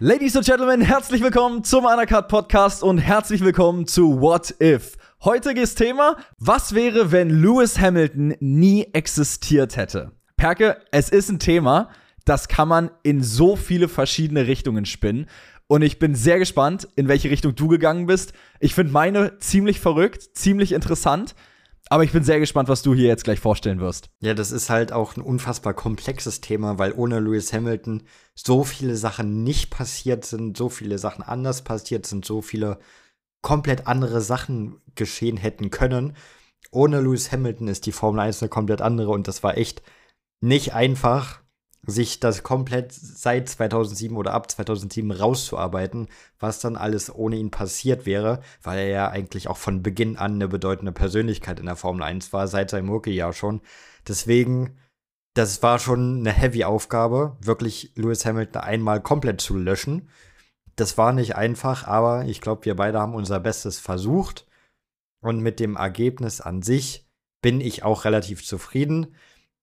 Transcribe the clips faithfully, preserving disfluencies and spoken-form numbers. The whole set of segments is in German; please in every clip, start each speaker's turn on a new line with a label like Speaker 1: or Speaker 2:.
Speaker 1: Ladies and Gentlemen, herzlich willkommen zum Undercut Podcast und herzlich willkommen zu What If. Heutiges Thema: Was wäre, wenn Lewis Hamilton nie existiert hätte? Perke, es ist ein Thema, das kann man in so viele verschiedene Richtungen spinnen. Und ich bin sehr gespannt, in welche Richtung du gegangen bist. Ich finde meine ziemlich verrückt, ziemlich interessant. Aber ich bin sehr gespannt, was du hier jetzt gleich vorstellen wirst.
Speaker 2: Ja, das ist halt auch ein unfassbar komplexes Thema, weil ohne Lewis Hamilton so viele Sachen nicht passiert sind, so viele Sachen anders passiert sind, so viele komplett andere Sachen geschehen hätten können. Ohne Lewis Hamilton ist die Formel eins eine komplett andere und das war echt nicht einfach, sich das komplett seit zweitausendsieben oder ab zweitausendsieben rauszuarbeiten, was dann alles ohne ihn passiert wäre, weil er ja eigentlich auch von Beginn an eine bedeutende Persönlichkeit in der Formel eins war, seit seinem Rookie-Jahr schon. Deswegen, das war schon eine Heavy-Aufgabe, wirklich Lewis Hamilton einmal komplett zu löschen. Das war nicht einfach, aber ich glaube, wir beide haben unser Bestes versucht. Und mit dem Ergebnis an sich bin ich auch relativ zufrieden.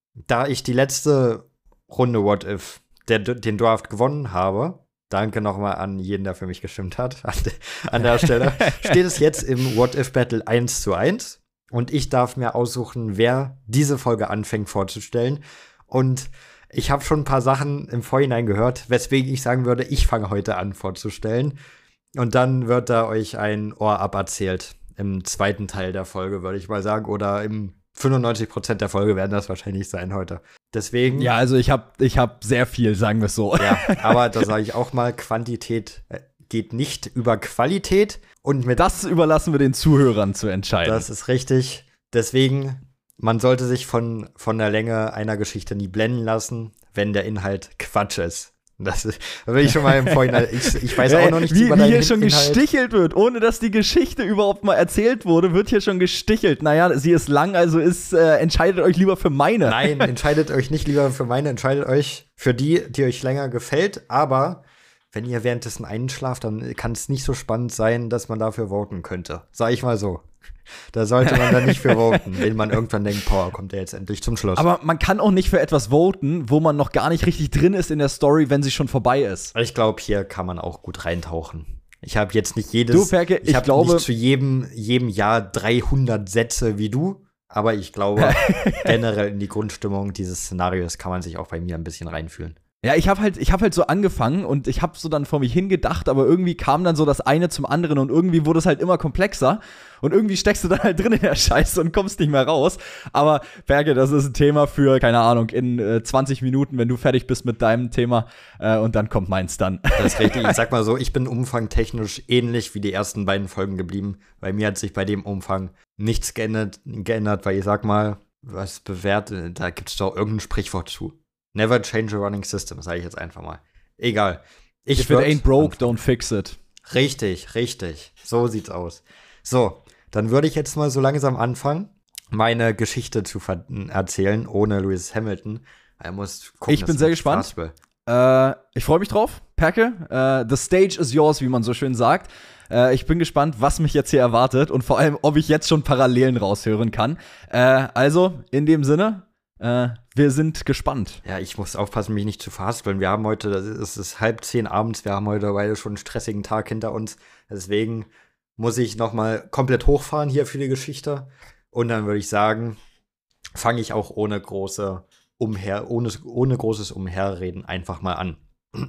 Speaker 2: Da ich die letzte Runde What If, der, den Draft gewonnen habe, danke nochmal an jeden, der für mich gestimmt hat, an, de, an der Stelle, steht es jetzt im What If Battle eins zu eins und ich darf mir aussuchen, wer diese Folge anfängt vorzustellen. Und ich habe schon ein paar Sachen im Vorhinein gehört, weswegen ich sagen würde, ich fange heute an vorzustellen. Und dann wird da euch ein Ohr aberzählt im zweiten Teil der Folge, würde ich mal sagen, oder im fünfundneunzig Prozent der Folge werden das wahrscheinlich sein heute. Deswegen.
Speaker 1: Ja, also ich habe ich hab sehr viel, sagen wir es so.
Speaker 2: Ja, aber da sage ich auch mal, Quantität geht nicht über Qualität. Und mit
Speaker 1: das überlassen wir den Zuhörern zu entscheiden.
Speaker 2: Das ist richtig. Deswegen, man sollte sich von, von der Länge einer Geschichte nie blenden lassen, wenn der Inhalt Quatsch ist. Das ist, da will ich schon mal im Vorhinein. Ich, ich weiß auch noch nicht,
Speaker 1: wie, wie hier schon
Speaker 2: Inhalt.
Speaker 1: gestichelt wird, ohne dass die Geschichte überhaupt mal erzählt wurde, wird hier schon gestichelt. Naja, sie ist lang, also ist, äh, entscheidet euch lieber für meine.
Speaker 2: Nein, entscheidet euch nicht lieber für meine, entscheidet euch für die, die euch länger gefällt. Aber wenn ihr währenddessen einschlaft, dann kann es nicht so spannend sein, dass man dafür voten könnte. Sag ich mal so. Da sollte man dann nicht für voten, wenn man irgendwann denkt, boah, kommt der jetzt endlich zum Schluss.
Speaker 1: Aber man kann auch nicht für etwas voten, wo man noch gar nicht richtig drin ist in der Story, wenn sie schon vorbei ist.
Speaker 2: Ich glaube, hier kann man auch gut reintauchen. Ich habe jetzt nicht jedes,
Speaker 1: du, Perke, ich,
Speaker 2: ich habe
Speaker 1: glaube
Speaker 2: nicht zu jedem, jedem Jahr dreihundert Sätze wie du, aber ich glaube, generell in die Grundstimmung dieses Szenarios kann man sich auch bei mir ein bisschen reinfühlen.
Speaker 1: Ja, ich habe halt, ich hab halt so angefangen und ich habe so dann vor mich hingedacht, aber irgendwie kam dann so das eine zum anderen und irgendwie wurde es halt immer komplexer und irgendwie steckst du dann halt drin in der Scheiße und kommst nicht mehr raus. Aber Berge, das ist ein Thema für, keine Ahnung, in äh, zwanzig Minuten, wenn du fertig bist mit deinem Thema äh, und dann kommt meins dann.
Speaker 2: Das ist richtig. Ich sag mal so, ich bin umfangtechnisch ähnlich wie die ersten beiden Folgen geblieben. Bei mir hat sich bei dem Umfang nichts geändert, geändert weil ich sag mal, was bewährt, da gibt's doch irgendein Sprichwort zu. Never change a running system, sage ich jetzt einfach mal. Egal. Ich
Speaker 1: If it ain't broke, don't fix it.
Speaker 2: Richtig, richtig. So sieht's aus. So, dann würde ich jetzt mal so langsam anfangen, meine Geschichte zu ver- erzählen, ohne Lewis Hamilton. Er muss gucken,
Speaker 1: ich bin sehr gespannt. Äh, ich freue mich drauf, Perke. Uh, the stage is yours, wie man so schön sagt. Uh, ich bin gespannt, was mich jetzt hier erwartet und vor allem, ob ich jetzt schon Parallelen raushören kann. Uh, also, in dem Sinne, Uh, wir sind gespannt.
Speaker 2: Ja, ich muss aufpassen, mich nicht zu verhaspeln. Wir haben heute, es ist halb zehn abends, wir haben heute beide schon einen stressigen Tag hinter uns. Deswegen muss ich noch mal komplett hochfahren hier für die Geschichte. Und dann würde ich sagen, fange ich auch ohne große Umher, ohne, ohne großes Umherreden einfach mal an.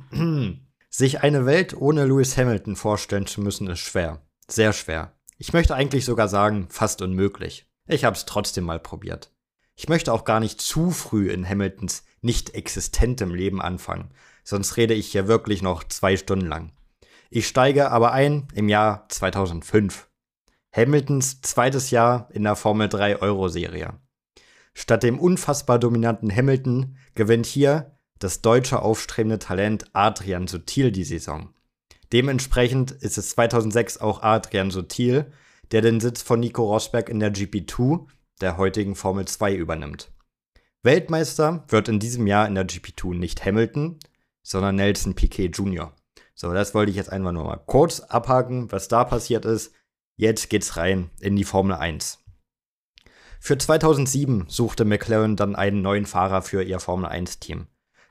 Speaker 2: Sich eine Welt ohne Lewis Hamilton vorstellen zu müssen, ist schwer. Sehr schwer. Ich möchte eigentlich sogar sagen, fast unmöglich. Ich habe es trotzdem mal probiert. Ich möchte auch gar nicht zu früh in Hamiltons nicht existentem Leben anfangen, sonst rede ich hier wirklich noch zwei Stunden lang. Ich steige aber ein im Jahr zweitausendfünf. Hamiltons zweites Jahr in der Formel drei Euro-Serie. Statt dem unfassbar dominanten Hamilton gewinnt hier das deutsche aufstrebende Talent Adrian Sutil die Saison. Dementsprechend ist es zweitausendsechs auch Adrian Sutil, der den Sitz von Nico Rosberg in der G P zwei, der heutigen Formel zwei, übernimmt. Weltmeister wird in diesem Jahr in der G P zwei nicht Hamilton, sondern Nelson Piquet Junior So, das wollte ich jetzt einfach nur mal kurz abhaken, was da passiert ist. Jetzt geht's rein in die Formel eins. Für zweitausendsieben suchte McLaren dann einen neuen Fahrer für ihr Formel eins Team.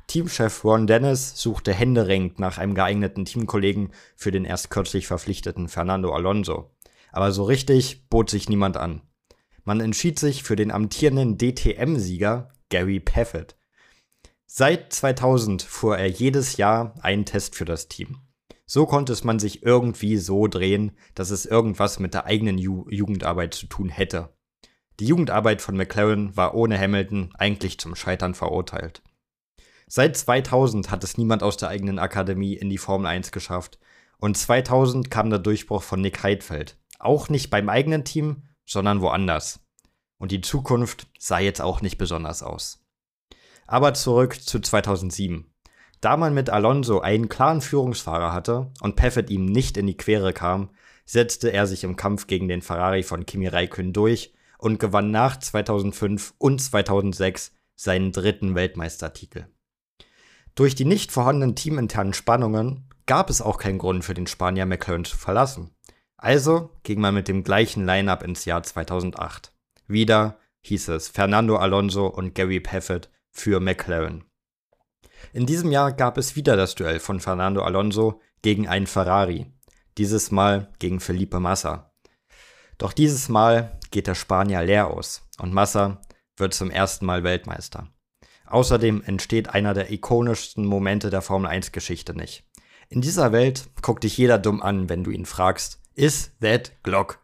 Speaker 2: Teamchef Ron Dennis suchte händeringend nach einem geeigneten Teamkollegen für den erst kürzlich verpflichteten Fernando Alonso. Aber so richtig bot sich niemand an. Man entschied sich für den amtierenden D T M-Sieger Gary Paffett. Seit zweitausend fuhr er jedes Jahr einen Test für das Team. So konnte es man sich irgendwie so drehen, dass es irgendwas mit der eigenen Ju- Jugendarbeit zu tun hätte. Die Jugendarbeit von McLaren war ohne Hamilton eigentlich zum Scheitern verurteilt. Seit zweitausend hat es niemand aus der eigenen Akademie in die Formel eins geschafft. Und zweitausend kam der Durchbruch von Nick Heidfeld. Auch nicht beim eigenen Team, sondern woanders. Und die Zukunft sah jetzt auch nicht besonders aus. Aber zurück zu zweitausendsieben. Da man mit Alonso einen klaren Führungsfahrer hatte und Paffett ihm nicht in die Quere kam, setzte er sich im Kampf gegen den Ferrari von Kimi Räikkönen durch und gewann nach zweitausendfünf und zweitausendsechs seinen dritten Weltmeistertitel. Durch die nicht vorhandenen teaminternen Spannungen gab es auch keinen Grund für den Spanier McLaren zu verlassen. Also ging man mit dem gleichen Line-Up ins Jahr zweitausendacht. Wieder hieß es Fernando Alonso und Gary Paffett für McLaren. In diesem Jahr gab es wieder das Duell von Fernando Alonso gegen einen Ferrari. Dieses Mal gegen Felipe Massa. Doch dieses Mal geht der Spanier leer aus und Massa wird zum ersten Mal Weltmeister. Außerdem entsteht einer der ikonischsten Momente der Formel eins Geschichte nicht. In dieser Welt guckt dich jeder dumm an, wenn du ihn fragst, is that Glock?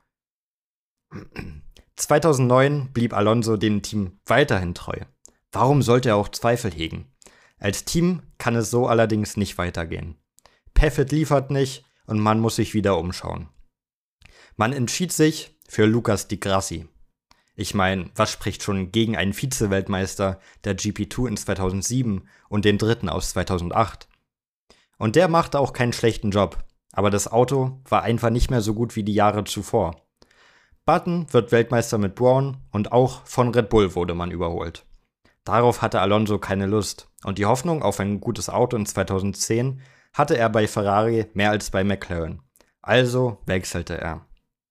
Speaker 2: zweitausendneun blieb Alonso dem Team weiterhin treu. Warum sollte er auch Zweifel hegen? Als Team kann es so allerdings nicht weitergehen. Paffett liefert nicht und man muss sich wieder umschauen. Man entschied sich für Lucas Di Grassi. Ich meine, was spricht schon gegen einen Vize-Weltmeister der G P zwei in zweitausendsieben und den dritten aus zweitausendacht? Und der machte auch keinen schlechten Job, aber das Auto war einfach nicht mehr so gut wie die Jahre zuvor. Button wird Weltmeister mit Brown und auch von Red Bull wurde man überholt. Darauf hatte Alonso keine Lust und die Hoffnung auf ein gutes Auto in zweitausendzehn hatte er bei Ferrari mehr als bei McLaren. Also wechselte er.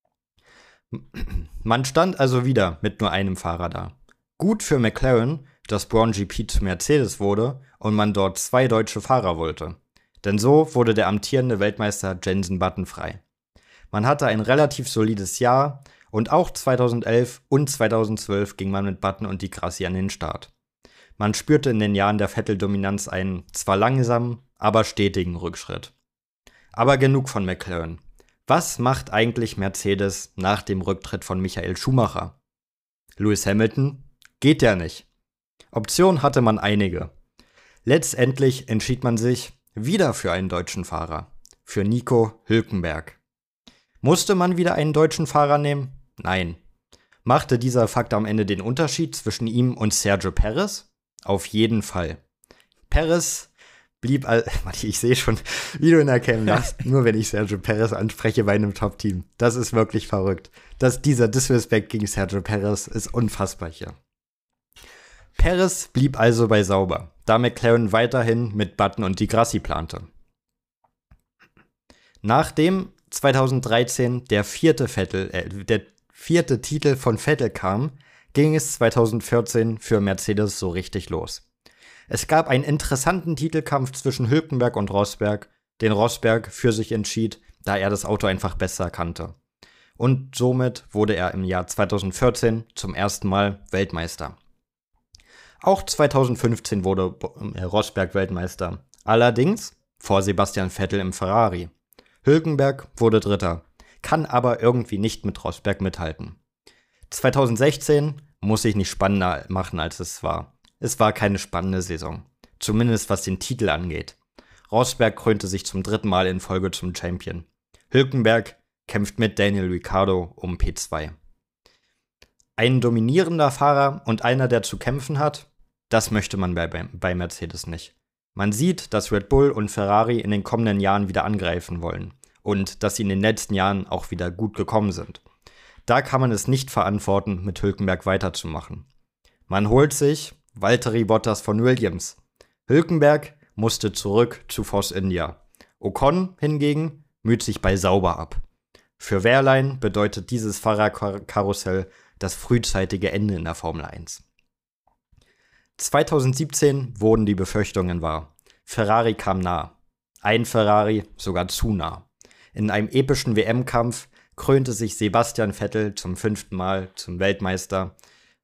Speaker 2: Man stand also wieder mit nur einem Fahrer da. Gut für McLaren, dass Brown G P zu Mercedes wurde und man dort zwei deutsche Fahrer wollte. Denn so wurde der amtierende Weltmeister Jenson Button frei. Man hatte ein relativ solides Jahr und auch zweitausendelf und zweitausendzwölf ging man mit Button und Di Grassi an den Start. Man spürte in den Jahren der Vettel-Dominanz einen zwar langsamen, aber stetigen Rückschritt. Aber genug von McLaren. Was macht eigentlich Mercedes nach dem Rücktritt von Michael Schumacher? Lewis Hamilton? Geht ja nicht. Optionen hatte man einige. Letztendlich entschied man sich wieder für einen deutschen Fahrer, für Nico Hülkenberg. Musste man wieder einen deutschen Fahrer nehmen? Nein. Machte dieser Fakt am Ende den Unterschied zwischen ihm und Sergio Perez? Auf jeden Fall. Perez blieb, al- ich sehe schon, wie du in der Cam lachst, nur wenn ich Sergio Perez anspreche bei einem Top-Team. Das ist wirklich verrückt. Dass dieser Disrespect gegen Sergio Perez ist unfassbar hier. Perez blieb also bei Sauber, da McLaren weiterhin mit Button und Di Grassi plante. Nachdem zweitausenddreizehn der vierte, Vettel, äh, der vierte Titel von Vettel kam, ging es zweitausendvierzehn für Mercedes so richtig los. Es gab einen interessanten Titelkampf zwischen Hülkenberg und Rosberg, den Rosberg für sich entschied, da er das Auto einfach besser kannte. Und somit wurde er im Jahr zweitausendvierzehn zum ersten Mal Weltmeister. Auch zweitausendfünfzehn wurde Rosberg Weltmeister, allerdings vor Sebastian Vettel im Ferrari. Hülkenberg wurde Dritter, kann aber irgendwie nicht mit Rosberg mithalten. zweitausendsechzehn muss ich nicht spannender machen, als es war. Es war keine spannende Saison, zumindest was den Titel angeht. Rosberg krönte sich zum dritten Mal in Folge zum Champion. Hülkenberg kämpft mit Daniel Ricciardo um P zwei. Ein dominierender Fahrer und einer, der zu kämpfen hat, das möchte man bei, bei Mercedes nicht. Man sieht, dass Red Bull und Ferrari in den kommenden Jahren wieder angreifen wollen und dass sie in den letzten Jahren auch wieder gut gekommen sind. Da kann man es nicht verantworten, mit Hülkenberg weiterzumachen. Man holt sich Valtteri Bottas von Williams. Hülkenberg musste zurück zu Force India. Ocon hingegen müht sich bei Sauber ab. Für Wehrlein bedeutet dieses Fahrerkarussell das frühzeitige Ende in der Formel eins. zweitausendsiebzehn wurden die Befürchtungen wahr. Ferrari kam nah. Ein Ferrari sogar zu nah. In einem epischen W M-Kampf krönte sich Sebastian Vettel zum fünften Mal zum Weltmeister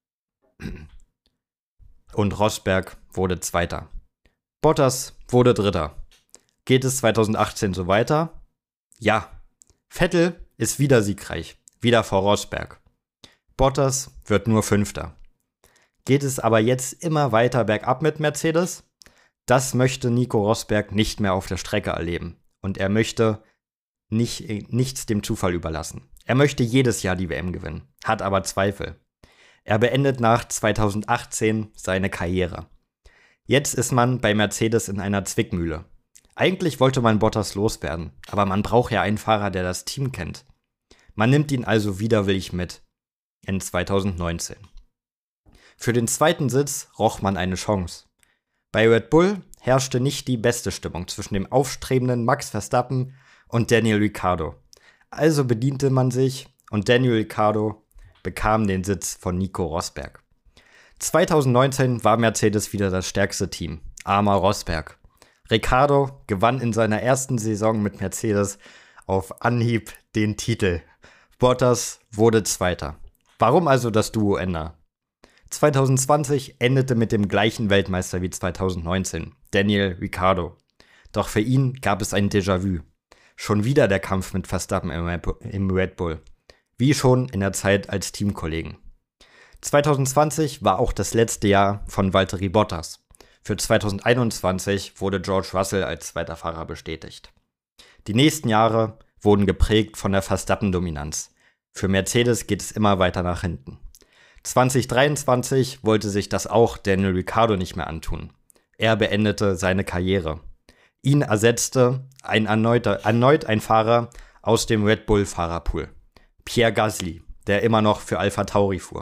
Speaker 2: und Rosberg wurde Zweiter. Bottas wurde Dritter. Geht es zweitausendachtzehn so weiter? Ja. Vettel ist wieder siegreich, wieder vor Rosberg. Bottas wird nur Fünfter. Geht es aber jetzt immer weiter bergab mit Mercedes? Das möchte Nico Rosberg nicht mehr auf der Strecke erleben. Und er möchte nicht, nichts dem Zufall überlassen. Er möchte jedes Jahr die W M gewinnen, hat aber Zweifel. Er beendet nach zweitausendachtzehn seine Karriere. Jetzt ist man bei Mercedes in einer Zwickmühle. Eigentlich wollte man Bottas loswerden, aber man braucht ja einen Fahrer, der das Team kennt. Man nimmt ihn also widerwillig mit in zweitausendneunzehn. Für den zweiten Sitz roch man eine Chance. Bei Red Bull herrschte nicht die beste Stimmung zwischen dem aufstrebenden Max Verstappen und Daniel Ricciardo. Also bediente man sich und Daniel Ricciardo bekam den Sitz von Nico Rosberg. zweitausendneunzehn war Mercedes wieder das stärkste Team. Armer Rosberg. Ricciardo gewann in seiner ersten Saison mit Mercedes auf Anhieb den Titel. Bottas wurde Zweiter. Warum also das Duo ändern? zweitausendzwanzig endete mit dem gleichen Weltmeister wie zweitausendneunzehn, Daniel Ricciardo. Doch für ihn gab es ein Déjà-vu. Schon wieder der Kampf mit Verstappen im Red Bull. Wie schon in der Zeit als Teamkollegen. zweitausendzwanzig war auch das letzte Jahr von Valtteri Bottas. Für zweitausendeinundzwanzig wurde George Russell als zweiter Fahrer bestätigt. Die nächsten Jahre wurden geprägt von der Verstappen-Dominanz. Für Mercedes geht es immer weiter nach hinten. zweitausenddreiundzwanzig wollte sich das auch Daniel Ricciardo nicht mehr antun. Er beendete seine Karriere. Ihn ersetzte ein erneuter, erneut ein Fahrer aus dem Red Bull-Fahrerpool. Pierre Gasly, der immer noch für AlphaTauri fuhr.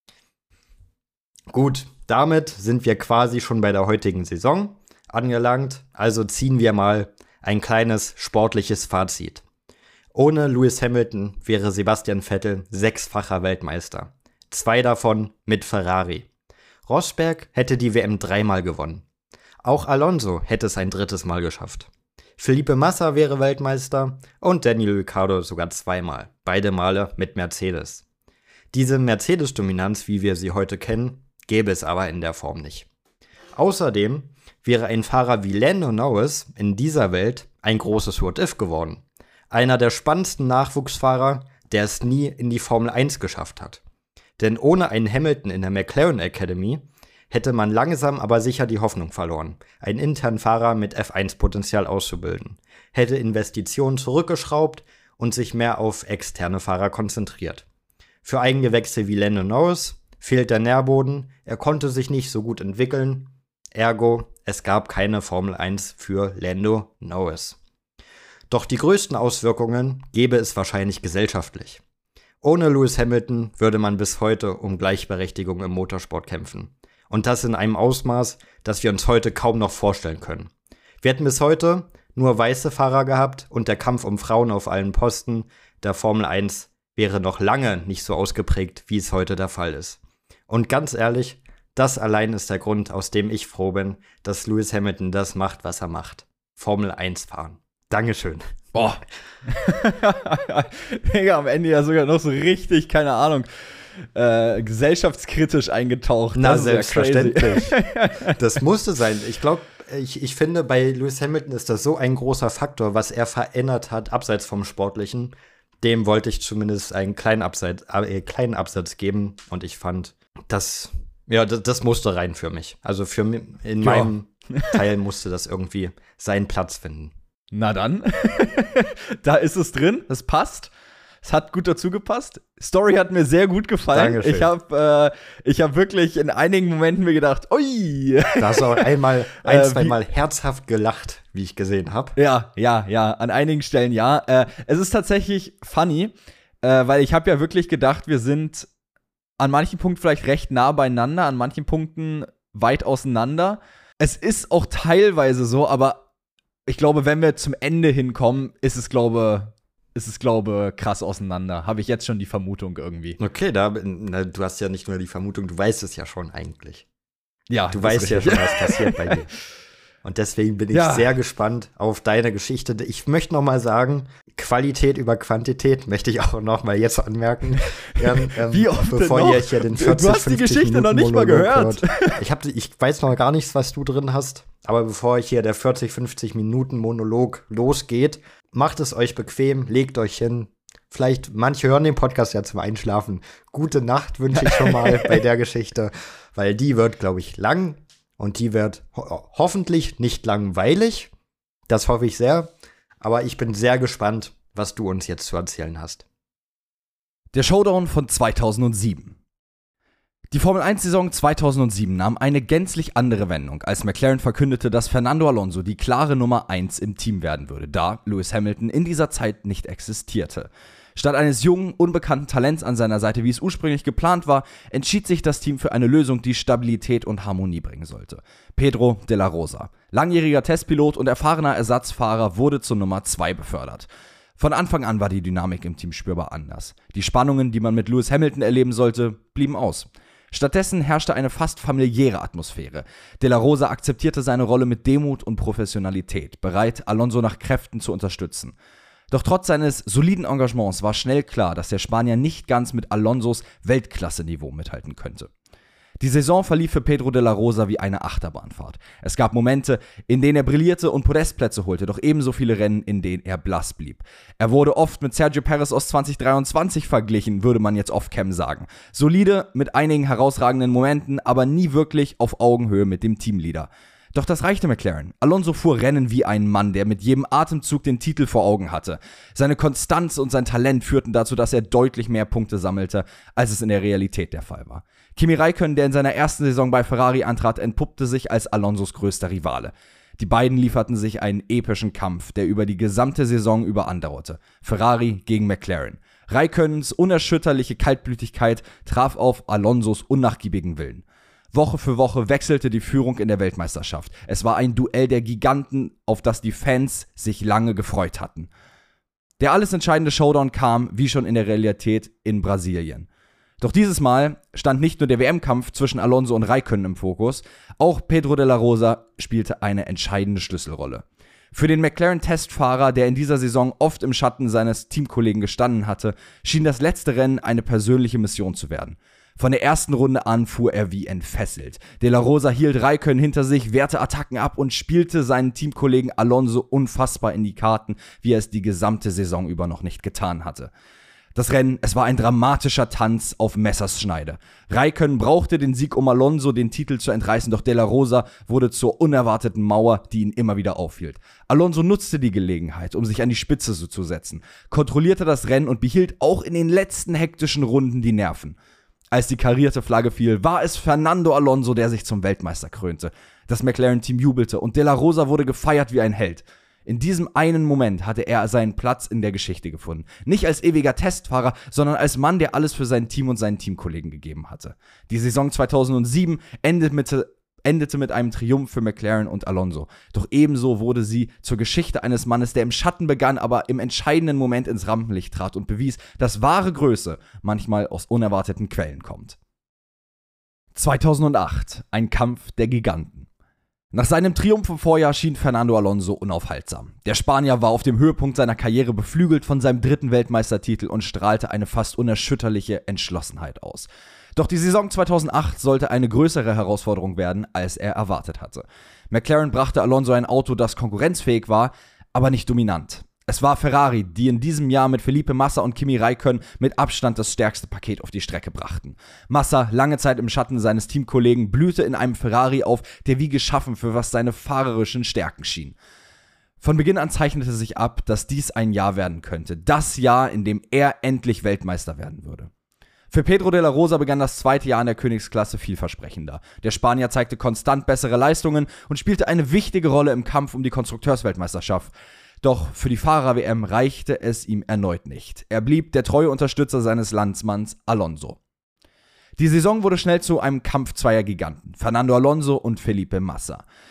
Speaker 2: Gut, damit sind wir quasi schon bei der heutigen Saison angelangt, also ziehen wir mal ein kleines sportliches Fazit. Ohne Lewis Hamilton wäre Sebastian Vettel sechsfacher Weltmeister. Zwei davon mit Ferrari. Rosberg hätte die W M dreimal gewonnen. Auch Alonso hätte es ein drittes Mal geschafft. Felipe Massa wäre Weltmeister und Daniel Ricciardo sogar zweimal, beide Male mit Mercedes. Diese Mercedes-Dominanz, wie wir sie heute kennen, gäbe es aber in der Form nicht. Außerdem wäre ein Fahrer wie Lando Norris in dieser Welt ein großes What-If geworden. Einer der spannendsten Nachwuchsfahrer, der es nie in die Formel eins geschafft hat. Denn ohne einen Hamilton in der McLaren Academy hätte man langsam aber sicher die Hoffnung verloren, einen internen Fahrer mit F eins Potenzial auszubilden, hätte Investitionen zurückgeschraubt und sich mehr auf externe Fahrer konzentriert. Für Eigengewächse wie Lando Norris fehlt der Nährboden, er konnte sich nicht so gut entwickeln, ergo es gab keine Formel eins für Lando Norris. Doch die größten Auswirkungen gäbe es wahrscheinlich gesellschaftlich. Ohne Lewis Hamilton würde man bis heute um Gleichberechtigung im Motorsport kämpfen. Und das in einem Ausmaß, das wir uns heute kaum noch vorstellen können. Wir hätten bis heute nur weiße Fahrer gehabt und der Kampf um Frauen auf allen Posten der Formel eins wäre noch lange nicht so ausgeprägt, wie es heute der Fall ist. Und ganz ehrlich, das allein ist der Grund, aus dem ich froh bin, dass Lewis Hamilton das macht, was er macht. Formel eins fahren. Dankeschön.
Speaker 1: Boah. Digga, am Ende ja sogar noch so richtig, keine Ahnung, äh, gesellschaftskritisch eingetaucht.
Speaker 2: Na,
Speaker 1: das
Speaker 2: selbstverständlich. Ja das musste sein. Ich glaube, ich, ich finde, bei Lewis Hamilton ist das so ein großer Faktor, was er verändert hat, abseits vom Sportlichen. Dem wollte ich zumindest einen kleinen Absatz, äh, kleinen Absatz geben. Und ich fand, das, ja, das, das musste rein für mich. Also für mich, in ja. meinem Teil musste das irgendwie seinen Platz finden.
Speaker 1: Na dann, da ist es drin, es passt. Es hat gut dazu gepasst. Story hat mir sehr gut gefallen.
Speaker 2: Dankeschön.
Speaker 1: Ich habe äh, ich hab wirklich in einigen Momenten mir gedacht, ui.
Speaker 2: Da hast du auch einmal, ein, zwei Mal herzhaft gelacht, wie ich gesehen habe.
Speaker 1: Ja, ja, ja, an einigen Stellen ja. Äh, es ist tatsächlich funny, äh, weil ich habe ja wirklich gedacht, wir sind an manchen Punkten vielleicht recht nah beieinander, an manchen Punkten weit auseinander. Es ist auch teilweise so, aber ich glaube, wenn wir zum Ende hinkommen, ist es, glaube ist es, glaube krass auseinander. Habe ich jetzt schon die Vermutung irgendwie.
Speaker 2: Okay, da, na, du hast ja nicht nur die Vermutung, du weißt es ja schon eigentlich.
Speaker 1: Ja,
Speaker 2: du weißt ja schon, was passiert bei dir. Und deswegen bin ich ja. sehr gespannt auf deine Geschichte. Ich möchte noch mal sagen, Qualität über Quantität möchte ich auch noch mal jetzt anmerken. Ähm, ähm,
Speaker 1: Wie oft
Speaker 2: bevor
Speaker 1: denn noch?
Speaker 2: ihr hier den vierzig,
Speaker 1: du hast die Geschichte
Speaker 2: Minuten
Speaker 1: noch nicht mal
Speaker 2: Monolog
Speaker 1: gehört.
Speaker 2: Hört. Ich, hab, ich weiß noch gar nichts, was du drin hast. Aber bevor hier der vierzig, fünfzig Minuten Monolog losgeht, macht es euch bequem, legt euch hin. Vielleicht, manche hören den Podcast ja zum Einschlafen. Gute Nacht wünsche ich schon mal bei der Geschichte, weil die wird, glaube ich, lang. Und die wird ho- hoffentlich nicht langweilig. Das hoffe ich sehr. Aber ich bin sehr gespannt, was du uns jetzt zu erzählen hast.
Speaker 1: Der Showdown von zweitausendsieben. Die Formel eins Saison zweitausendsieben nahm eine gänzlich andere Wendung, als McLaren verkündete, dass Fernando Alonso die klare Nummer eins im Team werden würde, da Lewis Hamilton in dieser Zeit nicht existierte. Statt eines jungen, unbekannten Talents an seiner Seite, wie es ursprünglich geplant war, entschied sich das Team für eine Lösung, die Stabilität und Harmonie bringen sollte. Pedro de la Rosa, langjähriger Testpilot und erfahrener Ersatzfahrer, wurde zur Nummer zwei befördert. Von Anfang an war die Dynamik im Team spürbar anders. Die Spannungen, die man mit Lewis Hamilton erleben sollte, blieben aus. Stattdessen herrschte eine fast familiäre Atmosphäre. De la Rosa akzeptierte seine Rolle mit Demut und Professionalität, bereit, Alonso nach Kräften zu unterstützen. Doch trotz seines soliden Engagements war schnell klar, dass der Spanier nicht ganz mit Alonsos Weltklasse-Niveau mithalten könnte. Die Saison verlief für Pedro de la Rosa wie eine Achterbahnfahrt. Es gab Momente, in denen er brillierte und Podestplätze holte, doch ebenso viele Rennen, in denen er blass blieb. Er wurde oft mit Sergio Perez aus zwanzig dreiundzwanzig verglichen, würde man jetzt off-cam sagen. Solide, mit einigen herausragenden Momenten, aber nie wirklich auf Augenhöhe mit dem Teamleader. Doch das reichte McLaren. Alonso fuhr Rennen wie ein Mann, der mit jedem Atemzug den Titel vor Augen hatte. Seine Konstanz und sein Talent führten dazu, dass er deutlich mehr Punkte sammelte, als es in der Realität der Fall war. Kimi Räikkönen, der in seiner ersten Saison bei Ferrari antrat, entpuppte sich als Alonsos größter Rivale. Die beiden lieferten sich einen epischen Kampf, der über die gesamte Saison über andauerte. Ferrari gegen McLaren. Räikkönens unerschütterliche Kaltblütigkeit traf auf Alonsos unnachgiebigen Willen. Woche für Woche wechselte die Führung in der Weltmeisterschaft. Es war ein Duell der Giganten, auf das die Fans sich lange gefreut hatten. Der alles entscheidende Showdown kam, wie schon in der Realität, in Brasilien. Doch dieses Mal stand nicht nur der W M-Kampf zwischen Alonso und Räikkönen im Fokus, auch Pedro de la Rosa spielte eine entscheidende Schlüsselrolle. Für den McLaren-Testfahrer, der in dieser Saison oft im Schatten seines Teamkollegen gestanden hatte, schien das letzte Rennen eine persönliche Mission zu werden. Von der ersten Runde an fuhr er wie entfesselt. De la Rosa hielt Räikkönen hinter sich, wehrte Attacken ab und spielte seinen Teamkollegen Alonso unfassbar in die Karten, wie er es die gesamte Saison über noch nicht getan hatte. Das Rennen, es war ein dramatischer Tanz auf Messerschneide. Räikkönen brauchte den Sieg, um Alonso den Titel zu entreißen, doch De la Rosa wurde zur unerwarteten Mauer, die ihn immer wieder aufhielt. Alonso nutzte die Gelegenheit, um sich an die Spitze zu setzen, kontrollierte das Rennen und behielt auch in den letzten hektischen Runden die Nerven. Als die karierte Flagge fiel, war es Fernando Alonso, der sich zum Weltmeister krönte. Das McLaren-Team jubelte und De la Rosa wurde gefeiert wie ein Held. In diesem einen Moment hatte er seinen Platz in der Geschichte gefunden. Nicht als ewiger Testfahrer, sondern als Mann, der alles für sein Team und seinen Teamkollegen gegeben hatte. Die Saison zweitausendsieben endete mit, endete mit einem Triumph für McLaren und Alonso. Doch ebenso wurde sie zur Geschichte eines Mannes, der im Schatten begann, aber im entscheidenden Moment ins Rampenlicht trat und bewies, dass wahre Größe manchmal aus unerwarteten Quellen kommt. zweitausendacht, ein Kampf der Giganten. Nach seinem Triumph im Vorjahr schien Fernando Alonso unaufhaltsam. Der Spanier war auf dem Höhepunkt seiner Karriere beflügelt von seinem dritten Weltmeistertitel und strahlte eine fast unerschütterliche Entschlossenheit aus. Doch die Saison zweitausendacht sollte eine größere Herausforderung werden, als er erwartet hatte. McLaren brachte Alonso ein Auto, das konkurrenzfähig war, aber nicht dominant. Es war Ferrari, die in diesem Jahr mit Felipe Massa und Kimi Räikkönen mit Abstand das stärkste Paket auf die Strecke brachten. Massa, lange Zeit im Schatten seines Teamkollegen, blühte in einem Ferrari auf, der wie geschaffen für was seine fahrerischen Stärken schien. Von Beginn an zeichnete sich ab, dass dies ein Jahr werden könnte. Das Jahr, in dem er endlich Weltmeister werden würde. Für Pedro de la Rosa begann das zweite Jahr in der Königsklasse vielversprechender. Der Spanier zeigte konstant bessere Leistungen und spielte eine wichtige Rolle im Kampf um die Konstrukteursweltmeisterschaft. Doch für die Fahrer-W M reichte es ihm erneut nicht. Er blieb der treue Unterstützer seines Landsmanns Alonso. Die Saison wurde schnell zu einem Kampf zweier Giganten, Fernando Alonso und Felipe Massa.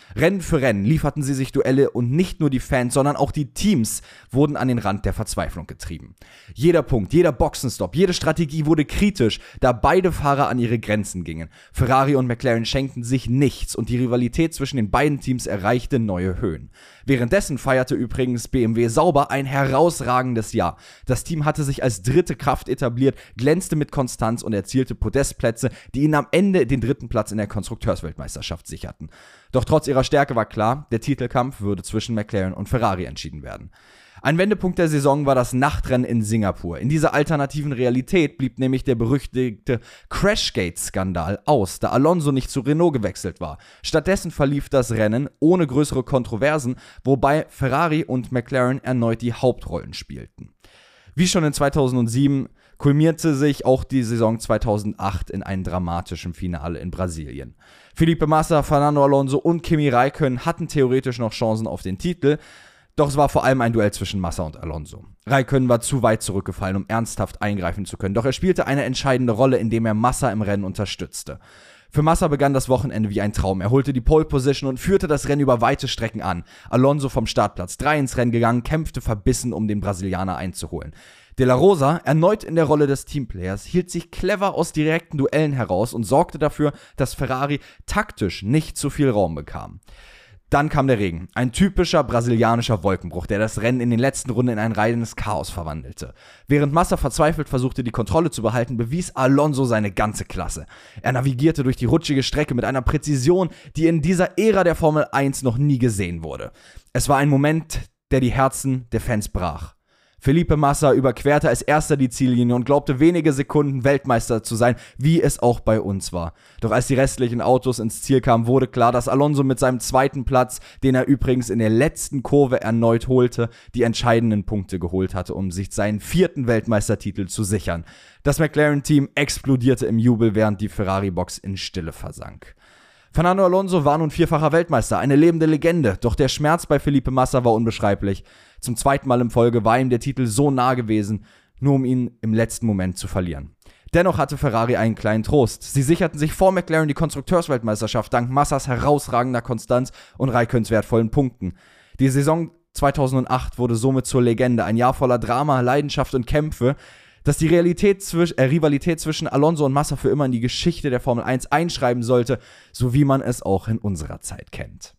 Speaker 1: Rennen für Rennen lieferten sie sich Duelle und nicht nur die Fans, sondern auch die Teams wurden an den Rand der Verzweiflung getrieben. Jeder Punkt, jeder Boxenstopp, jede Strategie wurde kritisch, da beide Fahrer an ihre Grenzen gingen. Ferrari und McLaren schenkten sich nichts und die Rivalität zwischen den beiden Teams erreichte neue Höhen. Währenddessen feierte übrigens B M W sauber ein herausragendes Jahr. Das Team hatte sich als dritte Kraft etabliert, glänzte mit Konstanz und erzielte Podestplätze, die ihnen am Ende den dritten Platz in der Konstrukteursweltmeisterschaft sicherten. Doch trotz ihrer Stärke war klar, der Titelkampf würde zwischen McLaren und Ferrari entschieden werden. Ein Wendepunkt der Saison war das Nachtrennen in Singapur. In dieser alternativen Realität blieb nämlich der berüchtigte Crashgate-Skandal aus, da Alonso nicht zu Renault gewechselt war. Stattdessen verlief das Rennen ohne größere Kontroversen, wobei Ferrari und McLaren erneut die Hauptrollen spielten. Wie schon in zweitausendsieben kulminierte sich auch die Saison zweitausendacht in einem dramatischen Finale in Brasilien. Felipe Massa, Fernando Alonso und Kimi Räikkönen hatten theoretisch noch Chancen auf den Titel, doch es war vor allem ein Duell zwischen Massa und Alonso. Räikkönen war zu weit zurückgefallen, um ernsthaft eingreifen zu können, doch er spielte eine entscheidende Rolle, indem er Massa im Rennen unterstützte. Für Massa begann das Wochenende wie ein Traum. Er holte die Pole Position und führte das Rennen über weite Strecken an. Alonso vom Startplatz drei ins Rennen gegangen, kämpfte verbissen, um den Brasilianer einzuholen. De La Rosa, erneut in der Rolle des Teamplayers, hielt sich clever aus direkten Duellen heraus und sorgte dafür, dass Ferrari taktisch nicht zu viel Raum bekam. Dann kam der Regen, ein typischer brasilianischer Wolkenbruch, der das Rennen in den letzten Runden in ein reines Chaos verwandelte. Während Massa verzweifelt versuchte, die Kontrolle zu behalten, bewies Alonso seine ganze Klasse. Er navigierte durch die rutschige Strecke mit einer Präzision, die in dieser Ära der Formel eins noch nie gesehen wurde. Es war ein Moment, der die Herzen der Fans brach. Felipe Massa überquerte als erster die Ziellinie und glaubte wenige Sekunden Weltmeister zu sein, wie es auch bei uns war. Doch als die restlichen Autos ins Ziel kamen, wurde klar, dass Alonso mit seinem zweiten Platz, den er übrigens in der letzten Kurve erneut holte, die entscheidenden Punkte geholt hatte, um sich seinen vierten Weltmeistertitel zu sichern. Das McLaren-Team explodierte im Jubel, während die Ferrari-Box in Stille versank. Fernando Alonso war nun vierfacher Weltmeister, eine lebende Legende, doch der Schmerz bei Felipe Massa war unbeschreiblich. Zum zweiten Mal in Folge war ihm der Titel so nah gewesen, nur um ihn im letzten Moment zu verlieren. Dennoch hatte Ferrari einen kleinen Trost. Sie sicherten sich vor McLaren die Konstrukteursweltmeisterschaft dank Massas herausragender Konstanz und Räikköns wertvollen Punkten. Die Saison zweitausendacht wurde somit zur Legende, ein Jahr voller Drama, Leidenschaft und Kämpfe, dass die Realität zwisch- äh, Rivalität zwischen Alonso und Massa für immer in die Geschichte der Formel eins einschreiben sollte, so wie man es auch in unserer Zeit kennt.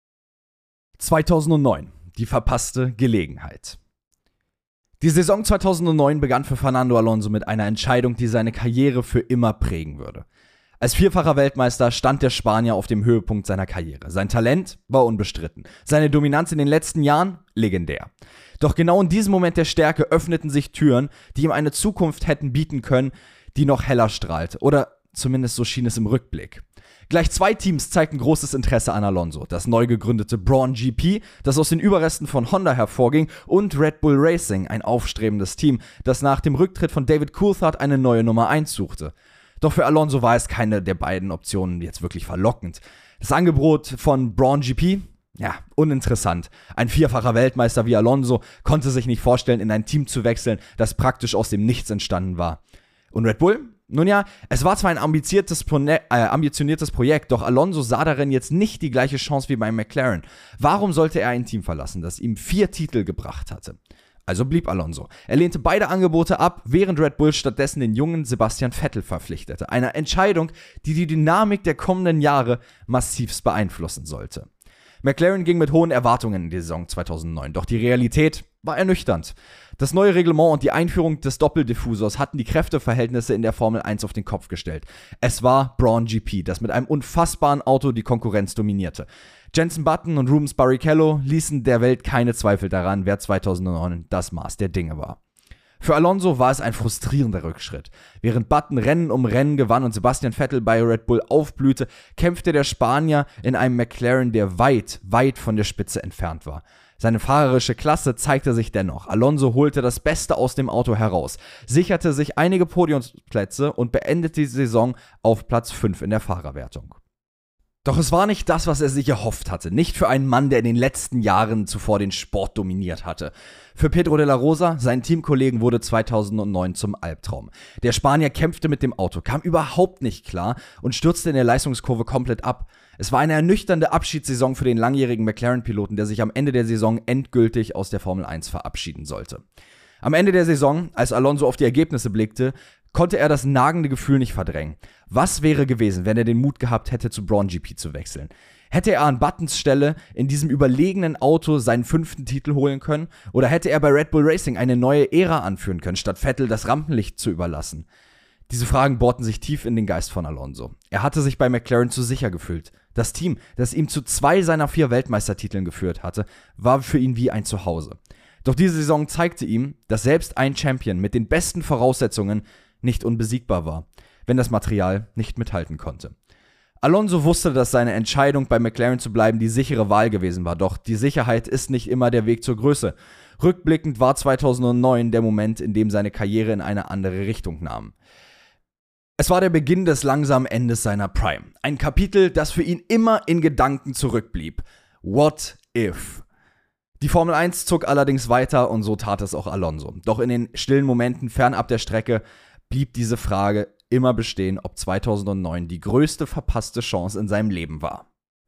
Speaker 1: zweitausendneun. Die verpasste Gelegenheit. Die Saison zweitausendneun begann für Fernando Alonso mit einer Entscheidung, die seine Karriere für immer prägen würde. Als vierfacher Weltmeister stand der Spanier auf dem Höhepunkt seiner Karriere. Sein Talent war unbestritten. Seine Dominanz in den letzten Jahren legendär. Doch genau in diesem Moment der Stärke öffneten sich Türen, die ihm eine Zukunft hätten bieten können, die noch heller strahlte. Oder zumindest so schien es im Rückblick. Gleich zwei Teams zeigten großes Interesse an Alonso. Das neu gegründete Brawn G P, das aus den Überresten von Honda hervorging, und Red Bull Racing, ein aufstrebendes Team, das nach dem Rücktritt von David Coulthard eine neue Nummer eins suchte. Doch für Alonso war es keine der beiden Optionen jetzt wirklich verlockend. Das Angebot von Brawn G P? Ja, uninteressant. Ein vierfacher Weltmeister wie Alonso konnte sich nicht vorstellen, in ein Team zu wechseln, das praktisch aus dem Nichts entstanden war. Und Red Bull? Nun ja, es war zwar ein ambitioniertes, Pro- äh, ambitioniertes Projekt, doch Alonso sah darin jetzt nicht die gleiche Chance wie bei McLaren. Warum sollte er ein Team verlassen, das ihm vier Titel gebracht hatte? Also blieb Alonso. Er lehnte beide Angebote ab, während Red Bull stattdessen den jungen Sebastian Vettel verpflichtete. Eine Entscheidung, die die Dynamik der kommenden Jahre massivst beeinflussen sollte. McLaren ging mit hohen Erwartungen in die Saison zweitausendneun, doch die Realität war ernüchternd. Das neue Reglement und die Einführung des Doppeldiffusors hatten die Kräfteverhältnisse in der Formel eins auf den Kopf gestellt. Es war Brawn G P, das mit einem unfassbaren Auto die Konkurrenz dominierte. Jenson Button und Rubens Barrichello ließen der Welt keine Zweifel daran, wer zweitausendneun das Maß der Dinge war. Für Alonso war es ein frustrierender Rückschritt. Während Button Rennen um Rennen gewann und Sebastian Vettel bei Red Bull aufblühte, kämpfte der Spanier in einem McLaren, der weit, weit von der Spitze entfernt war. Seine fahrerische Klasse zeigte sich dennoch. Alonso holte das Beste aus dem Auto heraus, sicherte sich einige Podiumsplätze und beendete die Saison auf Platz fünf in der Fahrerwertung. Doch es war nicht das, was er sich erhofft hatte. Nicht für einen Mann, der in den letzten Jahren zuvor den Sport dominiert hatte. Für Pedro de la Rosa, seinen Teamkollegen, wurde zweitausendneun zum Albtraum. Der Spanier kämpfte mit dem Auto, kam überhaupt nicht klar und stürzte in der Leistungskurve komplett ab. Es war eine ernüchternde Abschiedssaison für den langjährigen McLaren-Piloten, der sich am Ende der Saison endgültig aus der Formel eins verabschieden sollte. Am Ende der Saison, als Alonso auf die Ergebnisse blickte, konnte er das nagende Gefühl nicht verdrängen. Was wäre gewesen, wenn er den Mut gehabt hätte, zu Brawn G P zu wechseln? Hätte er an Buttons Stelle in diesem überlegenen Auto seinen fünften Titel holen können? Oder hätte er bei Red Bull Racing eine neue Ära anführen können, statt Vettel das Rampenlicht zu überlassen? Diese Fragen bohrten sich tief in den Geist von Alonso. Er hatte sich bei McLaren zu sicher gefühlt. Das Team, das ihm zu zwei seiner vier Weltmeistertiteln geführt hatte, war für ihn wie ein Zuhause. Doch diese Saison zeigte ihm, dass selbst ein Champion mit den besten Voraussetzungen nicht unbesiegbar war, wenn das Material nicht mithalten konnte. Alonso wusste, dass seine Entscheidung, bei McLaren zu bleiben, die sichere Wahl gewesen war, doch die Sicherheit ist nicht immer der Weg zur Größe. Rückblickend war zweitausendneun der Moment, in dem seine Karriere in eine andere Richtung nahm. Es war der Beginn des langsamen Endes seiner Prime. Ein Kapitel, das für ihn immer in Gedanken zurückblieb. What if? Die Formel eins zog allerdings weiter und so tat es auch Alonso. Doch in den stillen Momenten fernab der Strecke blieb diese Frage immer bestehen, ob zweitausendneun die größte verpasste Chance in seinem Leben war.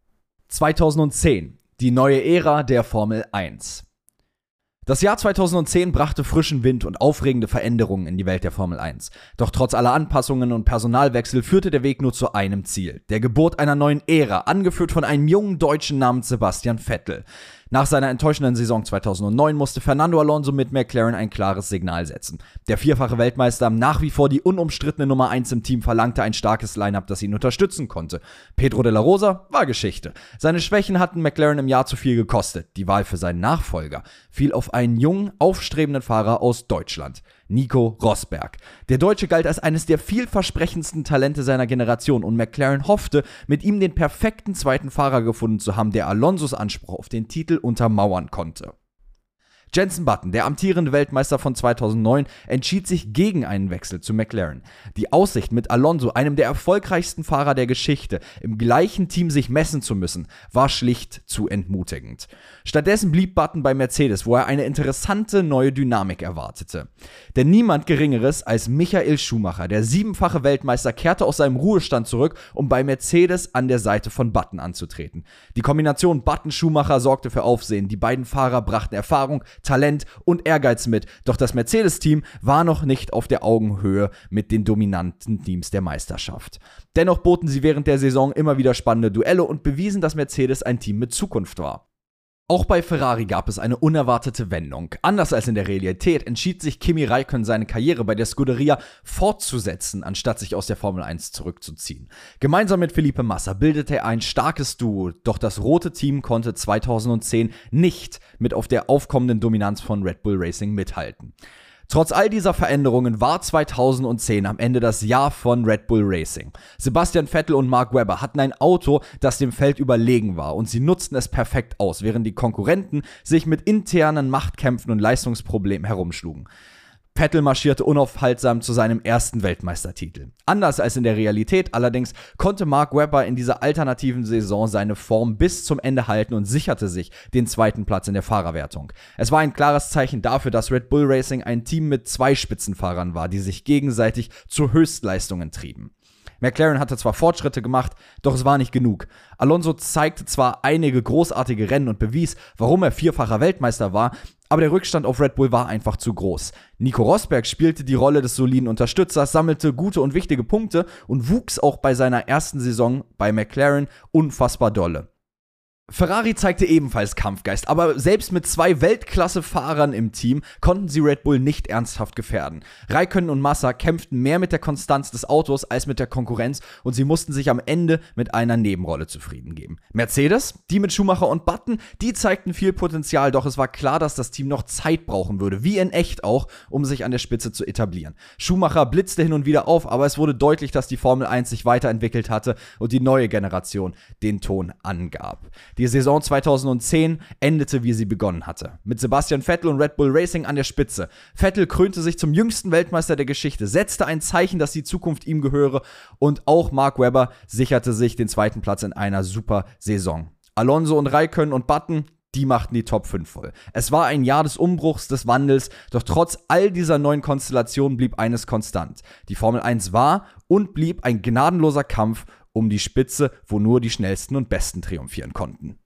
Speaker 1: zweitausendzehn, die neue Ära der Formel eins. Das Jahr zweitausendzehn brachte frischen Wind und aufregende Veränderungen in die Welt der Formel eins. Doch trotz aller Anpassungen und Personalwechsel führte der Weg nur zu einem Ziel: der Geburt einer neuen Ära, angeführt von einem jungen Deutschen namens Sebastian Vettel. Nach seiner enttäuschenden Saison zweitausendneun musste Fernando Alonso mit McLaren ein klares Signal setzen. Der vierfache Weltmeister, nach wie vor die unumstrittene Nummer eins im Team, verlangte ein starkes Line-Up, das ihn unterstützen konnte. Pedro de la Rosa war Geschichte. Seine Schwächen hatten McLaren im Jahr zu viel gekostet. Die Wahl für seinen Nachfolger fiel auf einen jungen, aufstrebenden Fahrer aus Deutschland: Nico Rosberg. Der Deutsche galt als eines der vielversprechendsten Talente seiner Generation und McLaren hoffte, mit ihm den perfekten zweiten Fahrer gefunden zu haben, der Alonsos Anspruch auf den Titel untermauern konnte. Jenson Button, der amtierende Weltmeister von zweitausendneun, entschied sich gegen einen Wechsel zu McLaren. Die Aussicht, mit Alonso, einem der erfolgreichsten Fahrer der Geschichte, im gleichen Team sich messen zu müssen, war schlicht zu entmutigend. Stattdessen blieb Button bei Mercedes, wo er eine interessante neue Dynamik erwartete. Denn niemand Geringeres als Michael Schumacher, der siebenfache Weltmeister, kehrte aus seinem Ruhestand zurück, um bei Mercedes an der Seite von Button anzutreten. Die Kombination Button-Schumacher sorgte für Aufsehen. Die beiden Fahrer brachten Erfahrung, Talent und Ehrgeiz mit, doch das Mercedes-Team war noch nicht auf der Augenhöhe mit den dominanten Teams der Meisterschaft. Dennoch boten sie während der Saison immer wieder spannende Duelle und bewiesen, dass Mercedes ein Team mit Zukunft war. Auch bei Ferrari gab es eine unerwartete Wendung. Anders als in der Realität entschied sich Kimi Räikkönen, seine Karriere bei der Scuderia fortzusetzen, anstatt sich aus der Formel eins zurückzuziehen. Gemeinsam mit Felipe Massa bildete er ein starkes Duo, doch das rote Team konnte zweitausendzehn nicht mit auf der aufkommenden Dominanz von Red Bull Racing mithalten. Trotz all dieser Veränderungen war zweitausendzehn am Ende das Jahr von Red Bull Racing. Sebastian Vettel und Mark Webber hatten ein Auto, das dem Feld überlegen war, und sie nutzten es perfekt aus, während die Konkurrenten sich mit internen Machtkämpfen und Leistungsproblemen herumschlugen. Vettel marschierte unaufhaltsam zu seinem ersten Weltmeistertitel. Anders als in der Realität allerdings konnte Mark Webber in dieser alternativen Saison seine Form bis zum Ende halten und sicherte sich den zweiten Platz in der Fahrerwertung. Es war ein klares Zeichen dafür, dass Red Bull Racing ein Team mit zwei Spitzenfahrern war, die sich gegenseitig zu Höchstleistungen trieben. McLaren hatte zwar Fortschritte gemacht, doch es war nicht genug. Alonso zeigte zwar einige großartige Rennen und bewies, warum er vierfacher Weltmeister war, aber der Rückstand auf Red Bull war einfach zu groß. Nico Rosberg spielte die Rolle des soliden Unterstützers, sammelte gute und wichtige Punkte und wuchs auch bei seiner ersten Saison bei McLaren unfassbar dolle. Ferrari zeigte ebenfalls Kampfgeist, aber selbst mit zwei Weltklasse-Fahrern im Team konnten sie Red Bull nicht ernsthaft gefährden. Räikkönen und Massa kämpften mehr mit der Konstanz des Autos als mit der Konkurrenz und sie mussten sich am Ende mit einer Nebenrolle zufrieden geben. Mercedes, die mit Schumacher und Button, die zeigten viel Potenzial, doch es war klar, dass das Team noch Zeit brauchen würde, wie in echt auch, um sich an der Spitze zu etablieren. Schumacher blitzte hin und wieder auf, aber es wurde deutlich, dass die Formel eins sich weiterentwickelt hatte und die neue Generation den Ton angab. Die Saison zweitausendzehn endete, wie sie begonnen hatte. Mit Sebastian Vettel und Red Bull Racing an der Spitze. Vettel krönte sich zum jüngsten Weltmeister der Geschichte, setzte ein Zeichen, dass die Zukunft ihm gehöre, und auch Mark Webber sicherte sich den zweiten Platz in einer super Saison. Alonso und Raikkonen und Button, die machten die Top fünf voll. Es war ein Jahr des Umbruchs, des Wandels, doch trotz all dieser neuen Konstellationen blieb eines konstant. Die Formel eins war und blieb ein gnadenloser Kampf um die Spitze, wo nur die Schnellsten und Besten triumphieren konnten.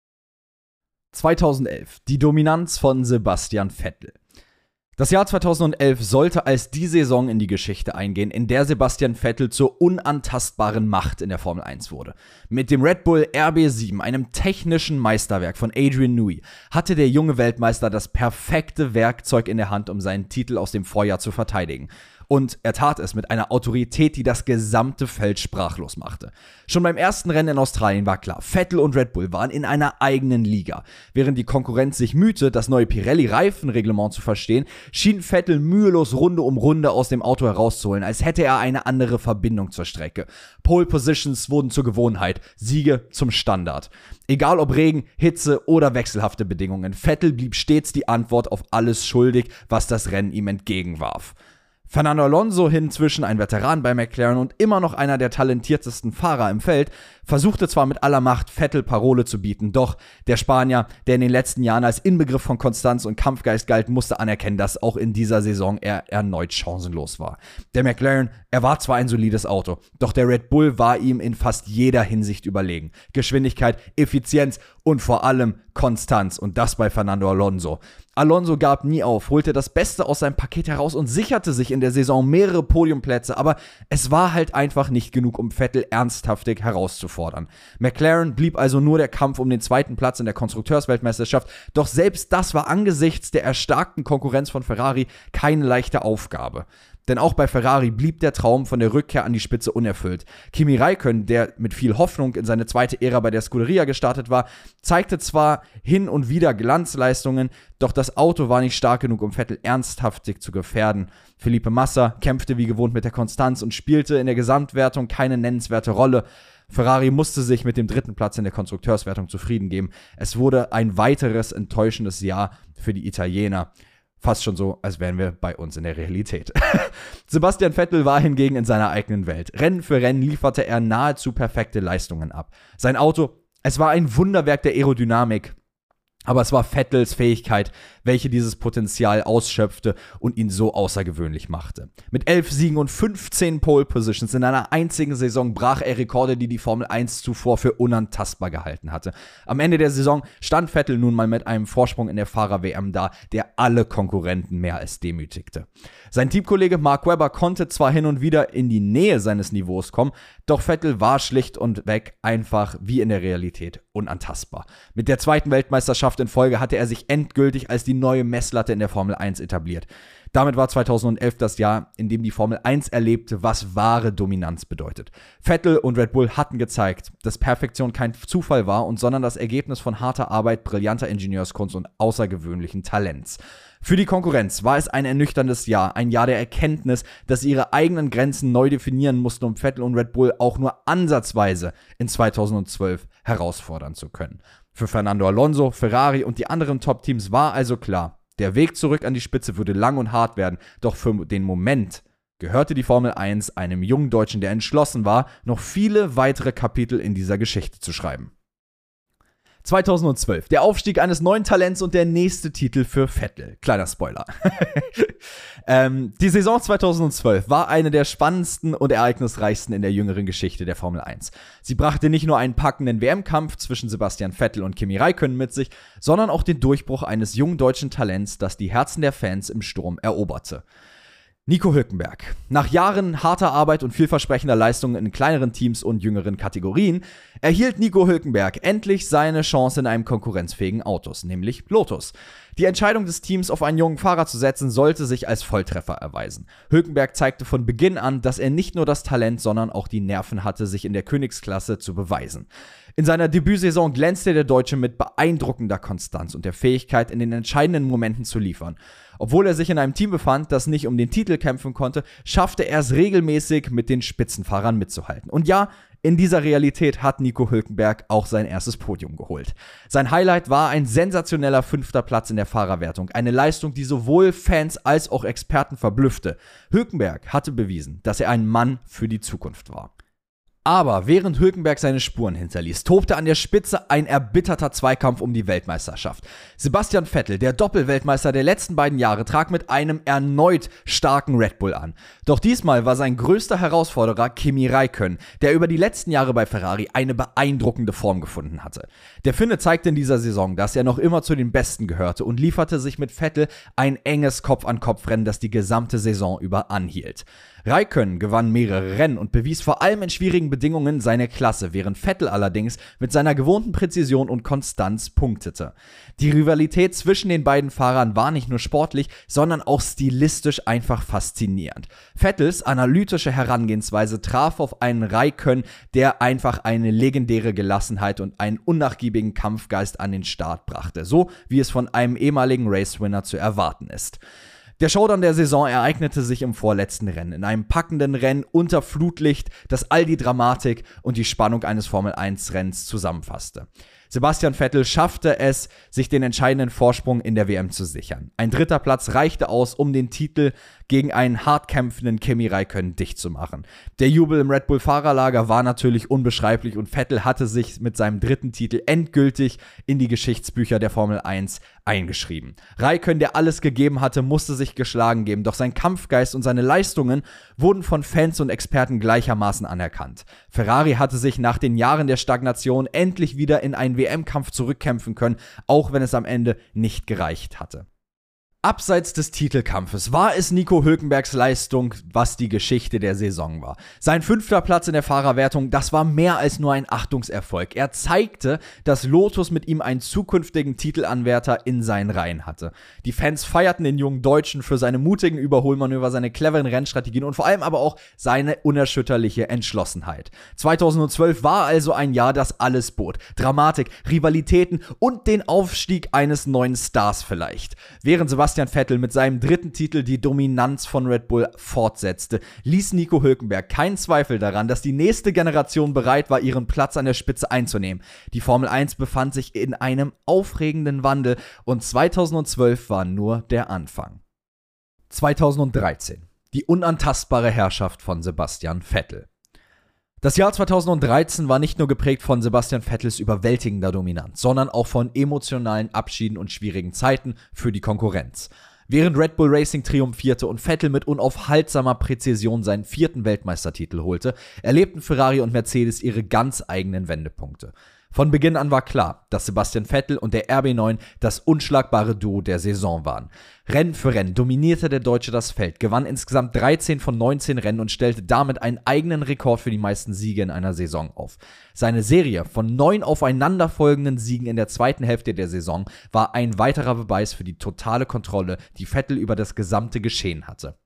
Speaker 1: zweitausendelf. Die Dominanz von Sebastian Vettel. Das Jahr zweitausendelf sollte als die Saison in die Geschichte eingehen, in der Sebastian Vettel zur unantastbaren Macht in der Formel eins wurde. Mit dem Red Bull R B sieben, einem technischen Meisterwerk von Adrian Newey, hatte der junge Weltmeister das perfekte Werkzeug in der Hand, um seinen Titel aus dem Vorjahr zu verteidigen. Und er tat es mit einer Autorität, die das gesamte Feld sprachlos machte. Schon beim ersten Rennen in Australien war klar, Vettel und Red Bull waren in einer eigenen Liga. Während die Konkurrenz sich mühte, das neue Pirelli-Reifenreglement zu verstehen, schien Vettel mühelos Runde um Runde aus dem Auto herauszuholen, als hätte er eine andere Verbindung zur Strecke. Pole Positions wurden zur Gewohnheit, Siege zum Standard. Egal ob Regen, Hitze oder wechselhafte Bedingungen, Vettel blieb stets die Antwort auf alles schuldig, was das Rennen ihm entgegenwarf. Fernando Alonso, inzwischen ein Veteran bei McLaren und immer noch einer der talentiertesten Fahrer im Feld, versuchte zwar mit aller Macht, Vettel Parole zu bieten, doch der Spanier, der in den letzten Jahren als Inbegriff von Konstanz und Kampfgeist galt, musste anerkennen, dass auch in dieser Saison er erneut chancenlos war. Der McLaren, er war zwar ein solides Auto, doch der Red Bull war ihm in fast jeder Hinsicht überlegen. Geschwindigkeit, Effizienz und vor allem Konstanz, und das bei Fernando Alonso. Alonso gab nie auf, holte das Beste aus seinem Paket heraus und sicherte sich in der Saison mehrere Podiumplätze, aber es war halt einfach nicht genug, um Vettel ernsthaftig herauszufordern. McLaren blieb also nur der Kampf um den zweiten Platz in der Konstrukteursweltmeisterschaft, doch selbst das war angesichts der erstarkten Konkurrenz von Ferrari keine leichte Aufgabe. Denn auch bei Ferrari blieb der Traum von der Rückkehr an die Spitze unerfüllt. Kimi Räikkönen, der mit viel Hoffnung in seine zweite Ära bei der Scuderia gestartet war, zeigte zwar hin und wieder Glanzleistungen, doch das Auto war nicht stark genug, um Vettel ernsthaftig zu gefährden. Felipe Massa kämpfte wie gewohnt mit der Konstanz und spielte in der Gesamtwertung keine nennenswerte Rolle. Ferrari musste sich mit dem dritten Platz in der Konstrukteurswertung zufrieden geben. Es wurde ein weiteres enttäuschendes Jahr für die Italiener. Fast schon so, als wären wir bei uns in der Realität. Sebastian Vettel war hingegen in seiner eigenen Welt. Rennen für Rennen lieferte er nahezu perfekte Leistungen ab. Sein Auto, es war ein Wunderwerk der Aerodynamik. Aber es war Vettels Fähigkeit, welche dieses Potenzial ausschöpfte und ihn so außergewöhnlich machte. Mit elf Siegen und fünfzehn Pole Positions in einer einzigen Saison brach er Rekorde, die die Formel eins zuvor für unantastbar gehalten hatte. Am Ende der Saison stand Vettel nun mal mit einem Vorsprung in der Fahrer-W M da, der alle Konkurrenten mehr als demütigte. Sein Teamkollege Mark Webber konnte zwar hin und wieder in die Nähe seines Niveaus kommen, doch Vettel war schlicht und weg einfach wie in der Realität unantastbar. Mit der zweiten Weltmeisterschaft in Folge hatte er sich endgültig als die neue Messlatte in der Formel eins etabliert. Damit war zweitausendelf das Jahr, in dem die Formel eins erlebte, was wahre Dominanz bedeutet. Vettel und Red Bull hatten gezeigt, dass Perfektion kein Zufall war, und sondern das Ergebnis von harter Arbeit, brillanter Ingenieurskunst und außergewöhnlichen Talents. Für die Konkurrenz war es ein ernüchterndes Jahr, ein Jahr der Erkenntnis, dass sie ihre eigenen Grenzen neu definieren mussten, um Vettel und Red Bull auch nur ansatzweise in zweitausendzwölf herausfordern zu können. Für Fernando Alonso, Ferrari und die anderen Top-Teams war also klar, der Weg zurück an die Spitze würde lang und hart werden, doch für den Moment gehörte die Formel eins einem jungen Deutschen, der entschlossen war, noch viele weitere Kapitel in dieser Geschichte zu schreiben. zweitausendzwölf, der Aufstieg eines neuen Talents und der nächste Titel für Vettel. Kleiner Spoiler. ähm, die Saison zweitausendzwölf war eine der spannendsten und ereignisreichsten in der jüngeren Geschichte der Formel eins. Sie brachte nicht nur einen packenden W M-Kampf zwischen Sebastian Vettel und Kimi Räikkönen mit sich, sondern auch den Durchbruch eines jungen deutschen Talents, das die Herzen der Fans im Sturm eroberte. Nico Hülkenberg. Nach Jahren harter Arbeit und vielversprechender Leistungen in kleineren Teams und jüngeren Kategorien erhielt Nico Hülkenberg endlich seine Chance in einem konkurrenzfähigen Autos, nämlich Lotus. Die Entscheidung des Teams, auf einen jungen Fahrer zu setzen, sollte sich als Volltreffer erweisen. Hülkenberg zeigte von Beginn an, dass er nicht nur das Talent, sondern auch die Nerven hatte, sich in der Königsklasse zu beweisen. In seiner Debütsaison glänzte der Deutsche mit beeindruckender Konstanz und der Fähigkeit, in den entscheidenden Momenten zu liefern. Obwohl er sich in einem Team befand, das nicht um den Titel kämpfen konnte, schaffte er es regelmäßig, mit den Spitzenfahrern mitzuhalten. Und ja, In dieser Realität hat Nico Hülkenberg auch sein erstes Podium geholt. Sein Highlight war ein sensationeller fünfter Platz in der Fahrerwertung. Eine Leistung, die sowohl Fans als auch Experten verblüffte. Hülkenberg hatte bewiesen, dass er ein Mann für die Zukunft war. Aber während Hülkenberg seine Spuren hinterließ, tobte an der Spitze ein erbitterter Zweikampf um die Weltmeisterschaft. Sebastian Vettel, der Doppelweltmeister der letzten beiden Jahre, trat mit einem erneut starken Red Bull an. Doch diesmal war sein größter Herausforderer Kimi Räikkönen, der über die letzten Jahre bei Ferrari eine beeindruckende Form gefunden hatte. Der Finne zeigte in dieser Saison, dass er noch immer zu den Besten gehörte und lieferte sich mit Vettel ein enges Kopf-an-Kopf-Rennen, das die gesamte Saison über anhielt. Räikkönen gewann mehrere Rennen und bewies vor allem in schwierigen Bedingungen seine Klasse, während Vettel allerdings mit seiner gewohnten Präzision und Konstanz punktete. Die Rivalität zwischen den beiden Fahrern war nicht nur sportlich, sondern auch stilistisch einfach faszinierend. Vettels analytische Herangehensweise traf auf einen Räikkönen, der einfach eine legendäre Gelassenheit und einen unnachgiebigen Kampfgeist an den Start brachte, so wie es von einem ehemaligen Racewinner zu erwarten ist. Der Showdown der Saison ereignete sich im vorletzten Rennen, in einem packenden Rennen unter Flutlicht, das all die Dramatik und die Spannung eines Formel eins Rennens zusammenfasste. Sebastian Vettel schaffte es, sich den entscheidenden Vorsprung in der W M zu sichern. Ein dritter Platz reichte aus, um den Titel gegen einen hart kämpfenden Kimi Räikkönen dicht zu machen. Der Jubel im Red Bull Fahrerlager war natürlich unbeschreiblich und Vettel hatte sich mit seinem dritten Titel endgültig in die Geschichtsbücher der Formel eins eingeschrieben. Räikkönen, der alles gegeben hatte, musste sich geschlagen geben, doch sein Kampfgeist und seine Leistungen wurden von Fans und Experten gleichermaßen anerkannt. Ferrari hatte sich nach den Jahren der Stagnation endlich wieder in einen W M-Kampf zurückkämpfen können, auch wenn es am Ende nicht gereicht hatte. Abseits des Titelkampfes war es Nico Hülkenbergs Leistung, was die Geschichte der Saison war. Sein fünfter Platz in der Fahrerwertung, das war mehr als nur ein Achtungserfolg. Er zeigte, dass Lotus mit ihm einen zukünftigen Titelanwärter in seinen Reihen hatte. Die Fans feierten den jungen Deutschen für seine mutigen Überholmanöver, seine cleveren Rennstrategien und vor allem aber auch seine unerschütterliche Entschlossenheit. zweitausendzwölf war also ein Jahr, das alles bot. Dramatik, Rivalitäten und den Aufstieg eines neuen Stars vielleicht. Während Sebastian Vettel mit seinem dritten Titel die Dominanz von Red Bull fortsetzte, ließ Nico Hülkenberg keinen Zweifel daran, dass die nächste Generation bereit war, ihren Platz an der Spitze einzunehmen. Die Formel eins befand sich in einem aufregenden Wandel und zweitausendzwölf war nur der Anfang. zweitausenddreizehn. Die unantastbare Herrschaft von Sebastian Vettel. Das Jahr zweitausenddreizehn war nicht nur geprägt von Sebastian Vettels überwältigender Dominanz, sondern auch von emotionalen Abschieden und schwierigen Zeiten für die Konkurrenz. Während Red Bull Racing triumphierte und Vettel mit unaufhaltsamer Präzision seinen vierten Weltmeistertitel holte, erlebten Ferrari und Mercedes ihre ganz eigenen Wendepunkte. Von Beginn an war klar, dass Sebastian Vettel und der R B neun das unschlagbare Duo der Saison waren. Rennen für Rennen dominierte der Deutsche das Feld, gewann insgesamt dreizehn von neunzehn Rennen und stellte damit einen eigenen Rekord für die meisten Siege in einer Saison auf. Seine Serie von neun aufeinanderfolgenden Siegen in der zweiten Hälfte der Saison war ein weiterer Beweis für die totale Kontrolle, die Vettel über das gesamte Geschehen hatte.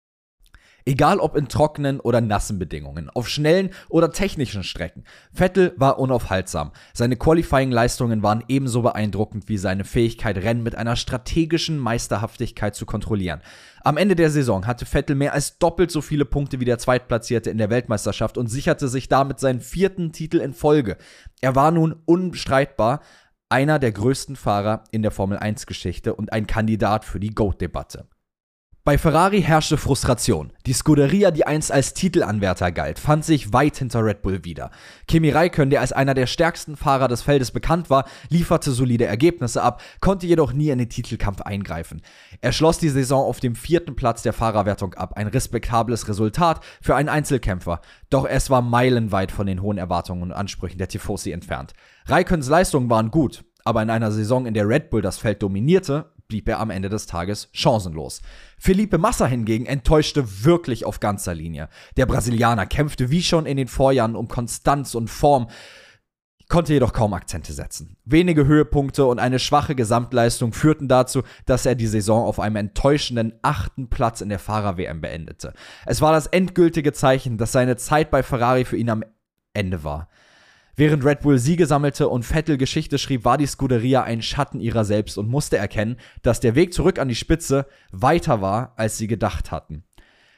Speaker 1: Egal ob in trockenen oder nassen Bedingungen, auf schnellen oder technischen Strecken. Vettel war unaufhaltsam. Seine Qualifying-Leistungen waren ebenso beeindruckend wie seine Fähigkeit, Rennen mit einer strategischen Meisterhaftigkeit zu kontrollieren. Am Ende der Saison hatte Vettel mehr als doppelt so viele Punkte wie der Zweitplatzierte in der Weltmeisterschaft und sicherte sich damit seinen vierten Titel in Folge. Er war nun unbestreitbar einer der größten Fahrer in der Formel eins Geschichte und ein Kandidat für die GOAT-Debatte. Bei Ferrari herrschte Frustration. Die Scuderia, die einst als Titelanwärter galt, fand sich weit hinter Red Bull wieder. Kimi Räikkönen, der als einer der stärksten Fahrer des Feldes bekannt war, lieferte solide Ergebnisse ab, konnte jedoch nie in den Titelkampf eingreifen. Er schloss die Saison auf dem vierten Platz der Fahrerwertung ab, ein respektables Resultat für einen Einzelkämpfer. Doch es war meilenweit von den hohen Erwartungen und Ansprüchen der Tifosi entfernt. Räikkönens Leistungen waren gut, aber in einer Saison, in der Red Bull das Feld dominierte, blieb er am Ende des Tages chancenlos. Felipe Massa hingegen enttäuschte wirklich auf ganzer Linie. Der Brasilianer kämpfte wie schon in den Vorjahren um Konstanz und Form, konnte jedoch kaum Akzente setzen. Wenige Höhepunkte und eine schwache Gesamtleistung führten dazu, dass er die Saison auf einem enttäuschenden achten Platz in der Fahrer-W M beendete. Es war das endgültige Zeichen, dass seine Zeit bei Ferrari für ihn am Ende war. Während Red Bull Siege sammelte und Vettel Geschichte schrieb, war die Scuderia ein Schatten ihrer selbst und musste erkennen, dass der Weg zurück an die Spitze weiter war, als sie gedacht hatten.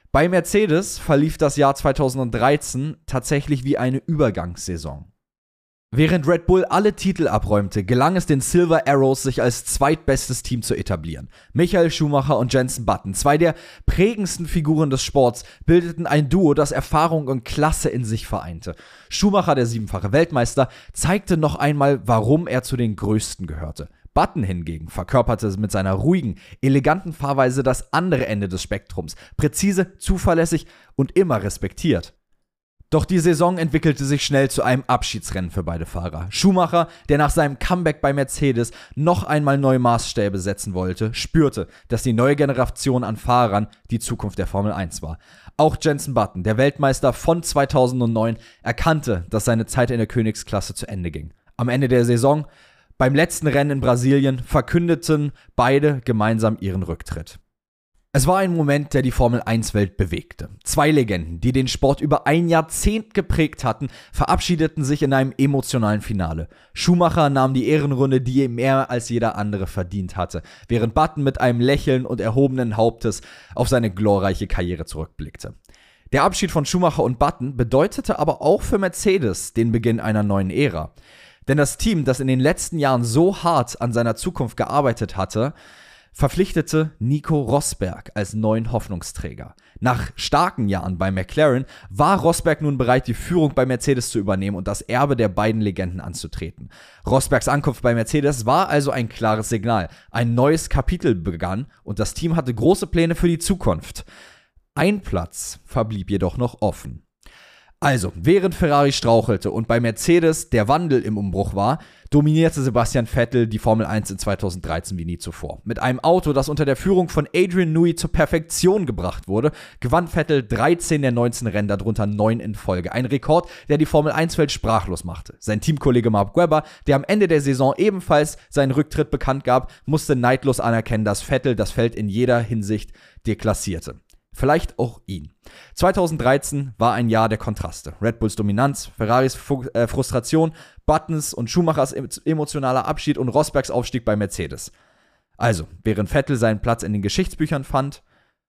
Speaker 1: Bei Mercedes verlief das Jahr zweitausenddreizehn tatsächlich wie eine Übergangssaison. Während Red Bull alle Titel abräumte, gelang es den Silver Arrows, sich als zweitbestes Team zu etablieren. Michael Schumacher und Jenson Button, zwei der prägendsten Figuren des Sports, bildeten ein Duo, das Erfahrung und Klasse in sich vereinte. Schumacher, der siebenfache Weltmeister, zeigte noch einmal, warum er zu den Größten gehörte. Button hingegen verkörperte mit seiner ruhigen, eleganten Fahrweise das andere Ende des Spektrums, präzise, zuverlässig und immer respektiert. Doch die Saison entwickelte sich schnell zu einem Abschiedsrennen für beide Fahrer. Schumacher, der nach seinem Comeback bei Mercedes noch einmal neue Maßstäbe setzen wollte, spürte, dass die neue Generation an Fahrern die Zukunft der Formel eins war. Auch Jenson Button, der Weltmeister von zweitausendneun, erkannte, dass seine Zeit in der Königsklasse zu Ende ging. Am Ende der Saison, beim letzten Rennen in Brasilien, verkündeten beide gemeinsam ihren Rücktritt. Es war ein Moment, der die Formel eins Welt bewegte. Zwei Legenden, die den Sport über ein Jahrzehnt geprägt hatten, verabschiedeten sich in einem emotionalen Finale. Schumacher nahm die Ehrenrunde, die er mehr als jeder andere verdient hatte, während Button mit einem Lächeln und erhobenen Hauptes auf seine glorreiche Karriere zurückblickte. Der Abschied von Schumacher und Button bedeutete aber auch für Mercedes den Beginn einer neuen Ära. Denn das Team, das in den letzten Jahren so hart an seiner Zukunft gearbeitet hatte, verpflichtete Nico Rosberg als neuen Hoffnungsträger. Nach starken Jahren bei McLaren war Rosberg nun bereit, die Führung bei Mercedes zu übernehmen und das Erbe der beiden Legenden anzutreten. Rosbergs Ankunft bei Mercedes war also ein klares Signal. Ein neues Kapitel begann und das Team hatte große Pläne für die Zukunft. Ein Platz verblieb jedoch noch offen. Also, während Ferrari strauchelte und bei Mercedes der Wandel im Umbruch war, dominierte Sebastian Vettel die Formel eins in zweitausenddreizehn wie nie zuvor. Mit einem Auto, das unter der Führung von Adrian Newey zur Perfektion gebracht wurde, gewann Vettel dreizehn der neunzehn Rennen, darunter neun in Folge. Ein Rekord, der die Formel eins Welt sprachlos machte. Sein Teamkollege Mark Webber, der am Ende der Saison ebenfalls seinen Rücktritt bekannt gab, musste neidlos anerkennen, dass Vettel das Feld in jeder Hinsicht deklassierte. Vielleicht auch ihn. zweitausenddreizehn war ein Jahr der Kontraste. Red Bulls Dominanz, Ferraris Fu- äh, Frustration, Buttons und Schumachers emotionaler Abschied und Rosbergs Aufstieg bei Mercedes. Also, während Vettel seinen Platz in den Geschichtsbüchern fand,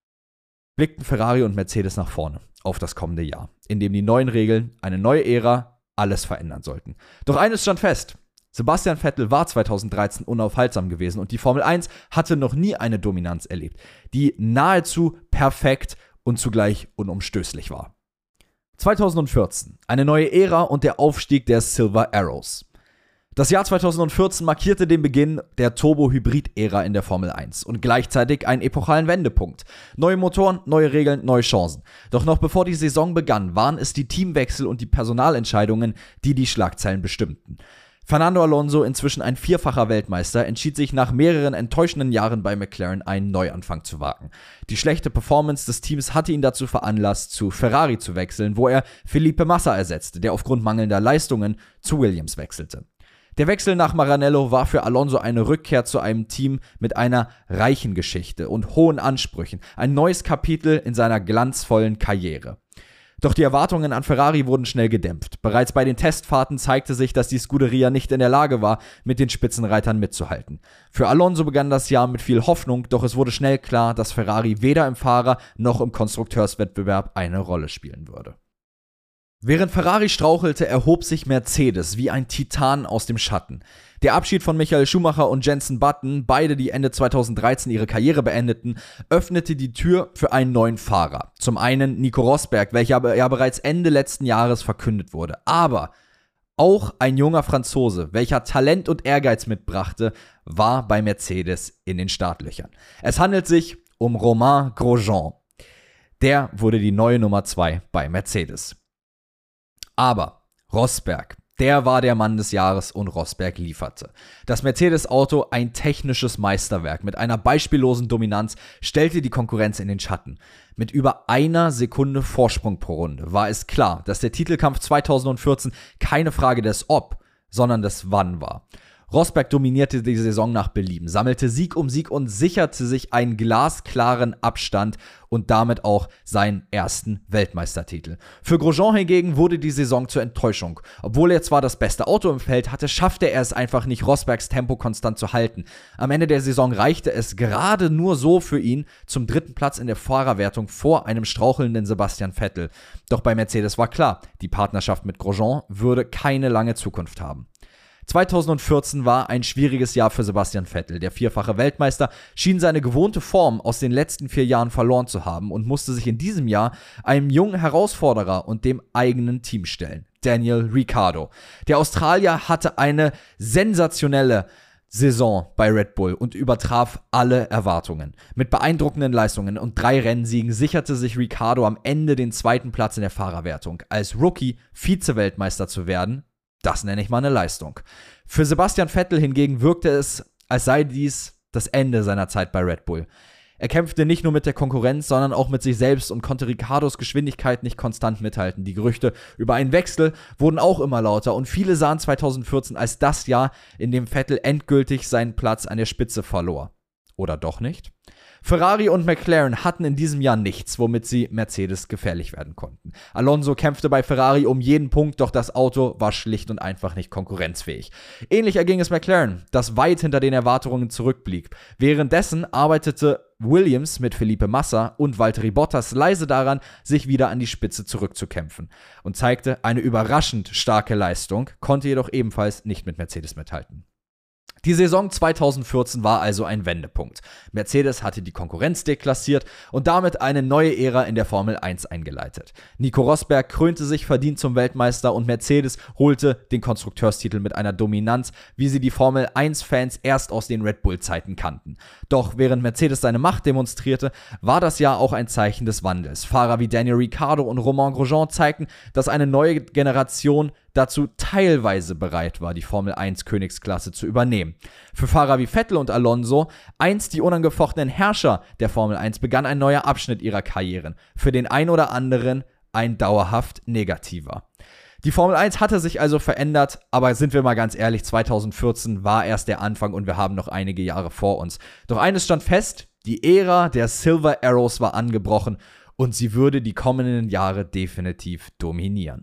Speaker 1: blickten Ferrari und Mercedes nach vorne auf das kommende Jahr, in dem die neuen Regeln, eine neue Ära, alles verändern sollten. Doch eines stand fest: Sebastian Vettel war zweitausenddreizehn unaufhaltsam gewesen und die Formel eins hatte noch nie eine Dominanz erlebt, die nahezu perfekt und zugleich unumstößlich war. zweitausendvierzehn, eine neue Ära und der Aufstieg der Silver Arrows. Das Jahr zweitausendvierzehn markierte den Beginn der Turbo-Hybrid-Ära in der Formel eins und gleichzeitig einen epochalen Wendepunkt. Neue Motoren, neue Regeln, neue Chancen. Doch noch bevor die Saison begann, waren es die Teamwechsel und die Personalentscheidungen, die die Schlagzeilen bestimmten. Fernando Alonso, inzwischen ein vierfacher Weltmeister, entschied sich nach mehreren enttäuschenden Jahren bei McLaren einen Neuanfang zu wagen. Die schlechte Performance des Teams hatte ihn dazu veranlasst, zu Ferrari zu wechseln, wo er Felipe Massa ersetzte, der aufgrund mangelnder Leistungen zu Williams wechselte. Der Wechsel nach Maranello war für Alonso eine Rückkehr zu einem Team mit einer reichen Geschichte und hohen Ansprüchen, ein neues Kapitel in seiner glanzvollen Karriere. Doch die Erwartungen an Ferrari wurden schnell gedämpft. Bereits bei den Testfahrten zeigte sich, dass die Scuderia nicht in der Lage war, mit den Spitzenreitern mitzuhalten. Für Alonso begann das Jahr mit viel Hoffnung, doch es wurde schnell klar, dass Ferrari weder im Fahrer- noch im Konstrukteurswettbewerb eine Rolle spielen würde. Während Ferrari strauchelte, erhob sich Mercedes wie ein Titan aus dem Schatten. Der Abschied von Michael Schumacher und Jenson Button, beide die Ende zweitausenddreizehn ihre Karriere beendeten, öffnete die Tür für einen neuen Fahrer. Zum einen Nico Rosberg, welcher ja bereits Ende letzten Jahres verkündet wurde. Aber auch ein junger Franzose, welcher Talent und Ehrgeiz mitbrachte, war bei Mercedes in den Startlöchern. Es handelt sich um Romain Grosjean. Der wurde die neue Nummer zwei bei Mercedes. Aber Rosberg, der war der Mann des Jahres und Rosberg lieferte. Das Mercedes-Auto, ein technisches Meisterwerk mit einer beispiellosen Dominanz, stellte die Konkurrenz in den Schatten. Mit über einer Sekunde Vorsprung pro Runde war es klar, dass der Titelkampf zweitausendvierzehn keine Frage des Ob, sondern des Wann war. Rosberg dominierte die Saison nach Belieben, sammelte Sieg um Sieg und sicherte sich einen glasklaren Abstand und damit auch seinen ersten Weltmeistertitel. Für Grosjean hingegen wurde die Saison zur Enttäuschung. Obwohl er zwar das beste Auto im Feld hatte, schaffte er es einfach nicht, Rosbergs Tempo konstant zu halten. Am Ende der Saison reichte es gerade nur so für ihn zum dritten Platz in der Fahrerwertung vor einem strauchelnden Sebastian Vettel. Doch bei Mercedes war klar, die Partnerschaft mit Grosjean würde keine lange Zukunft haben. zweitausendvierzehn war ein schwieriges Jahr für Sebastian Vettel. Der vierfache Weltmeister schien seine gewohnte Form aus den letzten vier Jahren verloren zu haben und musste sich in diesem Jahr einem jungen Herausforderer und dem eigenen Team stellen, Daniel Ricciardo. Der Australier hatte eine sensationelle Saison bei Red Bull und übertraf alle Erwartungen. Mit beeindruckenden Leistungen und drei Rennsiegen sicherte sich Ricciardo am Ende den zweiten Platz in der Fahrerwertung. Als Rookie Vize-Weltmeister zu werden, das nenne ich mal eine Leistung. Für Sebastian Vettel hingegen wirkte es, als sei dies das Ende seiner Zeit bei Red Bull. Er kämpfte nicht nur mit der Konkurrenz, sondern auch mit sich selbst und konnte Ricciardos Geschwindigkeit nicht konstant mithalten. Die Gerüchte über einen Wechsel wurden auch immer lauter und viele sahen zweitausendvierzehn als das Jahr, in dem Vettel endgültig seinen Platz an der Spitze verlor. Oder doch nicht? Ferrari und McLaren hatten in diesem Jahr nichts, womit sie Mercedes gefährlich werden konnten. Alonso kämpfte bei Ferrari um jeden Punkt, doch das Auto war schlicht und einfach nicht konkurrenzfähig. Ähnlich erging es McLaren, das weit hinter den Erwartungen zurückblieb. Währenddessen arbeitete Williams mit Felipe Massa und Valtteri Bottas leise daran, sich wieder an die Spitze zurückzukämpfen und zeigte eine überraschend starke Leistung, konnte jedoch ebenfalls nicht mit Mercedes mithalten. Die Saison zweitausendvierzehn war also ein Wendepunkt. Mercedes hatte die Konkurrenz deklassiert und damit eine neue Ära in der Formel eins eingeleitet. Nico Rosberg krönte sich verdient zum Weltmeister und Mercedes holte den Konstrukteurstitel mit einer Dominanz, wie sie die Formel eins Fans erst aus den Red Bull-Zeiten kannten. Doch während Mercedes seine Macht demonstrierte, war das Jahr auch ein Zeichen des Wandels. Fahrer wie Daniel Ricciardo und Romain Grosjean zeigten, dass eine neue Generation dazu teilweise bereit war, die Formel eins Königsklasse zu übernehmen. Für Fahrer wie Vettel und Alonso, einst die unangefochtenen Herrscher der Formel eins, begann ein neuer Abschnitt ihrer Karrieren. Für den einen oder anderen ein dauerhaft negativer. Die Formel eins hatte sich also verändert, aber sind wir mal ganz ehrlich, zweitausendvierzehn war erst der Anfang und wir haben noch einige Jahre vor uns. Doch eines stand fest, die Ära der Silver Arrows war angebrochen und sie würde die kommenden Jahre definitiv dominieren.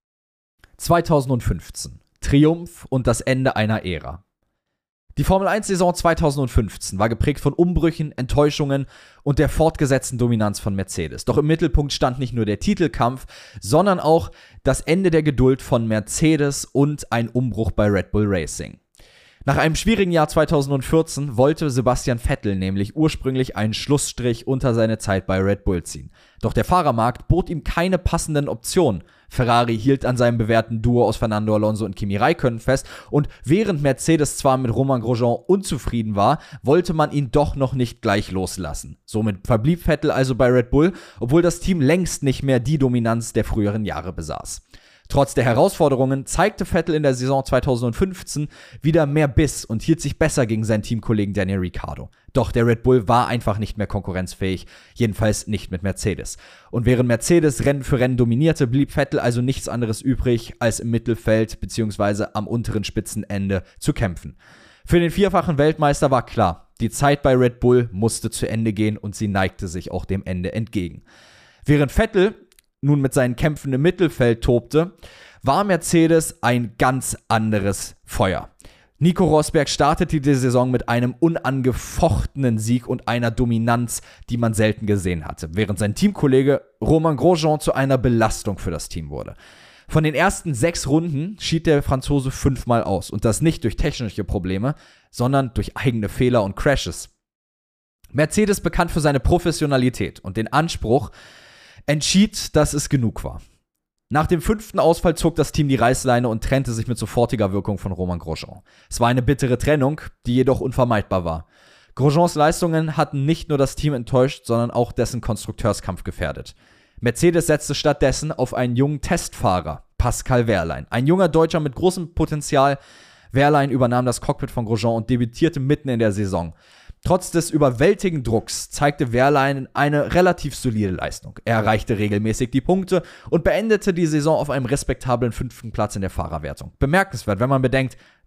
Speaker 1: zweitausendfünfzehn. Triumph und das Ende einer Ära. Die Formel eins Saison zweitausendfünfzehn war geprägt von Umbrüchen, Enttäuschungen und der fortgesetzten Dominanz von Mercedes. Doch im Mittelpunkt stand nicht nur der Titelkampf, sondern auch das Ende der Geduld von Mercedes und ein Umbruch bei Red Bull Racing. Nach einem schwierigen Jahr zweitausendvierzehn wollte Sebastian Vettel nämlich ursprünglich einen Schlussstrich unter seine Zeit bei Red Bull ziehen. Doch der Fahrermarkt bot ihm keine passenden Optionen. Ferrari hielt an seinem bewährten Duo aus Fernando Alonso und Kimi Räikkönen fest und während Mercedes zwar mit Romain Grosjean unzufrieden war, wollte man ihn doch noch nicht gleich loslassen. Somit verblieb Vettel also bei Red Bull, obwohl das Team längst nicht mehr die Dominanz der früheren Jahre besaß. Trotz der Herausforderungen zeigte Vettel in der Saison zweitausendfünfzehn wieder mehr Biss und hielt sich besser gegen seinen Teamkollegen Daniel Ricciardo. Doch der Red Bull war einfach nicht mehr konkurrenzfähig, jedenfalls nicht mit Mercedes. Und während Mercedes Rennen für Rennen dominierte, blieb Vettel also nichts anderes übrig, als im Mittelfeld bzw. am unteren Spitzenende zu kämpfen. Für den vierfachen Weltmeister war klar, die Zeit bei Red Bull musste zu Ende gehen und sie neigte sich auch dem Ende entgegen. Während Vettel nun mit seinen Kämpfen im Mittelfeld tobte, war Mercedes ein ganz anderes Feuer. Nico Rosberg startete die Saison mit einem unangefochtenen Sieg und einer Dominanz, die man selten gesehen hatte, während sein Teamkollege Romain Grosjean zu einer Belastung für das Team wurde. Von den ersten sechs Runden schied der Franzose fünfmal aus und das nicht durch technische Probleme, sondern durch eigene Fehler und Crashes. Mercedes, bekannt für seine Professionalität und den Anspruch, entschied, dass es genug war. Nach dem fünften Ausfall zog das Team die Reißleine und trennte sich mit sofortiger Wirkung von Romain Grosjean. Es war eine bittere Trennung, die jedoch unvermeidbar war. Grosjeans Leistungen hatten nicht nur das Team enttäuscht, sondern auch dessen Konstrukteurskampf gefährdet. Mercedes setzte stattdessen auf einen jungen Testfahrer, Pascal Wehrlein. Ein junger Deutscher mit großem Potenzial. Wehrlein übernahm das Cockpit von Grosjean und debütierte mitten in der Saison. Trotz des überwältigenden Drucks zeigte Wehrlein eine relativ solide Leistung. Er erreichte regelmäßig die Punkte und beendete die Saison auf einem respektablen fünften Platz in der Fahrerwertung. Bemerkenswert, wenn man bedenkt,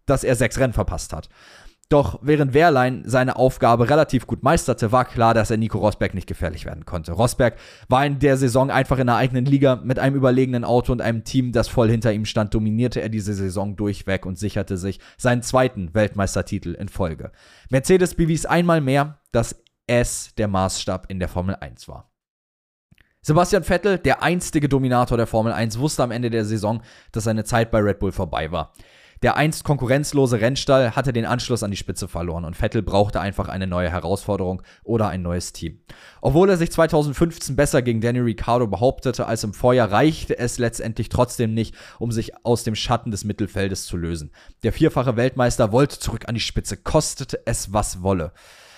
Speaker 1: dass er sechs Rennen verpasst hat. Doch während Wehrlein seine Aufgabe relativ gut meisterte, war klar, dass er Nico Rosberg nicht gefährlich werden konnte. Rosberg war in der Saison einfach in der eigenen Liga mit einem überlegenen Auto und einem Team, das voll hinter ihm stand, dominierte er diese Saison durchweg und sicherte sich seinen zweiten Weltmeistertitel in Folge. Mercedes bewies einmal mehr, dass es der Maßstab in der Formel eins war. Sebastian Vettel, der einstige Dominator der Formel eins, wusste am Ende der Saison, dass seine Zeit bei Red Bull vorbei war. Der einst konkurrenzlose Rennstall hatte den Anschluss an die Spitze verloren und Vettel brauchte einfach eine neue Herausforderung oder ein neues Team. Obwohl er sich zweitausendfünfzehn besser gegen Danny Ricciardo behauptete als im Vorjahr, reichte es letztendlich trotzdem nicht, um sich aus dem Schatten des Mittelfeldes zu lösen. Der vierfache Weltmeister wollte zurück an die Spitze, kostete es was wolle.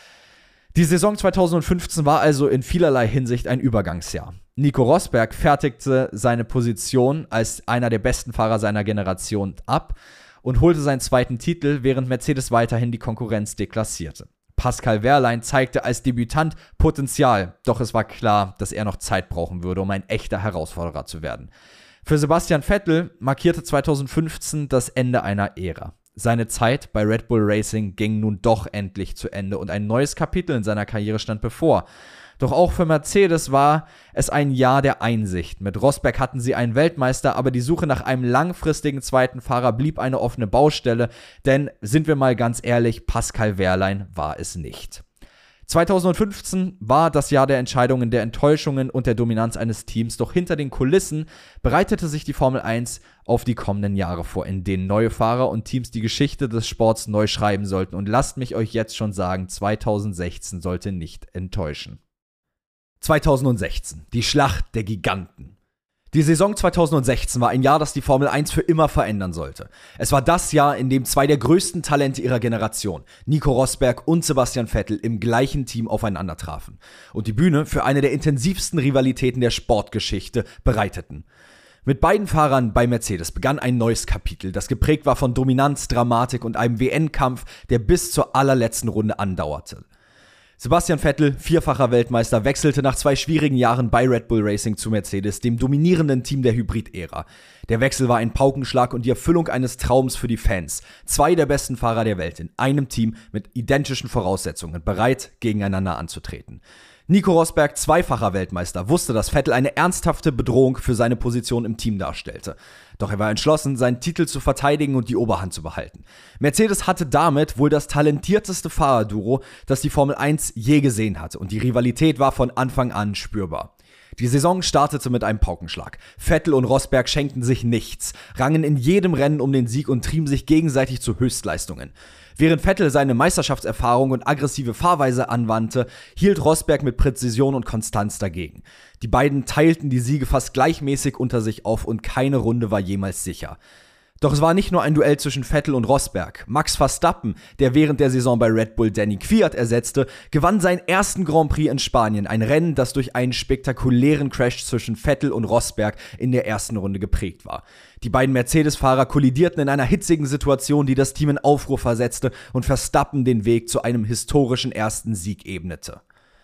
Speaker 1: Die Saison zweitausendfünfzehn war also in vielerlei Hinsicht ein Übergangsjahr. Nico Rosberg fertigte seine Position als einer der besten Fahrer seiner Generation ab und holte seinen zweiten Titel, während Mercedes weiterhin die Konkurrenz deklassierte. Pascal Wehrlein zeigte als Debütant Potenzial, doch es war klar, dass er noch Zeit brauchen würde, um ein echter Herausforderer zu werden. Für Sebastian Vettel markierte zweitausendfünfzehn das Ende einer Ära. Seine Zeit bei Red Bull Racing ging nun doch endlich zu Ende und ein neues Kapitel in seiner Karriere stand bevor. Doch auch für Mercedes war es ein Jahr der Einsicht. Mit Rosberg hatten sie einen Weltmeister, aber die Suche nach einem langfristigen zweiten Fahrer blieb eine offene Baustelle, denn, sind wir mal ganz ehrlich, Pascal Wehrlein war es nicht. zweitausendfünfzehn war das Jahr der Entscheidungen, der Enttäuschungen und der Dominanz eines Teams, doch hinter den Kulissen bereitete sich die Formel eins auf die kommenden Jahre vor, in denen neue Fahrer und Teams die Geschichte des Sports neu schreiben sollten. Und lasst mich euch jetzt schon sagen, zweitausendsechzehn sollte nicht enttäuschen. zweitausendsechzehn, die Schlacht der Giganten. Die Saison zweitausendsechzehn war ein Jahr, das die Formel eins für immer verändern sollte. Es war das Jahr, in dem zwei der größten Talente ihrer Generation, Nico Rosberg und Sebastian Vettel, im gleichen Team aufeinander trafen und die Bühne für eine der intensivsten Rivalitäten der Sportgeschichte bereiteten. Mit beiden Fahrern bei Mercedes begann ein neues Kapitel, das geprägt war von Dominanz, Dramatik und einem W M-Kampf, der bis zur allerletzten Runde andauerte. Sebastian Vettel, vierfacher Weltmeister, wechselte nach zwei schwierigen Jahren bei Red Bull Racing zu Mercedes, dem dominierenden Team der Hybrid-Ära. Der Wechsel war ein Paukenschlag und die Erfüllung eines Traums für die Fans. Zwei der besten Fahrer der Welt in einem Team mit identischen Voraussetzungen, bereit, gegeneinander anzutreten. Nico Rosberg, zweifacher Weltmeister, wusste, dass Vettel eine ernsthafte Bedrohung für seine Position im Team darstellte. Doch er war entschlossen, seinen Titel zu verteidigen und die Oberhand zu behalten. Mercedes hatte damit wohl das talentierteste Fahrerduo, das die Formel eins je gesehen hatte, und die Rivalität war von Anfang an spürbar. Die Saison startete mit einem Paukenschlag. Vettel und Rosberg schenkten sich nichts, rangen in jedem Rennen um den Sieg und trieben sich gegenseitig zu Höchstleistungen. Während Vettel seine Meisterschaftserfahrung und aggressive Fahrweise anwandte, hielt Rosberg mit Präzision und Konstanz dagegen. Die beiden teilten die Siege fast gleichmäßig unter sich auf und keine Runde war jemals sicher. Doch es war nicht nur ein Duell zwischen Vettel und Rosberg. Max Verstappen, der während der Saison bei Red Bull Danny Kvyat ersetzte, gewann seinen ersten Grand Prix in Spanien. Ein Rennen, das durch einen spektakulären Crash zwischen Vettel und Rosberg in der ersten Runde geprägt war. Die beiden Mercedes-Fahrer kollidierten in einer hitzigen Situation, die das Team in Aufruhr versetzte und Verstappen den Weg zu einem historischen ersten Sieg ebnete.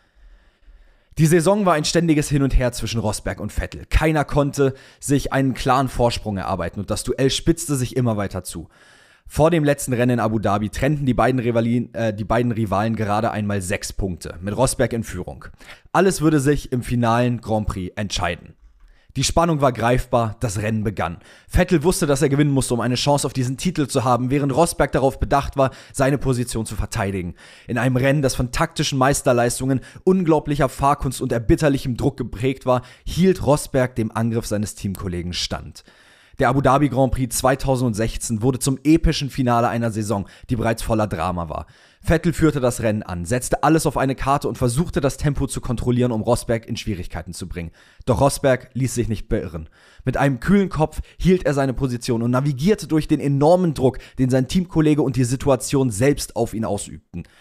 Speaker 1: Die Saison war ein ständiges Hin und Her zwischen Rosberg und Vettel. Keiner konnte sich einen klaren Vorsprung erarbeiten und das Duell spitzte sich immer weiter zu. Vor dem letzten Rennen in Abu Dhabi trennten die beiden, Rivalin, äh, die beiden Rivalen gerade einmal sechs Punkte, mit Rosberg in Führung. Alles würde sich im finalen Grand Prix entscheiden. Die Spannung war greifbar, das Rennen begann. Vettel wusste, dass er gewinnen musste, um eine Chance auf diesen Titel zu haben, während Rosberg darauf bedacht war, seine Position zu verteidigen. In einem Rennen, das von taktischen Meisterleistungen, unglaublicher Fahrkunst und erbitterlichem Druck geprägt war, hielt Rosberg dem Angriff seines Teamkollegen stand. Der Abu Dhabi Grand Prix zweitausendsechzehn wurde zum epischen Finale einer Saison, die bereits voller Drama war. Vettel führte das Rennen an, setzte alles auf eine Karte und versuchte das Tempo zu kontrollieren, um Rosberg in Schwierigkeiten zu bringen. Doch Rosberg ließ sich nicht beirren. Mit einem kühlen Kopf hielt er seine Position und navigierte durch den enormen Druck, den sein Teamkollege und die Situation selbst auf ihn ausübten.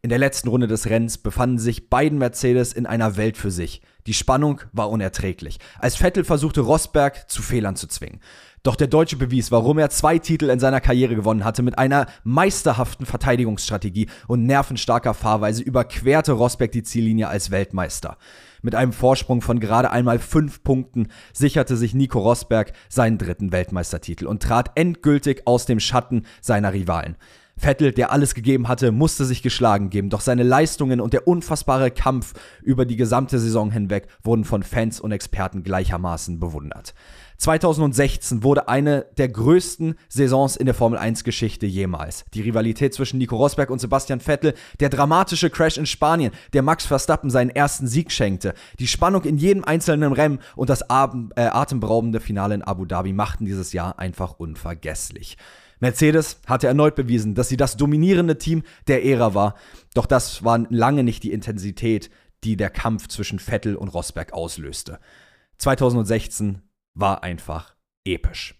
Speaker 1: In der letzten Runde des Rennens befanden sich beiden Mercedes in einer Welt für sich. Die Spannung war unerträglich, als Vettel versuchte, Rosberg zu Fehlern zu zwingen. Doch der Deutsche bewies, warum er zwei Titel in seiner Karriere gewonnen hatte. Mit einer meisterhaften Verteidigungsstrategie und nervenstarker Fahrweise überquerte Rosberg die Ziellinie als Weltmeister. Mit einem Vorsprung von gerade einmal fünf Punkten sicherte sich Nico Rosberg seinen dritten Weltmeistertitel und trat endgültig aus dem Schatten seiner Rivalen. Vettel, der alles gegeben hatte, musste sich geschlagen geben, doch seine Leistungen und der unfassbare Kampf über die gesamte Saison hinweg wurden von Fans und Experten gleichermaßen bewundert. zweitausendsechzehn wurde eine der größten Saisons in der Formel eins Geschichte jemals. Die Rivalität zwischen Nico Rosberg und Sebastian Vettel, der dramatische Crash in Spanien, der Max Verstappen seinen ersten Sieg schenkte, die Spannung in jedem einzelnen Rennen und das atemberaubende Finale in Abu Dhabi machten dieses Jahr einfach unvergesslich. Mercedes hatte erneut bewiesen, dass sie das dominierende Team der Ära war, doch das war lange nicht die Intensität, die der Kampf zwischen Vettel und Rosberg auslöste. zweitausendsechzehn war einfach episch.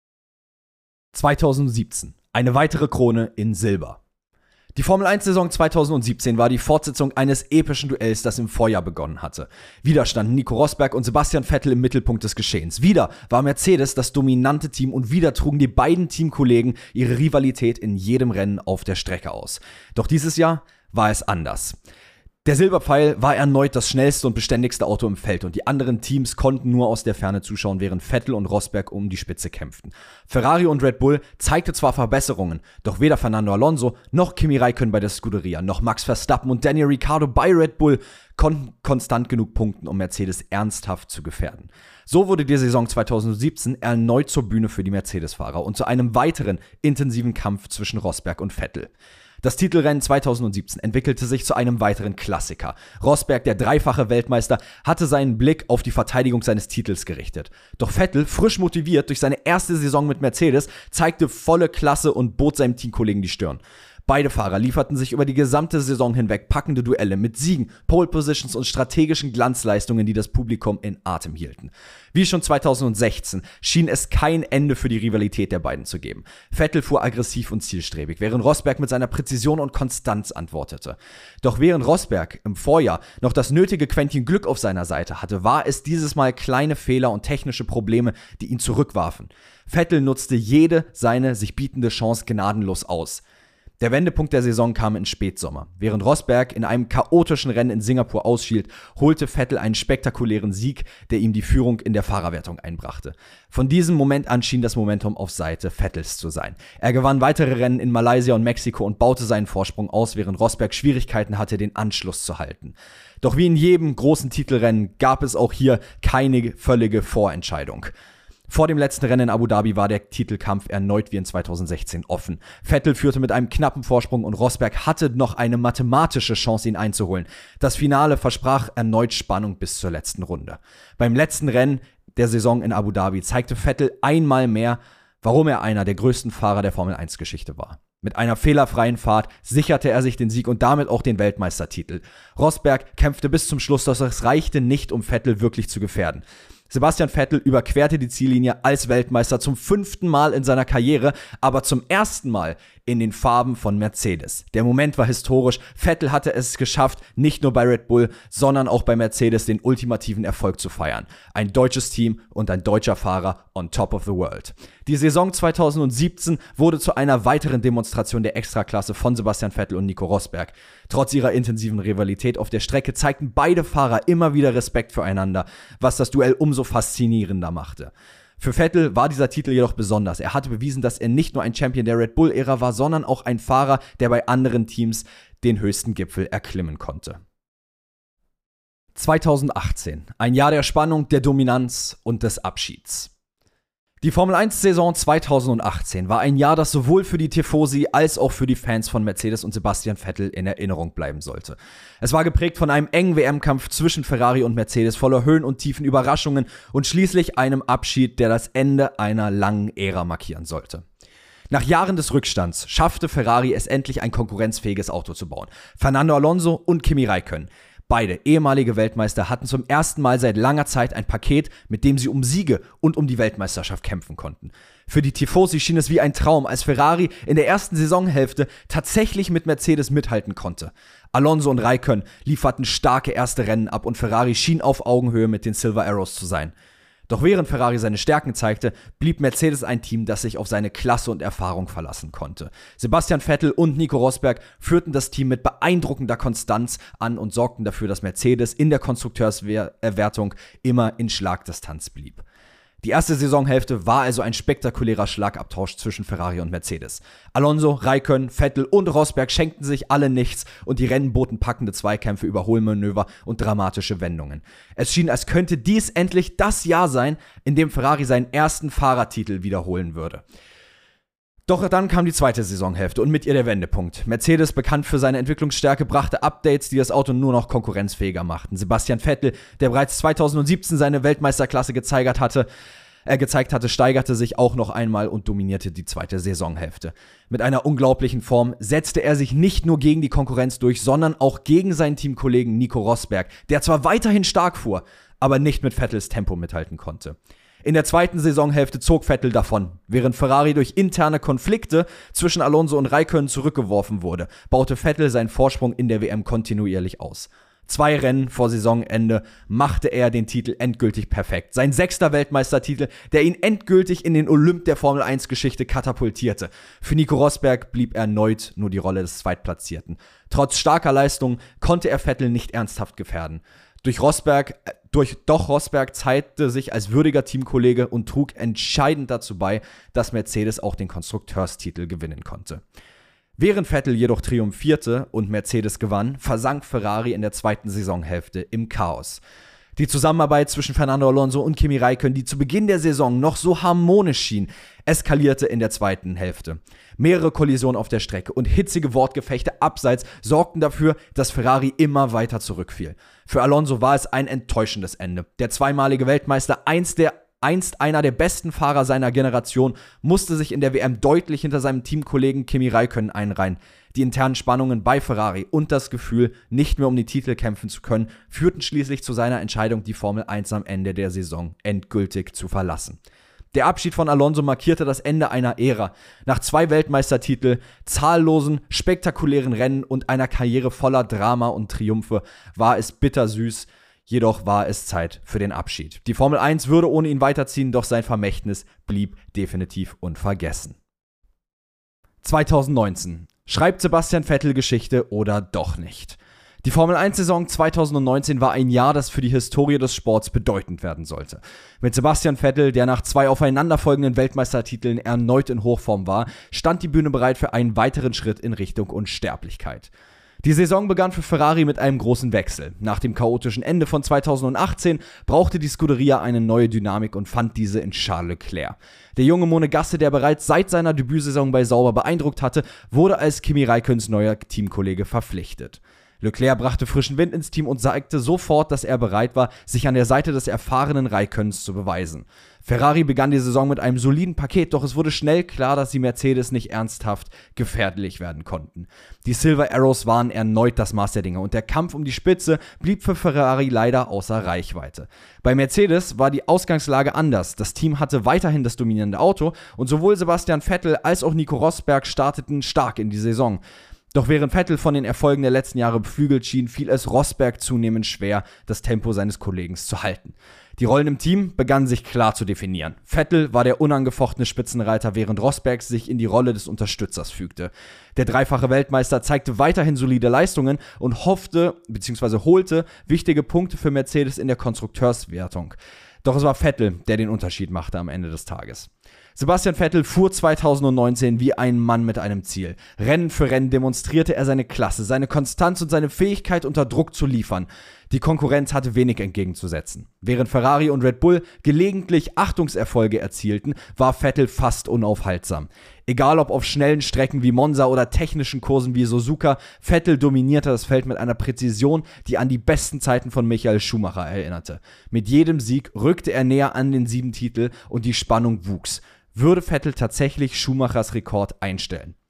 Speaker 1: zweitausendsiebzehn. Eine weitere Krone in Silber. Die Formel eins Saison zweitausendsiebzehn war die Fortsetzung eines epischen Duells, das im Vorjahr begonnen hatte. Wieder standen Nico Rosberg und Sebastian Vettel im Mittelpunkt des Geschehens. Wieder war Mercedes das dominante Team und wieder trugen die beiden Teamkollegen ihre Rivalität in jedem Rennen auf der Strecke aus. Doch dieses Jahr war es anders. Der Silberpfeil war erneut das schnellste und beständigste Auto im Feld und die anderen Teams konnten nur aus der Ferne zuschauen, während Vettel und Rosberg um die Spitze kämpften. Ferrari und Red Bull zeigte zwar Verbesserungen, doch weder Fernando Alonso noch Kimi Räikkönen bei der Scuderia, noch Max Verstappen und Daniel Ricciardo bei Red Bull konnten konstant genug punkten, um Mercedes ernsthaft zu gefährden. So wurde die Saison zweitausendsiebzehn erneut zur Bühne für die Mercedes-Fahrer und zu einem weiteren intensiven Kampf zwischen Rosberg und Vettel. Das Titelrennen zweitausendsiebzehn entwickelte sich zu einem weiteren Klassiker. Rosberg, der dreifache Weltmeister, hatte seinen Blick auf die Verteidigung seines Titels gerichtet. Doch Vettel, frisch motiviert durch seine erste Saison mit Mercedes, zeigte volle Klasse und bot seinem Teamkollegen die Stirn. Beide Fahrer lieferten sich über die gesamte Saison hinweg packende Duelle mit Siegen, Pole Positions und strategischen Glanzleistungen, die das Publikum in Atem hielten. Wie schon zweitausendsechzehn schien es kein Ende für die Rivalität der beiden zu geben. Vettel fuhr aggressiv und zielstrebig, während Rosberg mit seiner Präzision und Konstanz antwortete. Doch während Rosberg im Vorjahr noch das nötige Quäntchen Glück auf seiner Seite hatte, war es dieses Mal kleine Fehler und technische Probleme, die ihn zurückwarfen. Vettel nutzte jede seine sich bietende Chance gnadenlos aus. Der Wendepunkt der Saison kam im Spätsommer. Während Rosberg in einem chaotischen Rennen in Singapur ausschied, holte Vettel einen spektakulären Sieg, der ihm die Führung in der Fahrerwertung einbrachte. Von diesem Moment an schien das Momentum auf Seite Vettels zu sein. Er gewann weitere Rennen in Malaysia und Mexiko und baute seinen Vorsprung aus, während Rosberg Schwierigkeiten hatte, den Anschluss zu halten. Doch wie in jedem großen Titelrennen gab es auch hier keine völlige Vorentscheidung. Vor dem letzten Rennen in Abu Dhabi war der Titelkampf erneut wie in zweitausendsechzehn offen. Vettel führte mit einem knappen Vorsprung und Rosberg hatte noch eine mathematische Chance, ihn einzuholen. Das Finale versprach erneut Spannung bis zur letzten Runde. Beim letzten Rennen der Saison in Abu Dhabi zeigte Vettel einmal mehr, warum er einer der größten Fahrer der Formel eins Geschichte war. Mit einer fehlerfreien Fahrt sicherte er sich den Sieg und damit auch den Weltmeistertitel. Rosberg kämpfte bis zum Schluss, doch es reichte nicht, um Vettel wirklich zu gefährden. Sebastian Vettel überquerte die Ziellinie als Weltmeister zum fünften Mal in seiner Karriere, aber zum ersten Mal in den Farben von Mercedes. Der Moment war historisch. Vettel hatte es geschafft, nicht nur bei Red Bull, sondern auch bei Mercedes den ultimativen Erfolg zu feiern. Ein deutsches Team und ein deutscher Fahrer on top of the world. Die Saison zweitausendsiebzehn wurde zu einer weiteren Demonstration der Extraklasse von Sebastian Vettel und Nico Rosberg. Trotz ihrer intensiven Rivalität auf der Strecke zeigten beide Fahrer immer wieder Respekt füreinander, was das Duell umso faszinierender machte. Für Vettel war dieser Titel jedoch besonders. Er hatte bewiesen, dass er nicht nur ein Champion der Red Bull-Ära war, sondern auch ein Fahrer, der bei anderen Teams den höchsten Gipfel erklimmen konnte. zweitausendachtzehn. Ein Jahr der Spannung, der Dominanz und des Abschieds. Die Formel eins Saison zweitausendachtzehn war ein Jahr, das sowohl für die Tifosi als auch für die Fans von Mercedes und Sebastian Vettel in Erinnerung bleiben sollte. Es war geprägt von einem engen W M-Kampf zwischen Ferrari und Mercedes, voller Höhen und Tiefen, Überraschungen und schließlich einem Abschied, der das Ende einer langen Ära markieren sollte. Nach Jahren des Rückstands schaffte Ferrari es endlich, ein konkurrenzfähiges Auto zu bauen. Fernando Alonso und Kimi Räikkönen. Beide ehemalige Weltmeister hatten zum ersten Mal seit langer Zeit ein Paket, mit dem sie um Siege und um die Weltmeisterschaft kämpfen konnten. Für die Tifosi schien es wie ein Traum, als Ferrari in der ersten Saisonhälfte tatsächlich mit Mercedes mithalten konnte. Alonso und Raikkonen lieferten starke erste Rennen ab und Ferrari schien auf Augenhöhe mit den Silver Arrows zu sein. Doch während Ferrari seine Stärken zeigte, blieb Mercedes ein Team, das sich auf seine Klasse und Erfahrung verlassen konnte. Sebastian Vettel und Nico Rosberg führten das Team mit beeindruckender Konstanz an und sorgten dafür, dass Mercedes in der Konstrukteurswertung immer in Schlagdistanz blieb. Die erste Saisonhälfte war also ein spektakulärer Schlagabtausch zwischen Ferrari und Mercedes. Alonso, Raikkonen, Vettel und Rosberg schenkten sich alle nichts und die Rennen boten packende Zweikämpfe, Überholmanöver und dramatische Wendungen. Es schien, als könnte dies endlich das Jahr sein, in dem Ferrari seinen ersten Fahrertitel wiederholen würde. Doch dann kam die zweite Saisonhälfte und mit ihr der Wendepunkt. Mercedes, bekannt für seine Entwicklungsstärke, brachte Updates, die das Auto nur noch konkurrenzfähiger machten. Sebastian Vettel, der bereits zweitausendsiebzehn seine Weltmeisterklasse gezeigt hatte, äh, gezeigt hatte, steigerte sich auch noch einmal und dominierte die zweite Saisonhälfte. Mit einer unglaublichen Form setzte er sich nicht nur gegen die Konkurrenz durch, sondern auch gegen seinen Teamkollegen Nico Rosberg, der zwar weiterhin stark fuhr, aber nicht mit Vettels Tempo mithalten konnte. In der zweiten Saisonhälfte zog Vettel davon. Während Ferrari durch interne Konflikte zwischen Alonso und Raikkonen zurückgeworfen wurde, baute Vettel seinen Vorsprung in der W M kontinuierlich aus. Zwei Rennen vor Saisonende machte er den Titel endgültig perfekt. Sein sechster Weltmeistertitel, der ihn endgültig in den Olymp der Formel eins Geschichte katapultierte. Für Nico Rosberg blieb erneut nur die Rolle des Zweitplatzierten. Trotz starker Leistungen konnte er Vettel nicht ernsthaft gefährden. Durch Rosberg, durch doch Rosberg zeigte sich als würdiger Teamkollege und trug entscheidend dazu bei, dass Mercedes auch den Konstrukteurstitel gewinnen konnte. Während Vettel jedoch triumphierte und Mercedes gewann, versank Ferrari in der zweiten Saisonhälfte im Chaos. Die Zusammenarbeit zwischen Fernando Alonso und Kimi Räikkönen, die zu Beginn der Saison noch so harmonisch schien, eskalierte in der zweiten Hälfte. Mehrere Kollisionen auf der Strecke und hitzige Wortgefechte abseits sorgten dafür, dass Ferrari immer weiter zurückfiel. Für Alonso war es ein enttäuschendes Ende. Der zweimalige Weltmeister, einst der Einst einer der besten Fahrer seiner Generation, musste sich in der W M deutlich hinter seinem Teamkollegen Kimi Räikkönen einreihen. Die internen Spannungen bei Ferrari und das Gefühl, nicht mehr um die Titel kämpfen zu können, führten schließlich zu seiner Entscheidung, die Formel eins am Ende der Saison endgültig zu verlassen. Der Abschied von Alonso markierte das Ende einer Ära. Nach zwei Weltmeistertiteln, zahllosen, spektakulären Rennen und einer Karriere voller Drama und Triumphe war es bittersüß. Jedoch war es Zeit für den Abschied. Die Formel eins würde ohne ihn weiterziehen, doch sein Vermächtnis blieb definitiv unvergessen. zweitausendneunzehn. Schreibt Sebastian Vettel Geschichte oder doch nicht? Die Formel eins Saison zweitausendneunzehn war ein Jahr, das für die Historie des Sports bedeutend werden sollte. Mit Sebastian Vettel, der nach zwei aufeinanderfolgenden Weltmeistertiteln erneut in Hochform war, stand die Bühne bereit für einen weiteren Schritt in Richtung Unsterblichkeit. Die Saison begann für Ferrari mit einem großen Wechsel. Nach dem chaotischen Ende von zweitausendachtzehn brauchte die Scuderia eine neue Dynamik und fand diese in Charles Leclerc. Der junge Monegasse, der bereits seit seiner Debütsaison bei Sauber beeindruckt hatte, wurde als Kimi Räikköns neuer Teamkollege verpflichtet. Leclerc brachte frischen Wind ins Team und zeigte sofort, dass er bereit war, sich an der Seite des erfahrenen Räikköns zu beweisen. Ferrari begann die Saison mit einem soliden Paket, doch es wurde schnell klar, dass die Mercedes nicht ernsthaft gefährlich werden konnten. Die Silver Arrows waren erneut das Maß der Dinge und der Kampf um die Spitze blieb für Ferrari leider außer Reichweite. Bei Mercedes war die Ausgangslage anders. Das Team hatte weiterhin das dominierende Auto und sowohl Sebastian Vettel als auch Nico Rosberg starteten stark in die Saison. Doch während Vettel von den Erfolgen der letzten Jahre beflügelt schien, fiel es Rosberg zunehmend schwer, das Tempo seines Kollegen zu halten. Die Rollen im Team begannen sich klar zu definieren. Vettel war der unangefochtene Spitzenreiter, während Rosberg sich in die Rolle des Unterstützers fügte. Der dreifache Weltmeister zeigte weiterhin solide Leistungen und hoffte bzw. holte wichtige Punkte für Mercedes in der Konstrukteurswertung. Doch es war Vettel, der den Unterschied machte am Ende des Tages. Sebastian Vettel fuhr zweitausendneunzehn wie ein Mann mit einem Ziel. Rennen für Rennen demonstrierte er seine Klasse, seine Konstanz und seine Fähigkeit, unter Druck zu liefern. Die Konkurrenz hatte wenig entgegenzusetzen. Während Ferrari und Red Bull gelegentlich Achtungserfolge erzielten, war Vettel fast unaufhaltsam. Egal ob auf schnellen Strecken wie Monza oder technischen Kursen wie Suzuka, Vettel dominierte das Feld mit einer Präzision, die an die besten Zeiten von Michael Schumacher erinnerte. Mit jedem Sieg rückte er näher an den sieben Titel und die Spannung wuchs. Würde Vettel tatsächlich Schumachers Rekord einstellen?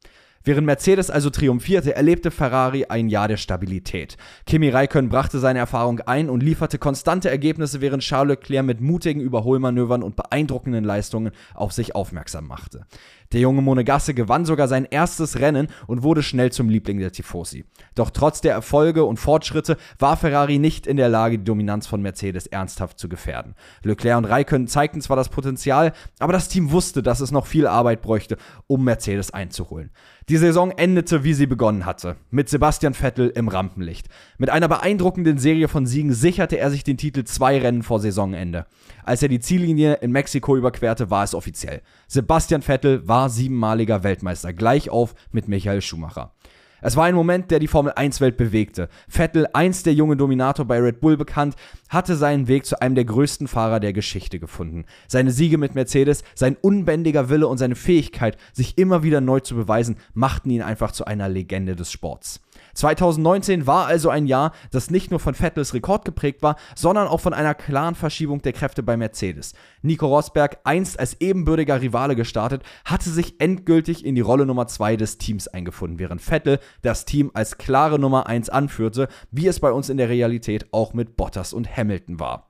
Speaker 1: Während Mercedes also triumphierte, erlebte Ferrari ein Jahr der Stabilität. Kimi Räikkönen brachte seine Erfahrung ein und lieferte konstante Ergebnisse, während Charles Leclerc mit mutigen Überholmanövern und beeindruckenden Leistungen auf sich aufmerksam machte. Der junge Monegasse gewann sogar sein erstes Rennen und wurde schnell zum Liebling der Tifosi. Doch trotz der Erfolge und Fortschritte war Ferrari nicht in der Lage, die Dominanz von Mercedes ernsthaft zu gefährden. Leclerc und Räikkönen zeigten zwar das Potenzial, aber das Team wusste, dass es noch viel Arbeit bräuchte, um Mercedes einzuholen. Die Saison endete, wie sie begonnen hatte, mit Sebastian Vettel im Rampenlicht. Mit einer beeindruckenden Serie von Siegen sicherte er sich den Titel zwei Rennen vor Saisonende. Als er die Ziellinie in Mexiko überquerte, war es offiziell. Sebastian Vettel war siebenmaliger Weltmeister, gleich auf mit Michael Schumacher. Es war ein Moment, der die Formel eins Welt bewegte. Vettel, einst der junge Dominator bei Red Bull bekannt, hatte seinen Weg zu einem der größten Fahrer der Geschichte gefunden. Seine Siege mit Mercedes, sein unbändiger Wille und seine Fähigkeit, sich immer wieder neu zu beweisen, machten ihn einfach zu einer Legende des Sports. zwanzig neunzehn war also ein Jahr, das nicht nur von Vettels Rekord geprägt war, sondern auch von einer klaren Verschiebung der Kräfte bei Mercedes. Nico Rosberg, einst als ebenbürtiger Rivale gestartet, hatte sich endgültig in die Rolle Nummer zwei des Teams eingefunden, während Vettel das Team als klare Nummer eins anführte, wie es bei uns in der Realität auch mit Bottas und Hamilton war.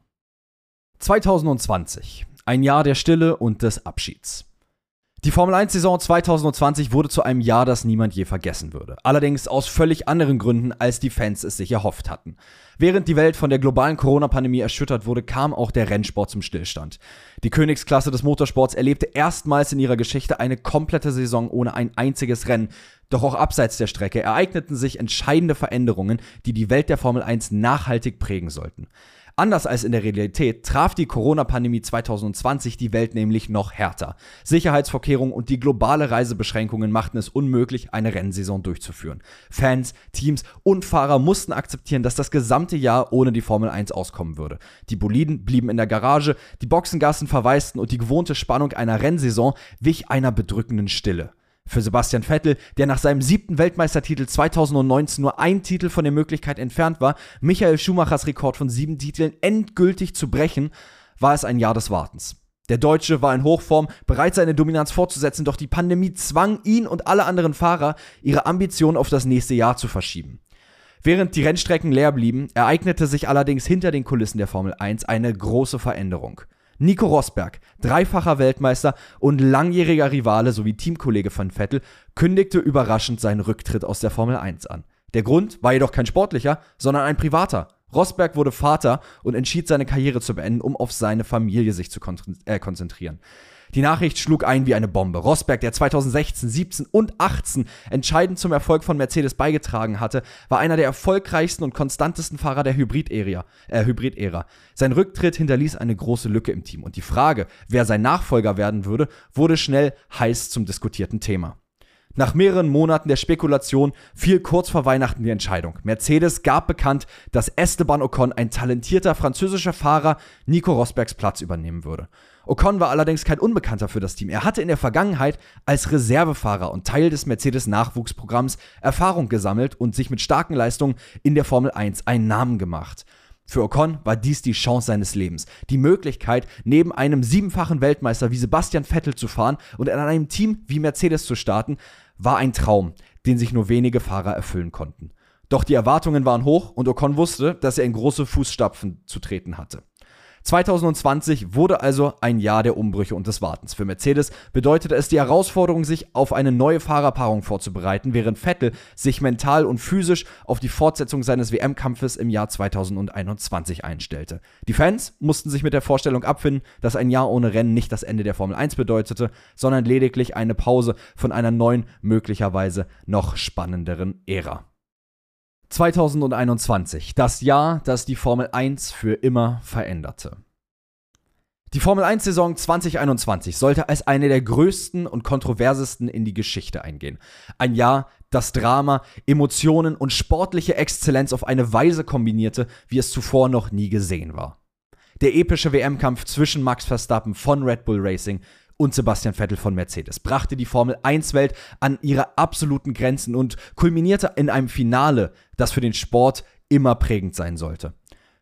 Speaker 1: zwanzig zwanzig, ein Jahr der Stille und des Abschieds. Die Formel eins Saison zwanzig zwanzig wurde zu einem Jahr, das niemand je vergessen würde. Allerdings aus völlig anderen Gründen, als die Fans es sich erhofft hatten. Während die Welt von der globalen Corona-Pandemie erschüttert wurde, kam auch der Rennsport zum Stillstand. Die Königsklasse des Motorsports erlebte erstmals in ihrer Geschichte eine komplette Saison ohne ein einziges Rennen. Doch auch abseits der Strecke ereigneten sich entscheidende Veränderungen, die die Welt der Formel eins nachhaltig prägen sollten. Anders als in der Realität traf die Corona-Pandemie zwanzig zwanzig die Welt nämlich noch härter. Sicherheitsvorkehrungen und die globale Reisebeschränkungen machten es unmöglich, eine Rennsaison durchzuführen. Fans, Teams und Fahrer mussten akzeptieren, dass das gesamte Jahr ohne die Formel eins auskommen würde. Die Boliden blieben in der Garage, die Boxengassen verwaisten und die gewohnte Spannung einer Rennsaison wich einer bedrückenden Stille. Für Sebastian Vettel, der nach seinem siebten Weltmeistertitel zwanzig neunzehn nur ein Titel von der Möglichkeit entfernt war, Michael Schumachers Rekord von sieben Titeln endgültig zu brechen, war es ein Jahr des Wartens. Der Deutsche war in Hochform, bereit seine Dominanz fortzusetzen, doch die Pandemie zwang ihn und alle anderen Fahrer, ihre Ambitionen auf das nächste Jahr zu verschieben. Während die Rennstrecken leer blieben, ereignete sich allerdings hinter den Kulissen der Formel eins eine große Veränderung. Nico Rosberg, dreifacher Weltmeister und langjähriger Rivale sowie Teamkollege von Vettel, kündigte überraschend seinen Rücktritt aus der Formel eins an. Der Grund war jedoch kein sportlicher, sondern ein privater. Rosberg wurde Vater und entschied, seine Karriere zu beenden, um auf seine Familie sich zu konzentrieren. Die Nachricht schlug ein wie eine Bombe. Rosberg, der zwanzig sechzehn, siebzehn und achtzehn entscheidend zum Erfolg von Mercedes beigetragen hatte, war einer der erfolgreichsten und konstantesten Fahrer der Hybrid-Ära. Äh, Hybrid-Ära. Sein Rücktritt hinterließ eine große Lücke im Team und die Frage, wer sein Nachfolger werden würde, wurde schnell heiß zum diskutierten Thema. Nach mehreren Monaten der Spekulation fiel kurz vor Weihnachten die Entscheidung. Mercedes gab bekannt, dass Esteban Ocon, ein talentierter französischer Fahrer, Nico Rosbergs Platz übernehmen würde. Ocon war allerdings kein Unbekannter für das Team. Er hatte in der Vergangenheit als Reservefahrer und Teil des Mercedes-Nachwuchsprogramms Erfahrung gesammelt und sich mit starken Leistungen in der Formel eins einen Namen gemacht. Für Ocon war dies die Chance seines Lebens. Die Möglichkeit, neben einem siebenfachen Weltmeister wie Sebastian Vettel zu fahren und in einem Team wie Mercedes zu starten, war ein Traum, den sich nur wenige Fahrer erfüllen konnten. Doch die Erwartungen waren hoch und Ocon wusste, dass er in große Fußstapfen zu treten hatte. zwanzig zwanzig wurde also ein Jahr der Umbrüche und des Wartens. Für Mercedes bedeutete es die Herausforderung, sich auf eine neue Fahrerpaarung vorzubereiten, während Vettel sich mental und physisch auf die Fortsetzung seines W M-Kampfes im Jahr zwanzig einundzwanzig einstellte. Die Fans mussten sich mit der Vorstellung abfinden, dass ein Jahr ohne Rennen nicht das Ende der Formel eins bedeutete, sondern lediglich eine Pause von einer neuen, möglicherweise noch spannenderen Ära. zwanzig einundzwanzig, das Jahr, das die Formel eins für immer veränderte. Die Formel eins Saison zwanzig einundzwanzig sollte als eine der größten und kontroversesten in die Geschichte eingehen. Ein Jahr, das Drama, Emotionen und sportliche Exzellenz auf eine Weise kombinierte, wie es zuvor noch nie gesehen war. Der epische W M-Kampf zwischen Max Verstappen von Red Bull Racing und Sebastian Vettel von Mercedes brachte die Formel eins Welt an ihre absoluten Grenzen und kulminierte in einem Finale, das für den Sport immer prägend sein sollte.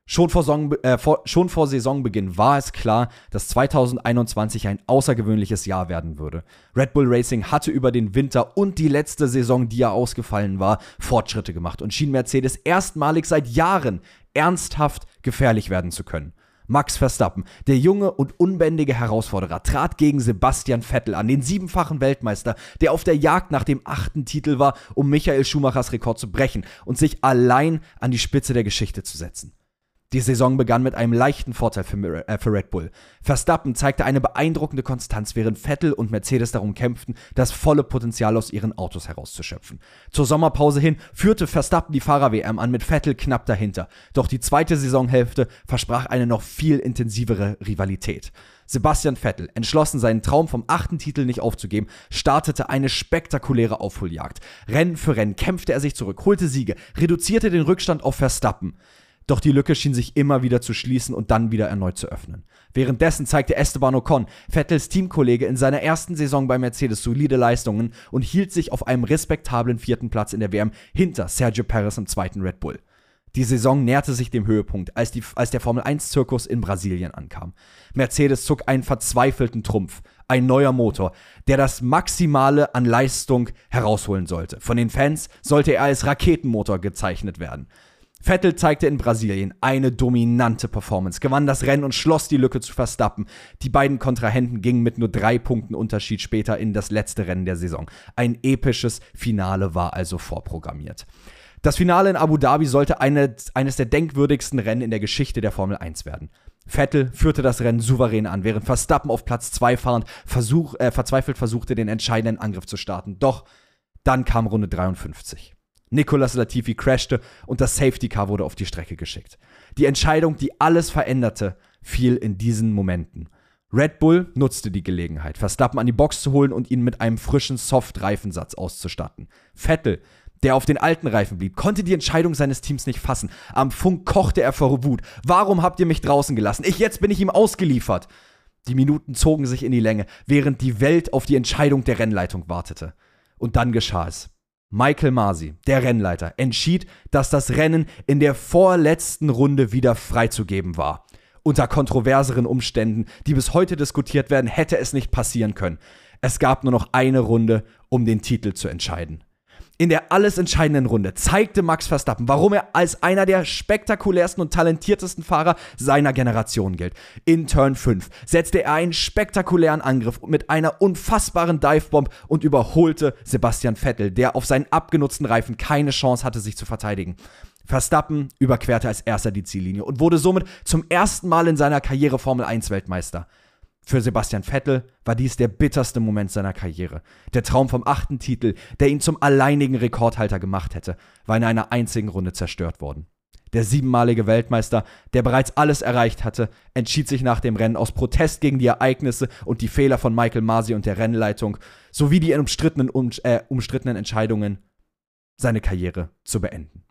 Speaker 1: Schon vor, Song, äh, vor, schon vor Saisonbeginn war es klar, dass zweitausendeinundzwanzig ein außergewöhnliches Jahr werden würde. Red Bull Racing hatte über den Winter und die letzte Saison, die ja ausgefallen war, Fortschritte gemacht und schien Mercedes erstmalig seit Jahren ernsthaft gefährlich werden zu können. Max Verstappen, der junge und unbändige Herausforderer, trat gegen Sebastian Vettel an, den siebenfachen Weltmeister, der auf der Jagd nach dem achten Titel war, um Michael Schumachers Rekord zu brechen und sich allein an die Spitze der Geschichte zu setzen. Die Saison begann mit einem leichten Vorteil für, äh, für Red Bull. Verstappen zeigte eine beeindruckende Konstanz, während Vettel und Mercedes darum kämpften, das volle Potenzial aus ihren Autos herauszuschöpfen. Zur Sommerpause hin führte Verstappen die Fahrer-W M an, mit Vettel knapp dahinter. Doch die zweite Saisonhälfte versprach eine noch viel intensivere Rivalität. Sebastian Vettel, entschlossen seinen Traum vom achten Titel nicht aufzugeben, startete eine spektakuläre Aufholjagd. Rennen für Rennen kämpfte er sich zurück, holte Siege, reduzierte den Rückstand auf Verstappen. Doch die Lücke schien sich immer wieder zu schließen und dann wieder erneut zu öffnen. Währenddessen zeigte Esteban Ocon, Vettels Teamkollege, in seiner ersten Saison bei Mercedes solide Leistungen und hielt sich auf einem respektablen vierten Platz in der W M hinter Sergio Perez im zweiten Red Bull. Die Saison näherte sich dem Höhepunkt, als, die, als der Formel eins Zirkus in Brasilien ankam. Mercedes zog einen verzweifelten Trumpf, ein neuer Motor, der das Maximale an Leistung herausholen sollte. Von den Fans sollte er als Raketenmotor gezeichnet werden. Vettel zeigte in Brasilien eine dominante Performance, gewann das Rennen und schloss die Lücke zu Verstappen. Die beiden Kontrahenten gingen mit nur drei Punkten Unterschied später in das letzte Rennen der Saison. Ein episches Finale war also vorprogrammiert. Das Finale in Abu Dhabi sollte eine, eines der denkwürdigsten Rennen in der Geschichte der Formel eins werden. Vettel führte das Rennen souverän an, während Verstappen auf Platz zwei fahrend versuch, äh, verzweifelt versuchte, den entscheidenden Angriff zu starten. Doch dann kam Runde dreiundfünfzig. Nicolas Latifi crashte und das Safety Car wurde auf die Strecke geschickt. Die Entscheidung, die alles veränderte, fiel in diesen Momenten. Red Bull nutzte die Gelegenheit, Verstappen an die Box zu holen und ihn mit einem frischen Soft-Reifensatz auszustatten. Vettel, der auf den alten Reifen blieb, konnte die Entscheidung seines Teams nicht fassen. Am Funk kochte er vor Wut. Warum habt ihr mich draußen gelassen? Ich, jetzt bin ich ihm ausgeliefert. Die Minuten zogen sich in die Länge, während die Welt auf die Entscheidung der Rennleitung wartete. Und dann geschah es. Michael Masi, der Rennleiter, entschied, dass das Rennen in der vorletzten Runde wieder freizugeben war. Unter kontroverseren Umständen, die bis heute diskutiert werden, hätte es nicht passieren können. Es gab nur noch eine Runde, um den Titel zu entscheiden. In der alles entscheidenden Runde zeigte Max Verstappen, warum er als einer der spektakulärsten und talentiertesten Fahrer seiner Generation gilt. In Turn fünf setzte er einen spektakulären Angriff mit einer unfassbaren Divebomb und überholte Sebastian Vettel, der auf seinen abgenutzten Reifen keine Chance hatte, sich zu verteidigen. Verstappen überquerte als erster die Ziellinie und wurde somit zum ersten Mal in seiner Karriere Formel eins Weltmeister. Für Sebastian Vettel war dies der bitterste Moment seiner Karriere. Der Traum vom achten Titel, der ihn zum alleinigen Rekordhalter gemacht hätte, war in einer einzigen Runde zerstört worden. Der siebenmalige Weltmeister, der bereits alles erreicht hatte, entschied sich nach dem Rennen aus Protest gegen die Ereignisse und die Fehler von Michael Masi und der Rennleitung sowie die umstrittenen, um, äh, umstrittenen Entscheidungen, seine Karriere zu beenden.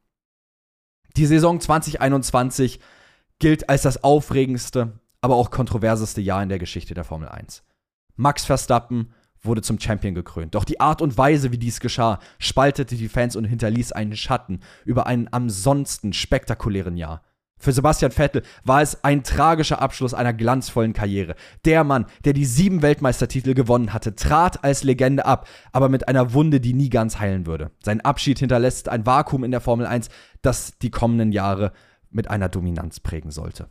Speaker 1: Die Saison zwanzig einundzwanzig gilt als das aufregendste, aber auch kontroverseste Jahr in der Geschichte der Formel eins. Max Verstappen wurde zum Champion gekrönt. Doch die Art und Weise, wie dies geschah, spaltete die Fans und hinterließ einen Schatten über einen ansonsten spektakulären Jahr. Für Sebastian Vettel war es ein tragischer Abschluss einer glanzvollen Karriere. Der Mann, der die sieben Weltmeistertitel gewonnen hatte, trat als Legende ab, aber mit einer Wunde, die nie ganz heilen würde. Sein Abschied hinterlässt ein Vakuum in der Formel eins, das die kommenden Jahre mit einer Dominanz prägen sollte.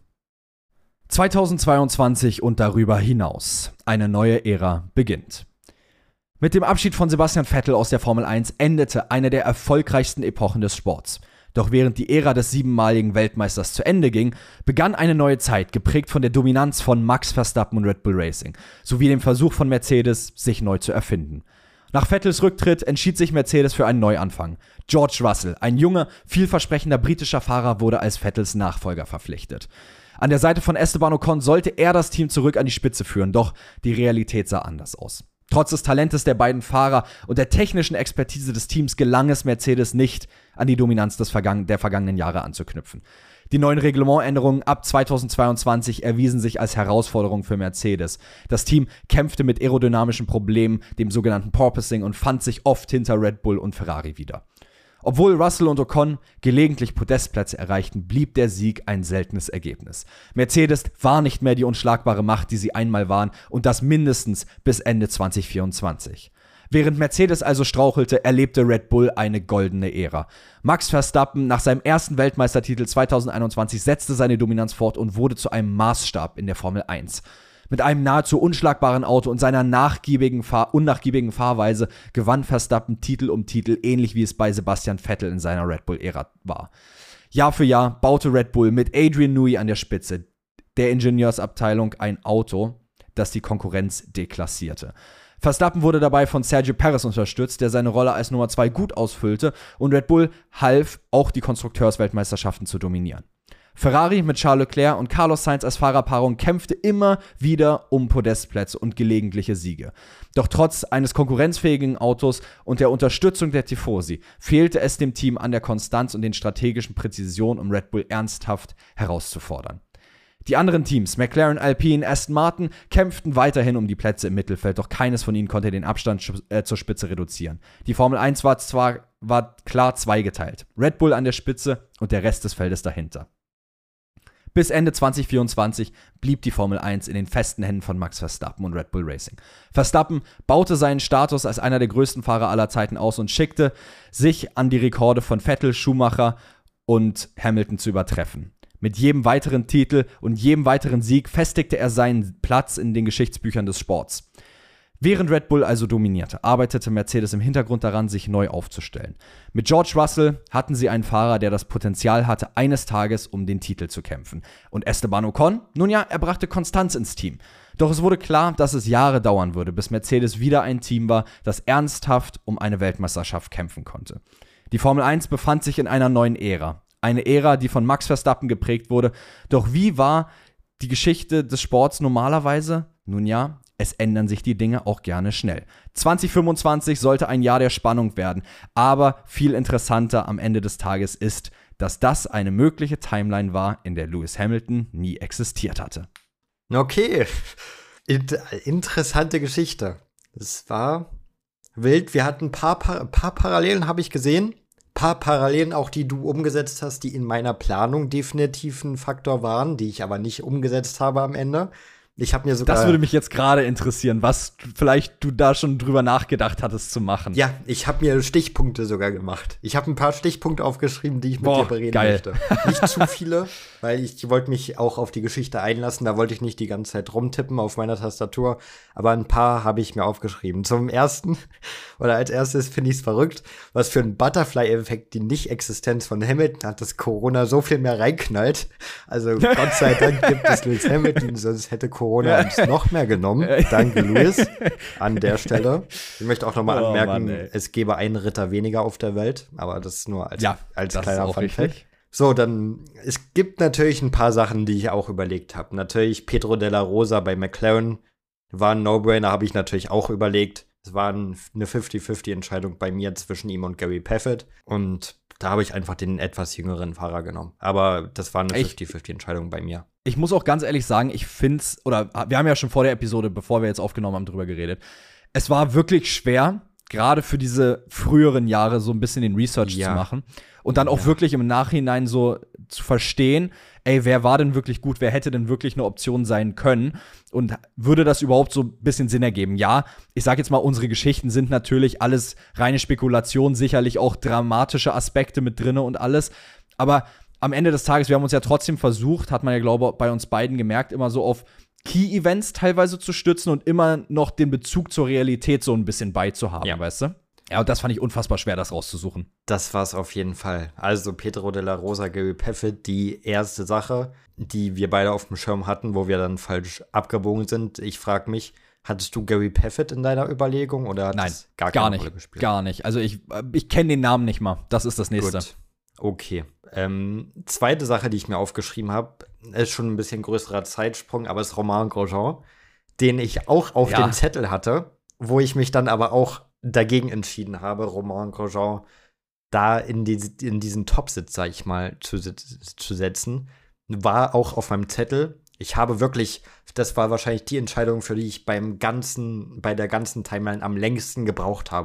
Speaker 1: zweitausendzweiundzwanzig und darüber hinaus. Eine neue Ära beginnt. Mit dem Abschied von Sebastian Vettel aus der Formel eins endete eine der erfolgreichsten Epochen des Sports. Doch während die Ära des siebenmaligen Weltmeisters zu Ende ging, begann eine neue Zeit, geprägt von der Dominanz von Max Verstappen und Red Bull Racing, sowie dem Versuch von Mercedes, sich neu zu erfinden. Nach Vettels Rücktritt entschied sich Mercedes für einen Neuanfang. George Russell, ein junger, vielversprechender britischer Fahrer, wurde als Vettels Nachfolger verpflichtet. An der Seite von Esteban Ocon sollte er das Team zurück an die Spitze führen, doch die Realität sah anders aus. Trotz des Talentes der beiden Fahrer und der technischen Expertise des Teams gelang es Mercedes nicht, an die Dominanz des Vergangen- der vergangenen Jahre anzuknüpfen. Die neuen Reglementänderungen ab zweitausendzweiundzwanzig erwiesen sich als Herausforderung für Mercedes. Das Team kämpfte mit aerodynamischen Problemen, dem sogenannten Porpoising, und fand sich oft hinter Red Bull und Ferrari wieder. Obwohl Russell und Ocon gelegentlich Podestplätze erreichten, blieb der Sieg ein seltenes Ergebnis. Mercedes war nicht mehr die unschlagbare Macht, die sie einmal waren, und das mindestens bis Ende zwanzig vierundzwanzig. Während Mercedes also strauchelte, erlebte Red Bull eine goldene Ära. Max Verstappen nach seinem ersten Weltmeistertitel zweitausendeinundzwanzig setzte seine Dominanz fort und wurde zu einem Maßstab in der Formel eins. Mit einem nahezu unschlagbaren Auto und seiner nachgiebigen Fahr- unnachgiebigen Fahrweise gewann Verstappen Titel um Titel, ähnlich wie es bei Sebastian Vettel in seiner Red Bull-Ära war. Jahr für Jahr baute Red Bull mit Adrian Newey an der Spitze der Ingenieursabteilung ein Auto, das die Konkurrenz deklassierte. Verstappen wurde dabei von Sergio Perez unterstützt, der seine Rolle als Nummer zwei gut ausfüllte, und Red Bull half, auch die Konstrukteursweltmeisterschaften zu dominieren. Ferrari mit Charles Leclerc und Carlos Sainz als Fahrerpaarung kämpfte immer wieder um Podestplätze und gelegentliche Siege. Doch trotz eines konkurrenzfähigen Autos und der Unterstützung der Tifosi fehlte es dem Team an der Konstanz und den strategischen Präzision, um Red Bull ernsthaft herauszufordern. Die anderen Teams, McLaren, Alpine, Aston Martin, kämpften weiterhin um die Plätze im Mittelfeld, doch keines von ihnen konnte den Abstand äh, zur Spitze reduzieren. Die Formel eins war zwar war klar zweigeteilt, Red Bull an der Spitze und der Rest des Feldes dahinter. Bis Ende zwanzig vierundzwanzig blieb die Formel eins in den festen Händen von Max Verstappen und Red Bull Racing. Verstappen baute seinen Status als einer der größten Fahrer aller Zeiten aus und schickte sich an die Rekorde von Vettel, Schumacher und Hamilton zu übertreffen. Mit jedem weiteren Titel und jedem weiteren Sieg festigte er seinen Platz in den Geschichtsbüchern des Sports. Während Red Bull also dominierte, arbeitete Mercedes im Hintergrund daran, sich neu aufzustellen. Mit George Russell hatten sie einen Fahrer, der das Potenzial hatte, eines Tages um den Titel zu kämpfen. Und Esteban Ocon, nun ja, er brachte Konstanz ins Team. Doch es wurde klar, dass es Jahre dauern würde, bis Mercedes wieder ein Team war, das ernsthaft um eine Weltmeisterschaft kämpfen konnte. Die Formel eins befand sich in einer neuen Ära. Eine Ära, die von Max Verstappen geprägt wurde. Doch wie war die Geschichte des Sports normalerweise? Nun ja, es ändern sich die Dinge auch gerne schnell. zwanzig fünfundzwanzig sollte ein Jahr der Spannung werden, aber viel interessanter am Ende des Tages ist, dass das eine mögliche Timeline war, in der Lewis Hamilton nie existiert hatte.
Speaker 2: Okay, Int- interessante Geschichte. Es war wild, wir hatten ein paar, paar, paar Parallelen, habe ich gesehen. Ein paar Parallelen auch, die du umgesetzt hast, die in meiner Planung definitiv ein Faktor waren, die ich aber nicht umgesetzt habe am Ende. Ich habe mir sogar.
Speaker 1: Das würde mich jetzt gerade interessieren, was vielleicht du da schon drüber nachgedacht hattest zu machen.
Speaker 2: Ja, ich habe mir Stichpunkte sogar gemacht. Ich habe ein paar Stichpunkte aufgeschrieben, die ich mit
Speaker 1: Boah,
Speaker 2: dir bereden
Speaker 1: geil.
Speaker 2: möchte. Nicht zu viele, weil ich wollte mich auch auf die Geschichte einlassen. Da wollte ich nicht die ganze Zeit rumtippen auf meiner Tastatur. Aber ein paar habe ich mir aufgeschrieben. Zum ersten, oder als erstes finde ich es verrückt, was für ein Butterfly-Effekt die Nicht-Existenz von Hamilton hat, dass Corona so viel mehr reinknallt. Also Gott sei Dank gibt es Lewis Hamilton, sonst hätte Corona uns noch mehr genommen. Danke, Lewis, an der Stelle. Ich möchte auch noch mal
Speaker 1: Oh,
Speaker 2: anmerken,
Speaker 1: Mann,
Speaker 2: es gäbe einen Ritter weniger auf der Welt, aber das ist nur als,
Speaker 1: Ja,
Speaker 2: als
Speaker 1: das
Speaker 2: kleiner
Speaker 1: ist auch
Speaker 2: Funfact.
Speaker 1: richtig.
Speaker 2: So, dann, es gibt natürlich ein paar Sachen, die ich auch überlegt habe. Natürlich Pedro de la Rosa bei McLaren war ein No-Brainer, habe ich natürlich auch überlegt. Es war ein, eine fünfzig fünfzig Entscheidung bei mir zwischen ihm und Gary Paffett. Und da habe ich einfach den etwas jüngeren Fahrer genommen. Aber das war eine fünfzig fünfzig Entscheidung bei mir.
Speaker 1: Ich muss auch ganz ehrlich sagen, ich find's, oder wir haben ja schon vor der Episode, bevor wir jetzt aufgenommen haben, drüber geredet. Es war wirklich schwer, gerade für diese früheren Jahre so ein bisschen den Research
Speaker 2: Ja.
Speaker 1: zu machen. Und dann auch
Speaker 2: Ja.
Speaker 1: wirklich im Nachhinein so zu verstehen, ey, wer war denn wirklich gut, wer hätte denn wirklich eine Option sein können? Und würde das überhaupt so ein bisschen Sinn ergeben? Ja, ich sag jetzt mal, unsere Geschichten sind natürlich alles reine Spekulation, sicherlich auch dramatische Aspekte mit drinne und alles. Aber am Ende des Tages, wir haben uns ja trotzdem versucht, hat man ja, glaube ich, bei uns beiden gemerkt, immer so auf Key-Events teilweise zu stützen und immer noch den Bezug zur Realität so ein bisschen beizuhaben,
Speaker 2: Ja.
Speaker 1: weißt du? Ja, und das fand ich unfassbar schwer, das rauszusuchen.
Speaker 2: Das war's auf jeden Fall. Also Pedro de la Rosa, Gary Paffett, die erste Sache, die wir beide auf dem Schirm hatten, wo wir dann falsch abgebogen sind. Ich frage mich, hattest du Gary Paffett in deiner Überlegung oder hat
Speaker 1: Nein,
Speaker 2: das gar
Speaker 1: gar
Speaker 2: keine
Speaker 1: nicht,
Speaker 2: Rolle gespielt?
Speaker 1: gar nicht. Also ich, ich kenne den Namen nicht mal. Das ist das nächste.
Speaker 2: Gut. Okay. Ähm, zweite Sache, die ich mir aufgeschrieben habe, ist schon ein bisschen größerer Zeitsprung, aber ist Romain Grosjean, den ich auch auf
Speaker 1: Ja.
Speaker 2: dem Zettel hatte, wo ich mich dann aber auch dagegen entschieden habe, Romain Grosjean da in, die, in diesen Topsitz, sag ich mal, zu, sit- zu setzen. War auch auf meinem Zettel. Ich habe wirklich, das war wahrscheinlich die Entscheidung, für die ich beim ganzen, bei der ganzen Timeline am längsten gebraucht habe.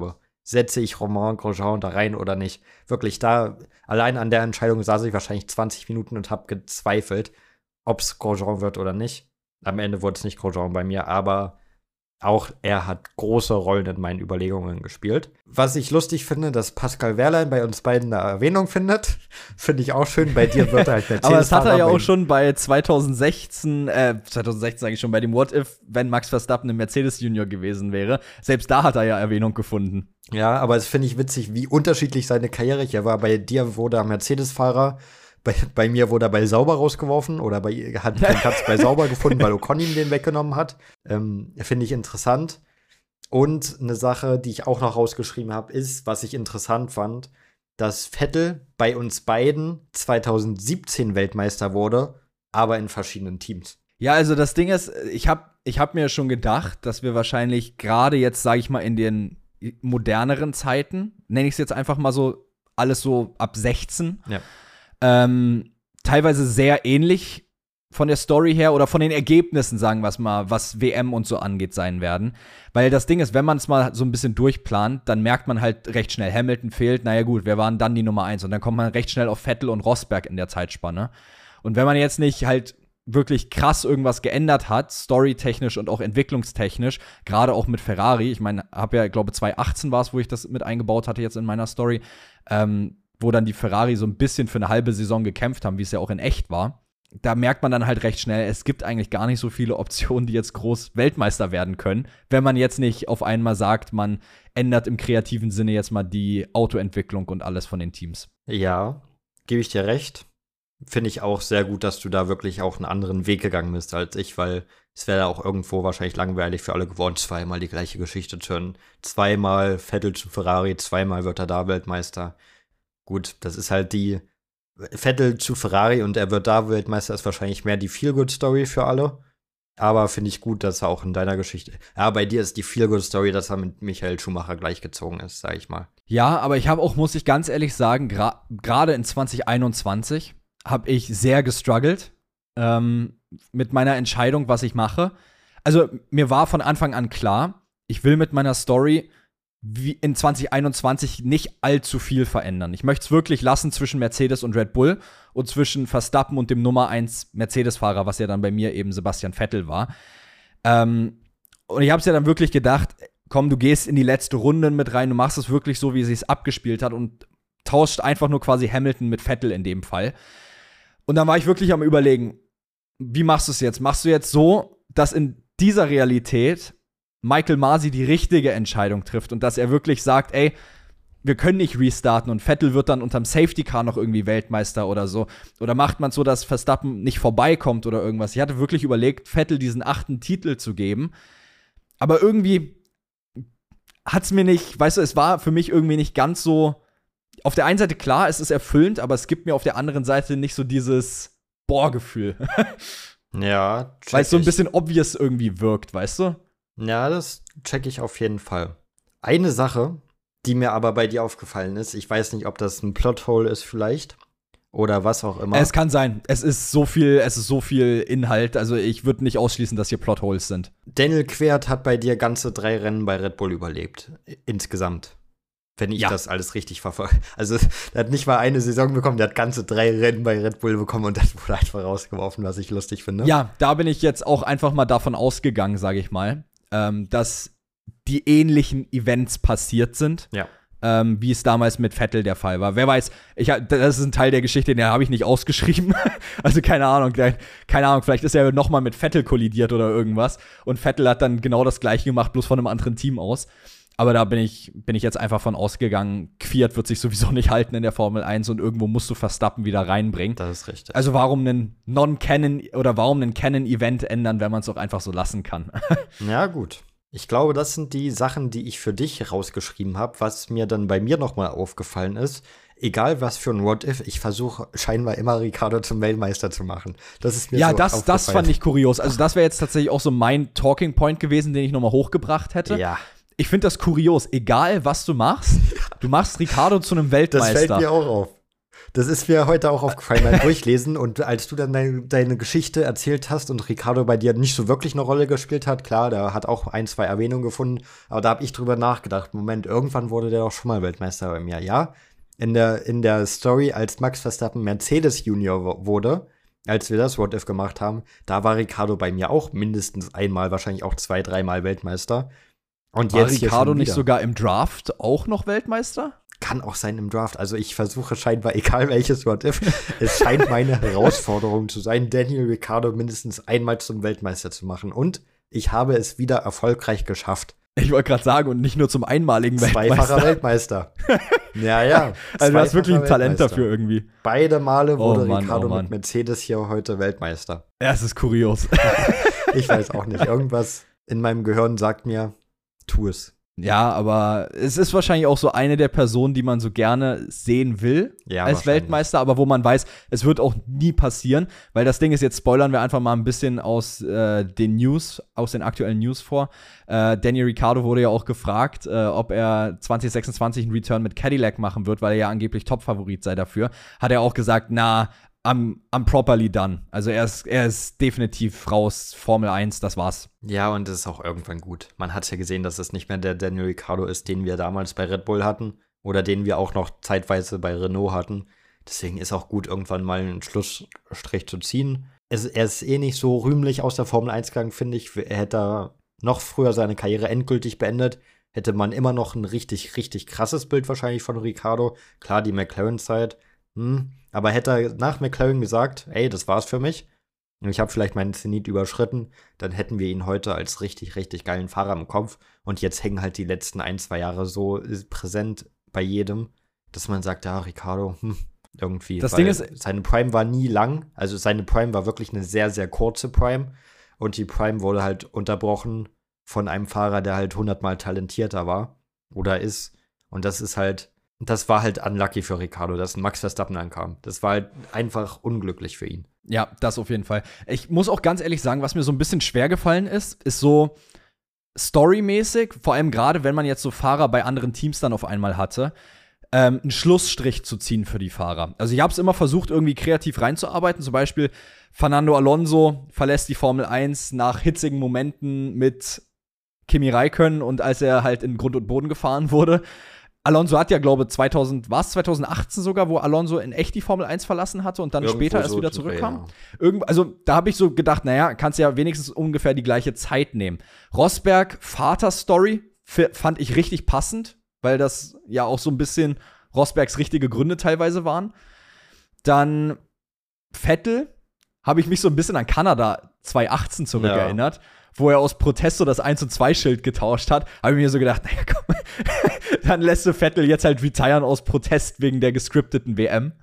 Speaker 2: setze ich Romain Grosjean da rein oder nicht? Wirklich, da, allein an der Entscheidung saß ich wahrscheinlich zwanzig Minuten und habe gezweifelt, ob es Grosjean wird oder nicht. Am Ende wurde es nicht Grosjean bei mir, aber auch er hat große Rollen in meinen Überlegungen gespielt. Was ich lustig finde, dass Pascal Wehrlein bei uns beiden eine Erwähnung findet, finde ich auch schön. Bei dir wird er halt Mercedes.
Speaker 1: Aber das hat er ja auch schon bei zwanzig sechzehn, äh, zwanzig sechzehn sage ich schon, bei dem What If, wenn Max Verstappen ein Mercedes Junior gewesen wäre. Selbst da hat er ja Erwähnung gefunden.
Speaker 2: Ja, aber es finde ich witzig, wie unterschiedlich seine Karriere hier war. Bei dir wurde er Mercedes-Fahrer. Bei, bei mir wurde er bei Sauber rausgeworfen oder bei, hat keinen Platz bei Sauber gefunden, weil Ocon ihm den weggenommen hat. Ähm, Finde ich interessant. Und eine Sache, die ich auch noch rausgeschrieben habe, ist, was ich interessant fand, dass Vettel bei uns beiden zwanzig siebzehn Weltmeister wurde, aber in verschiedenen Teams.
Speaker 1: Ja, also das Ding ist, ich habe ich hab mir schon gedacht, dass wir wahrscheinlich gerade jetzt, sage ich mal, in den moderneren Zeiten, nenne ich es jetzt einfach mal so, alles so ab sechzehn,
Speaker 2: ja.
Speaker 1: Ähm, teilweise sehr ähnlich von der Story her oder von den Ergebnissen, sagen wir es mal, was W M und so angeht, sein werden. Weil das Ding ist, wenn man es mal so ein bisschen durchplant, dann merkt man halt recht schnell, Hamilton fehlt, naja gut, wer waren dann die Nummer eins? Und dann kommt man recht schnell auf Vettel und Rosberg in der Zeitspanne. Und wenn man jetzt nicht halt wirklich krass irgendwas geändert hat, storytechnisch und auch entwicklungstechnisch, gerade auch mit Ferrari, ich meine, habe ja, glaube zwanzig achtzehn war es, wo ich das mit eingebaut hatte jetzt in meiner Story, ähm, wo dann die Ferrari so ein bisschen für eine halbe Saison gekämpft haben, wie es ja auch in echt war. Da merkt man dann halt recht schnell, es gibt eigentlich gar nicht so viele Optionen, die jetzt groß Weltmeister werden können, wenn man jetzt nicht auf einmal sagt, man ändert im kreativen Sinne jetzt mal die Autoentwicklung und alles von den Teams.
Speaker 2: Ja, gebe ich dir recht. Finde ich auch sehr gut, dass du da wirklich auch einen anderen Weg gegangen bist als ich, weil es wäre auch irgendwo wahrscheinlich langweilig für alle geworden, zweimal die gleiche Geschichte zu hören. Zweimal Vettel zu Ferrari, zweimal wird er da Weltmeister. Gut, das ist halt die Vettel zu Ferrari und er wird da Weltmeister, ist wahrscheinlich mehr die Feel-Good-Story für alle. Aber finde ich gut, dass er auch in deiner Geschichte, ja, bei dir ist die Feel-Good-Story, dass er mit Michael Schumacher gleichgezogen ist, sag ich mal.
Speaker 1: Ja, aber ich habe auch, muss ich ganz ehrlich sagen, gerade gra- in zwanzig einundzwanzig habe ich sehr gestruggelt ähm, mit meiner Entscheidung, was ich mache. Also mir war von Anfang an klar, ich will mit meiner Story wie in zwanzig einundzwanzig nicht allzu viel verändern. Ich möchte es wirklich lassen zwischen Mercedes und Red Bull und zwischen Verstappen und dem Nummer eins Mercedes-Fahrer, was ja dann bei mir eben Sebastian Vettel war. Ähm, und ich habe es ja dann wirklich gedacht, komm, du gehst in die letzte Runde mit rein, du machst es wirklich so, wie es sich abgespielt hat und tauscht einfach nur quasi Hamilton mit Vettel in dem Fall. Und dann war ich wirklich am Überlegen, wie machst du es jetzt? Machst du jetzt so, dass in dieser Realität Michael Masi die richtige Entscheidung trifft und dass er wirklich sagt, ey, wir können nicht restarten und Vettel wird dann unterm Safety Car noch irgendwie Weltmeister oder so. Oder macht man es so, dass Verstappen nicht vorbeikommt oder irgendwas. Ich hatte wirklich überlegt, Vettel diesen achten Titel zu geben. Aber irgendwie hat's mir nicht, weißt du, es war für mich irgendwie nicht ganz so. Auf der einen Seite, klar, es ist erfüllend, aber es gibt mir auf der anderen Seite nicht so dieses Boah-Gefühl.
Speaker 2: Ja,
Speaker 1: weil es so ein bisschen obvious irgendwie wirkt, weißt du?
Speaker 2: Ja, das check ich auf jeden Fall. Eine Sache, die mir aber bei dir aufgefallen ist, ich weiß nicht, ob das ein Plothole ist vielleicht oder was auch immer.
Speaker 1: Es kann sein. Es ist so viel, es ist so viel Inhalt. Also ich würde nicht ausschließen, dass hier Plotholes sind.
Speaker 2: Daniel Quert hat bei dir ganze drei Rennen bei Red Bull überlebt. Insgesamt. Wenn ich ja. das alles richtig verfolge. Also, der hat nicht mal eine Saison bekommen, der hat ganze drei Rennen bei Red Bull bekommen und das wurde einfach rausgeworfen, was ich lustig finde.
Speaker 1: Ja, da bin ich jetzt auch einfach mal davon ausgegangen, sage ich mal, ähm, dass die ähnlichen Events passiert sind.
Speaker 2: Ja.
Speaker 1: Ähm, wie es damals mit Vettel der Fall war. Wer weiß, ich, das ist ein Teil der Geschichte, den habe ich nicht ausgeschrieben. Also keine Ahnung, keine Ahnung, vielleicht ist er noch mal mit Vettel kollidiert oder irgendwas und Vettel hat dann genau das Gleiche gemacht, bloß von einem anderen Team aus. Aber da bin ich, bin ich jetzt einfach von ausgegangen, Kvyat wird sich sowieso nicht halten in der Formel eins und irgendwo musst du Verstappen wieder reinbringen.
Speaker 2: Das ist richtig.
Speaker 1: Also warum einen Non-Canon oder warum einen Canon-Event ändern, wenn man es auch einfach so lassen kann?
Speaker 2: Ja, gut. Ich glaube, das sind die Sachen, die ich für dich rausgeschrieben habe, was mir dann bei mir noch mal aufgefallen ist. Egal was für ein What-If, ich versuche scheinbar immer Ricciardo zum Weltmeister zu machen. Das ist mir
Speaker 1: ja,
Speaker 2: so
Speaker 1: das, das fand ich kurios. Also das wäre jetzt tatsächlich auch so mein Talking Point gewesen, den ich noch mal hochgebracht hätte.
Speaker 2: Ja.
Speaker 1: Ich finde das kurios. Egal, was du machst, du machst Ricciardo zu einem Weltmeister.
Speaker 2: Das fällt mir auch auf. Das ist mir heute auch aufgefallen beim Durchlesen. Und als du dann deine, deine Geschichte erzählt hast und Ricciardo bei dir nicht so wirklich eine Rolle gespielt hat, klar, der hat auch ein, zwei Erwähnungen gefunden, aber da habe ich drüber nachgedacht. Moment, irgendwann wurde der doch schon mal Weltmeister bei mir, ja? In der, in der Story, als Max Verstappen Mercedes Junior wurde, als wir das What If gemacht haben, da war Ricciardo bei mir auch mindestens einmal, wahrscheinlich auch zwei, dreimal Weltmeister. Und
Speaker 1: war
Speaker 2: jetzt
Speaker 1: Ricciardo
Speaker 2: hier
Speaker 1: nicht sogar im Draft auch noch Weltmeister?
Speaker 2: Kann auch sein im Draft. Also ich versuche scheinbar, egal welches What If, es scheint meine Herausforderung zu sein, Daniel Ricciardo mindestens einmal zum Weltmeister zu machen. Und ich habe es wieder erfolgreich geschafft.
Speaker 1: Ich wollte gerade sagen, und nicht nur zum einmaligen Weltmeister.
Speaker 2: Zweifacher Weltmeister. Ja, ja.
Speaker 1: Also du hast wirklich ein Talent dafür irgendwie.
Speaker 2: Beide Male wurde
Speaker 1: oh Mann,
Speaker 2: Ricciardo
Speaker 1: oh Mann.
Speaker 2: mit Mercedes hier heute Weltmeister.
Speaker 1: Ja, es ist kurios.
Speaker 2: Ich weiß auch nicht. Irgendwas in meinem Gehirn sagt mir, tu es.
Speaker 1: Ja, aber es ist wahrscheinlich auch so eine der Personen, die man so gerne sehen will
Speaker 2: Ja,
Speaker 1: als Weltmeister, aber wo man weiß, es wird auch nie passieren, weil das Ding ist, jetzt spoilern wir einfach mal ein bisschen aus äh, den News, aus den aktuellen News vor. Äh, Daniel Ricciardo wurde ja auch gefragt, äh, ob er zwanzig sechsundzwanzig einen Return mit Cadillac machen wird, weil er ja angeblich Top-Favorit sei dafür. Hat er auch gesagt, na, I'm, I'm properly done. Also er ist, er ist definitiv raus, Formel eins, das war's.
Speaker 2: Ja, und es ist auch irgendwann gut. Man hat ja gesehen, dass es nicht mehr der Daniel Ricciardo ist, den wir damals bei Red Bull hatten oder den wir auch noch zeitweise bei Renault hatten. Deswegen ist auch gut, irgendwann mal einen Schlussstrich zu ziehen. Es, er ist eh nicht so rühmlich aus der Formel eins gegangen, finde ich. Er hätte noch früher seine Karriere endgültig beendet. Hätte man immer noch ein richtig, richtig krasses Bild wahrscheinlich von Ricciardo. Klar, die McLaren-Zeit. Hm. Aber hätte er nach McLaren gesagt, ey, das war's für mich, und ich habe vielleicht meinen Zenit überschritten, dann hätten wir ihn heute als richtig, richtig geilen Fahrer im Kopf. Und jetzt hängen halt die letzten ein, zwei Jahre so präsent bei jedem, dass man sagt, ja, Ricciardo, hm, irgendwie.
Speaker 1: Das Ding ist,
Speaker 2: seine Prime war nie lang, also seine Prime war wirklich eine sehr, sehr kurze Prime. Und die Prime wurde halt unterbrochen von einem Fahrer, der halt hundertmal talentierter war oder ist. Und das ist halt Das war halt unlucky für Ricciardo, dass Max Verstappen ankam. Das war halt einfach unglücklich für ihn.
Speaker 1: Ja, das auf jeden Fall. Ich muss auch ganz ehrlich sagen, was mir so ein bisschen schwer gefallen ist, ist so storymäßig, vor allem gerade, wenn man jetzt so Fahrer bei anderen Teams dann auf einmal hatte, ähm, einen Schlussstrich zu ziehen für die Fahrer. Also ich habe es immer versucht, irgendwie kreativ reinzuarbeiten. Zum Beispiel Fernando Alonso verlässt die Formel eins nach hitzigen Momenten mit Kimi Räikkönen und als er halt in Grund und Boden gefahren wurde. Alonso hat ja, glaube ich, zweitausend, war es zwanzig achtzehn sogar, wo Alonso in echt die Formel eins verlassen hatte und dann Irgendwo später erst so wieder zurückkam. Ja. Irgend, also da habe ich so gedacht, naja, kannst ja wenigstens ungefähr die gleiche Zeit nehmen. Rosberg, Vater-Story, fand ich richtig passend, weil das ja auch so ein bisschen Rosbergs richtige Gründe teilweise waren. Dann Vettel, habe ich mich so ein bisschen an Kanada zwanzig achtzehn zurückerinnert, ja. Wo er aus Protest so das eins und zwei Schild getauscht hat, habe ich mir so gedacht, naja, komm, dann lässt du Vettel jetzt halt retiren aus Protest wegen der gescripteten W M.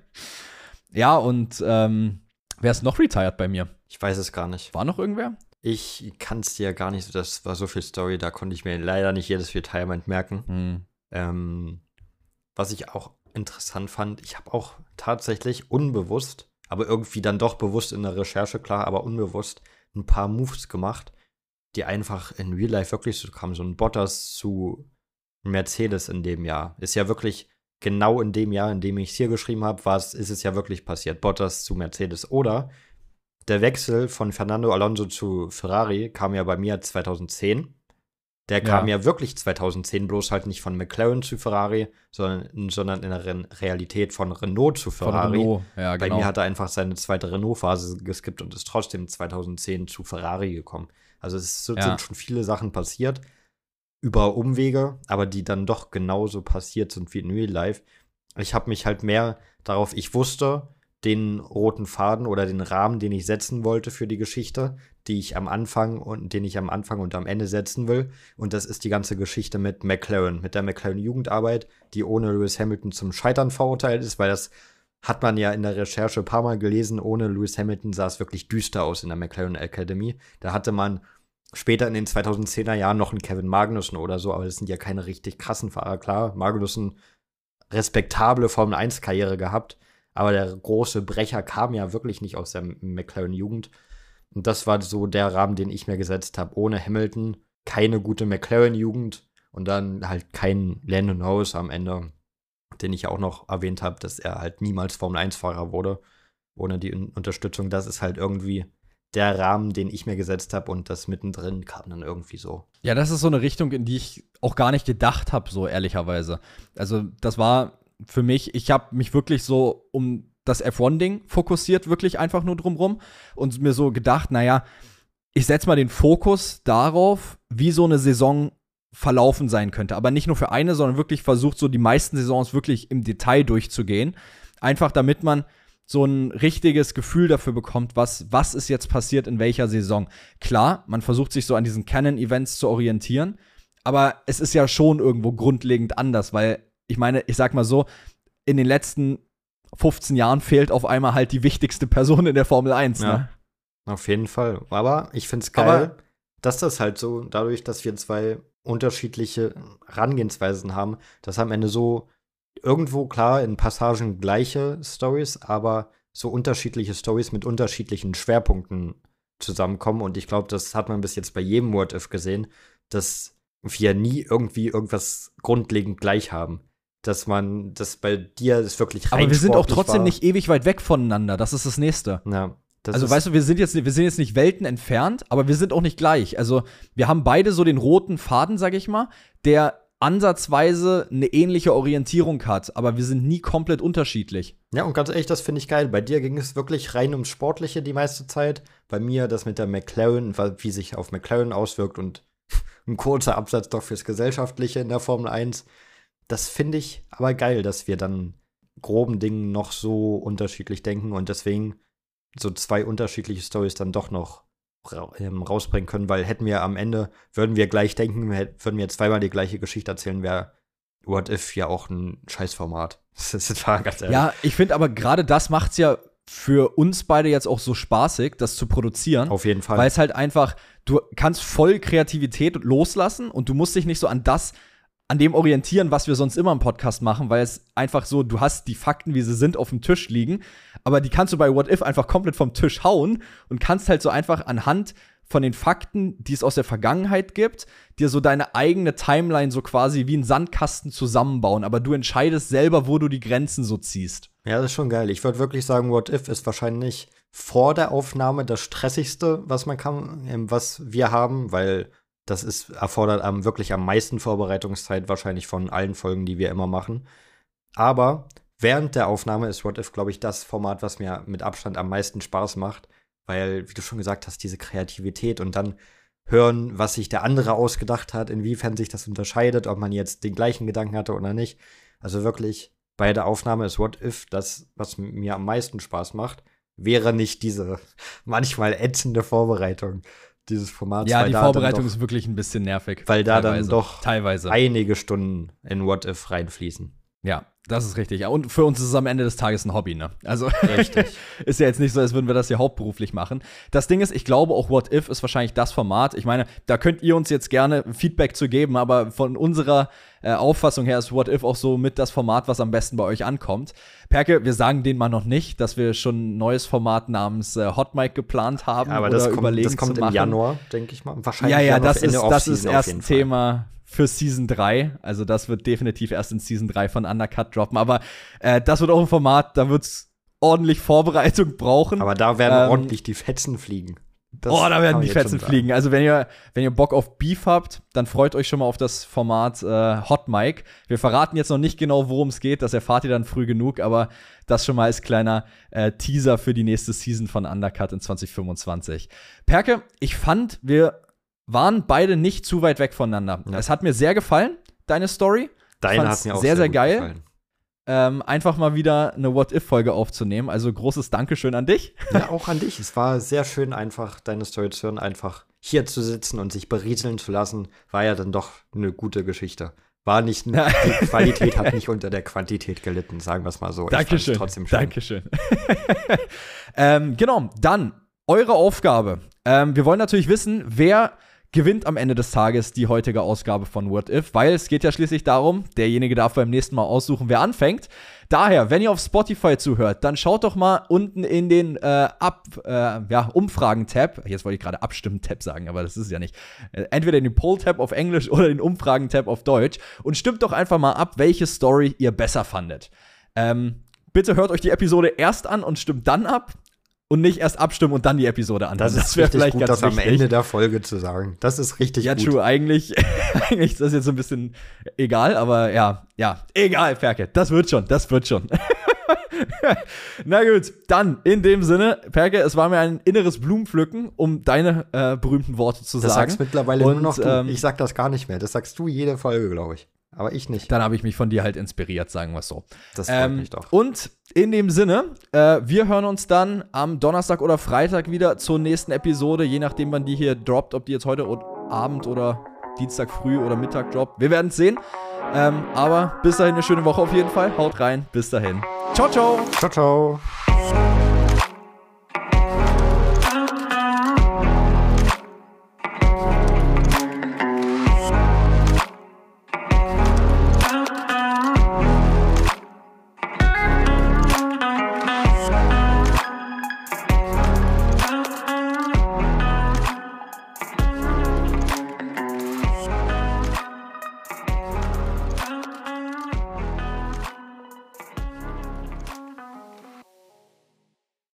Speaker 1: Ja, und ähm, wer ist noch retired bei mir?
Speaker 2: Ich weiß es gar nicht.
Speaker 1: War noch irgendwer?
Speaker 2: Ich kann es dir gar nicht, das war so viel Story, da konnte ich mir leider nicht jedes Retirement merken.
Speaker 1: Hm.
Speaker 2: Ähm, was ich auch interessant fand, ich habe auch tatsächlich unbewusst, aber irgendwie dann doch bewusst in der Recherche, klar, aber unbewusst, ein paar Moves gemacht, die einfach in Real Life wirklich so kamen. So ein Bottas zu Mercedes in dem Jahr. Ist ja wirklich genau in dem Jahr, in dem ich es hier geschrieben habe, ist es ja wirklich passiert. Bottas zu Mercedes. Oder der Wechsel von Fernando Alonso zu Ferrari kam ja bei mir zweitausendzehn. Der kam ja, ja wirklich zweitausendzehn, bloß halt nicht von McLaren zu Ferrari, sondern, sondern in der Re- Realität von Renault zu Ferrari. Von Renault. Ja, genau. Bei mir hat er einfach seine zweite Renault-Phase geskippt und ist trotzdem zweitausendzehn zu Ferrari gekommen. Also es sind ja. schon viele Sachen passiert über Umwege, aber die dann doch genauso passiert sind wie in Real Life. Ich habe mich halt mehr darauf, ich wusste den roten Faden oder den Rahmen, den ich setzen wollte für die Geschichte, die ich am Anfang und den ich am Anfang und am Ende setzen will. Und das ist die ganze Geschichte mit McLaren, mit der McLaren-Jugendarbeit, die ohne Lewis Hamilton zum Scheitern verurteilt ist, weil das hat man ja in der Recherche ein paar Mal gelesen. Ohne Lewis Hamilton sah es wirklich düster aus in der McLaren Academy. Da hatte man später in den zweitausendzehner Jahren noch einen Kevin Magnussen oder so, aber das sind ja keine richtig krassen Fahrer. Klar, Magnussen respektable Formel eins Karriere gehabt, aber der große Brecher kam ja wirklich nicht aus der McLaren-Jugend. Und das war so der Rahmen, den ich mir gesetzt habe. Ohne Hamilton keine gute McLaren-Jugend und dann halt kein Lando Norris am Ende, den ich ja auch noch erwähnt habe, dass er halt niemals Formel eins Fahrer wurde, ohne die Unterstützung. Das ist halt irgendwie der Rahmen, den ich mir gesetzt habe und das mittendrin kam dann irgendwie so.
Speaker 1: Ja, das ist so eine Richtung, in die ich auch gar nicht gedacht habe, so ehrlicherweise. Also das war für mich, ich habe mich wirklich so um das F eins Ding fokussiert, wirklich einfach nur drumrum und mir so gedacht, naja, ich setze mal den Fokus darauf, wie so eine Saison verlaufen sein könnte. Aber nicht nur für eine, sondern wirklich versucht, so die meisten Saisons wirklich im Detail durchzugehen. Einfach damit man so ein richtiges Gefühl dafür bekommt, was, was ist jetzt passiert in welcher Saison. Klar, man versucht sich so an diesen Canon-Events zu orientieren, aber es ist ja schon irgendwo grundlegend anders, weil ich meine, ich sag mal so, in den letzten fünfzehn Jahren fehlt auf einmal halt die wichtigste Person in der Formel eins,
Speaker 2: ja,
Speaker 1: ne?
Speaker 2: Auf jeden Fall. Aber ich find's geil, aber dass das halt so, dadurch, dass wir zwei unterschiedliche Herangehensweisen haben, dass am Ende so irgendwo, klar, in Passagen gleiche Stories, aber so unterschiedliche Stories mit unterschiedlichen Schwerpunkten zusammenkommen. Und ich glaube, das hat man bis jetzt bei jedem What If gesehen, dass wir nie irgendwie irgendwas grundlegend gleich haben. Dass man, dass bei dir es wirklich rein
Speaker 1: Aber wir sind auch trotzdem
Speaker 2: war.
Speaker 1: nicht ewig weit weg voneinander. Das ist das Nächste.
Speaker 2: Ja, das
Speaker 1: also, weißt du, wir sind jetzt, wir sind jetzt nicht Welten entfernt, aber wir sind auch nicht gleich. Also, wir haben beide so den roten Faden, sag ich mal, der ansatzweise eine ähnliche Orientierung hat, aber wir sind nie komplett unterschiedlich.
Speaker 2: Ja, und ganz ehrlich, das finde ich geil. Bei dir ging es wirklich rein ums Sportliche die meiste Zeit. Bei mir das mit der McLaren, wie sich auf McLaren auswirkt und ein kurzer Absatz doch fürs Gesellschaftliche in der Formel eins. Das finde ich aber geil, dass wir dann groben Dingen noch so unterschiedlich denken und deswegen so zwei unterschiedliche Storys dann doch noch rausbringen können, weil hätten wir am Ende, würden wir gleich denken, würden wir zweimal die gleiche Geschichte erzählen, wäre What If ja auch ein Scheißformat. Das ist ganz ehrlich.
Speaker 1: Ja, ich finde aber gerade das macht's ja für uns beide jetzt auch so spaßig, das zu produzieren.
Speaker 2: Auf jeden Fall.
Speaker 1: Weil es halt einfach, du kannst voll Kreativität loslassen und du musst dich nicht so an das an dem orientieren, was wir sonst immer im Podcast machen, weil es einfach so, du hast die Fakten, wie sie sind, auf dem Tisch liegen, aber die kannst du bei What If einfach komplett vom Tisch hauen und kannst halt so einfach anhand von den Fakten, die es aus der Vergangenheit gibt, dir so deine eigene Timeline so quasi wie einen Sandkasten zusammenbauen, aber du entscheidest selber, wo du die Grenzen so ziehst.
Speaker 2: Ja, das ist schon geil. Ich würde wirklich sagen, What If ist wahrscheinlich vor der Aufnahme das Stressigste, was man kann, was wir haben, weil das ist, erfordert am, wirklich am meisten Vorbereitungszeit wahrscheinlich von allen Folgen, die wir immer machen. Aber während der Aufnahme ist What If, glaube ich, das Format, was mir mit Abstand am meisten Spaß macht. Weil, wie du schon gesagt hast, diese Kreativität und dann hören, was sich der andere ausgedacht hat, inwiefern sich das unterscheidet, ob man jetzt den gleichen Gedanken hatte oder nicht. Also wirklich, bei der Aufnahme ist What If das, was mir am meisten Spaß macht, wäre nicht diese manchmal ätzende Vorbereitung dieses Formats.
Speaker 1: Ja, die Vorbereitung doch, ist wirklich ein bisschen nervig.
Speaker 2: Weil da teilweise. dann doch
Speaker 1: teilweise
Speaker 2: einige Stunden in What If reinfließen.
Speaker 1: Ja, das ist richtig. Und für uns ist es am Ende des Tages ein Hobby, ne? Also
Speaker 2: richtig.
Speaker 1: Ist ja jetzt nicht so, als würden wir das hier hauptberuflich machen. Das Ding ist, ich glaube auch What If ist wahrscheinlich das Format. Ich meine, da könnt ihr uns jetzt gerne Feedback zu geben, aber von unserer äh, Auffassung her ist What If auch so mit das Format, was am besten bei euch ankommt. Perke, wir sagen denen mal noch nicht, dass wir schon ein neues Format namens äh, Hot Mic geplant haben
Speaker 2: ja, aber
Speaker 1: oder
Speaker 2: das kommt,
Speaker 1: überlegen
Speaker 2: das kommt
Speaker 1: zu machen.
Speaker 2: im Januar, denke ich mal. Wahrscheinlich
Speaker 1: ja, ja,
Speaker 2: Januar,
Speaker 1: das
Speaker 2: Ende
Speaker 1: ist, das ist erst ein
Speaker 2: Fall.
Speaker 1: Thema für Season drei. Also das wird definitiv erst in Season drei von Undercut droppen. Aber äh, das wird auch ein Format, da wird's ordentlich Vorbereitung brauchen.
Speaker 2: Aber da werden
Speaker 1: ähm,
Speaker 2: ordentlich die Fetzen fliegen.
Speaker 1: Das oh, da werden die Fetzen fliegen. Also wenn ihr, wenn ihr Bock auf Beef habt, dann freut euch schon mal auf das Format äh, Hot Mic. Wir verraten jetzt noch nicht genau, worum es geht. Das erfahrt ihr dann früh genug. Aber das schon mal als kleiner äh, Teaser für die nächste Season von Undercut in zwanzig fünfundzwanzig. Perke, ich fand, wir waren beide nicht zu weit weg voneinander. Ja. Es hat mir sehr gefallen, deine Story.
Speaker 2: Deine hat mir auch
Speaker 1: sehr, sehr, sehr geil.
Speaker 2: Gefallen.
Speaker 1: Ähm, einfach mal wieder eine What-If-Folge aufzunehmen. Also großes Dankeschön an dich.
Speaker 2: Ja, auch an dich. Es war sehr schön, einfach deine Story zu hören, einfach hier zu sitzen und sich berieseln zu lassen. War ja dann doch eine gute Geschichte. War nicht, die Qualität hat nicht unter der Quantität gelitten, sagen wir es mal so.
Speaker 1: Dankeschön.
Speaker 2: Ich trotzdem schön.
Speaker 1: Dankeschön. ähm, genau, dann eure Aufgabe. Ähm, wir wollen natürlich wissen, wer gewinnt am Ende des Tages die heutige Ausgabe von What If, weil es geht ja schließlich darum, derjenige darf beim nächsten Mal aussuchen, wer anfängt. Daher, wenn ihr auf Spotify zuhört, dann schaut doch mal unten in den äh, Ab, äh, ja, Umfragen-Tab. Jetzt wollte ich gerade Abstimmen-Tab sagen, aber das ist es ja nicht. Äh, entweder den Poll-Tab auf Englisch oder den Umfragen-Tab auf Deutsch und stimmt doch einfach mal ab, welche Story ihr besser fandet. Ähm, bitte hört euch die Episode erst an und stimmt dann ab. Und nicht erst abstimmen und dann die Episode an.
Speaker 2: Das, das ist richtig vielleicht gut, ganz das wichtig. Am Ende der Folge zu sagen. Das ist richtig
Speaker 1: ja,
Speaker 2: gut.
Speaker 1: Ja, true. Eigentlich, eigentlich ist das jetzt so ein bisschen egal, aber ja, ja, egal, Perke. Das wird schon, das wird schon. Na gut, dann in dem Sinne, Perke, es war mir ein inneres Blumenpflücken, um deine äh, berühmten Worte zu
Speaker 2: das
Speaker 1: sagen.
Speaker 2: Das sagst mittlerweile und, nur noch du. Ähm, ich sag das gar nicht mehr. Das sagst du jede Folge, glaube ich. Aber ich nicht.
Speaker 1: Dann habe ich mich von dir halt inspiriert, sagen wir es so.
Speaker 2: Das freut ähm, mich doch.
Speaker 1: Und in dem Sinne, äh, wir hören uns dann am Donnerstag oder Freitag wieder zur nächsten Episode, je nachdem, wann die hier droppt, ob die jetzt heute Abend oder Dienstag früh oder Mittag droppt. Wir werden es sehen. Ähm, aber bis dahin eine schöne Woche auf jeden Fall. Haut rein. Bis dahin. Ciao, ciao.
Speaker 2: Ciao, ciao.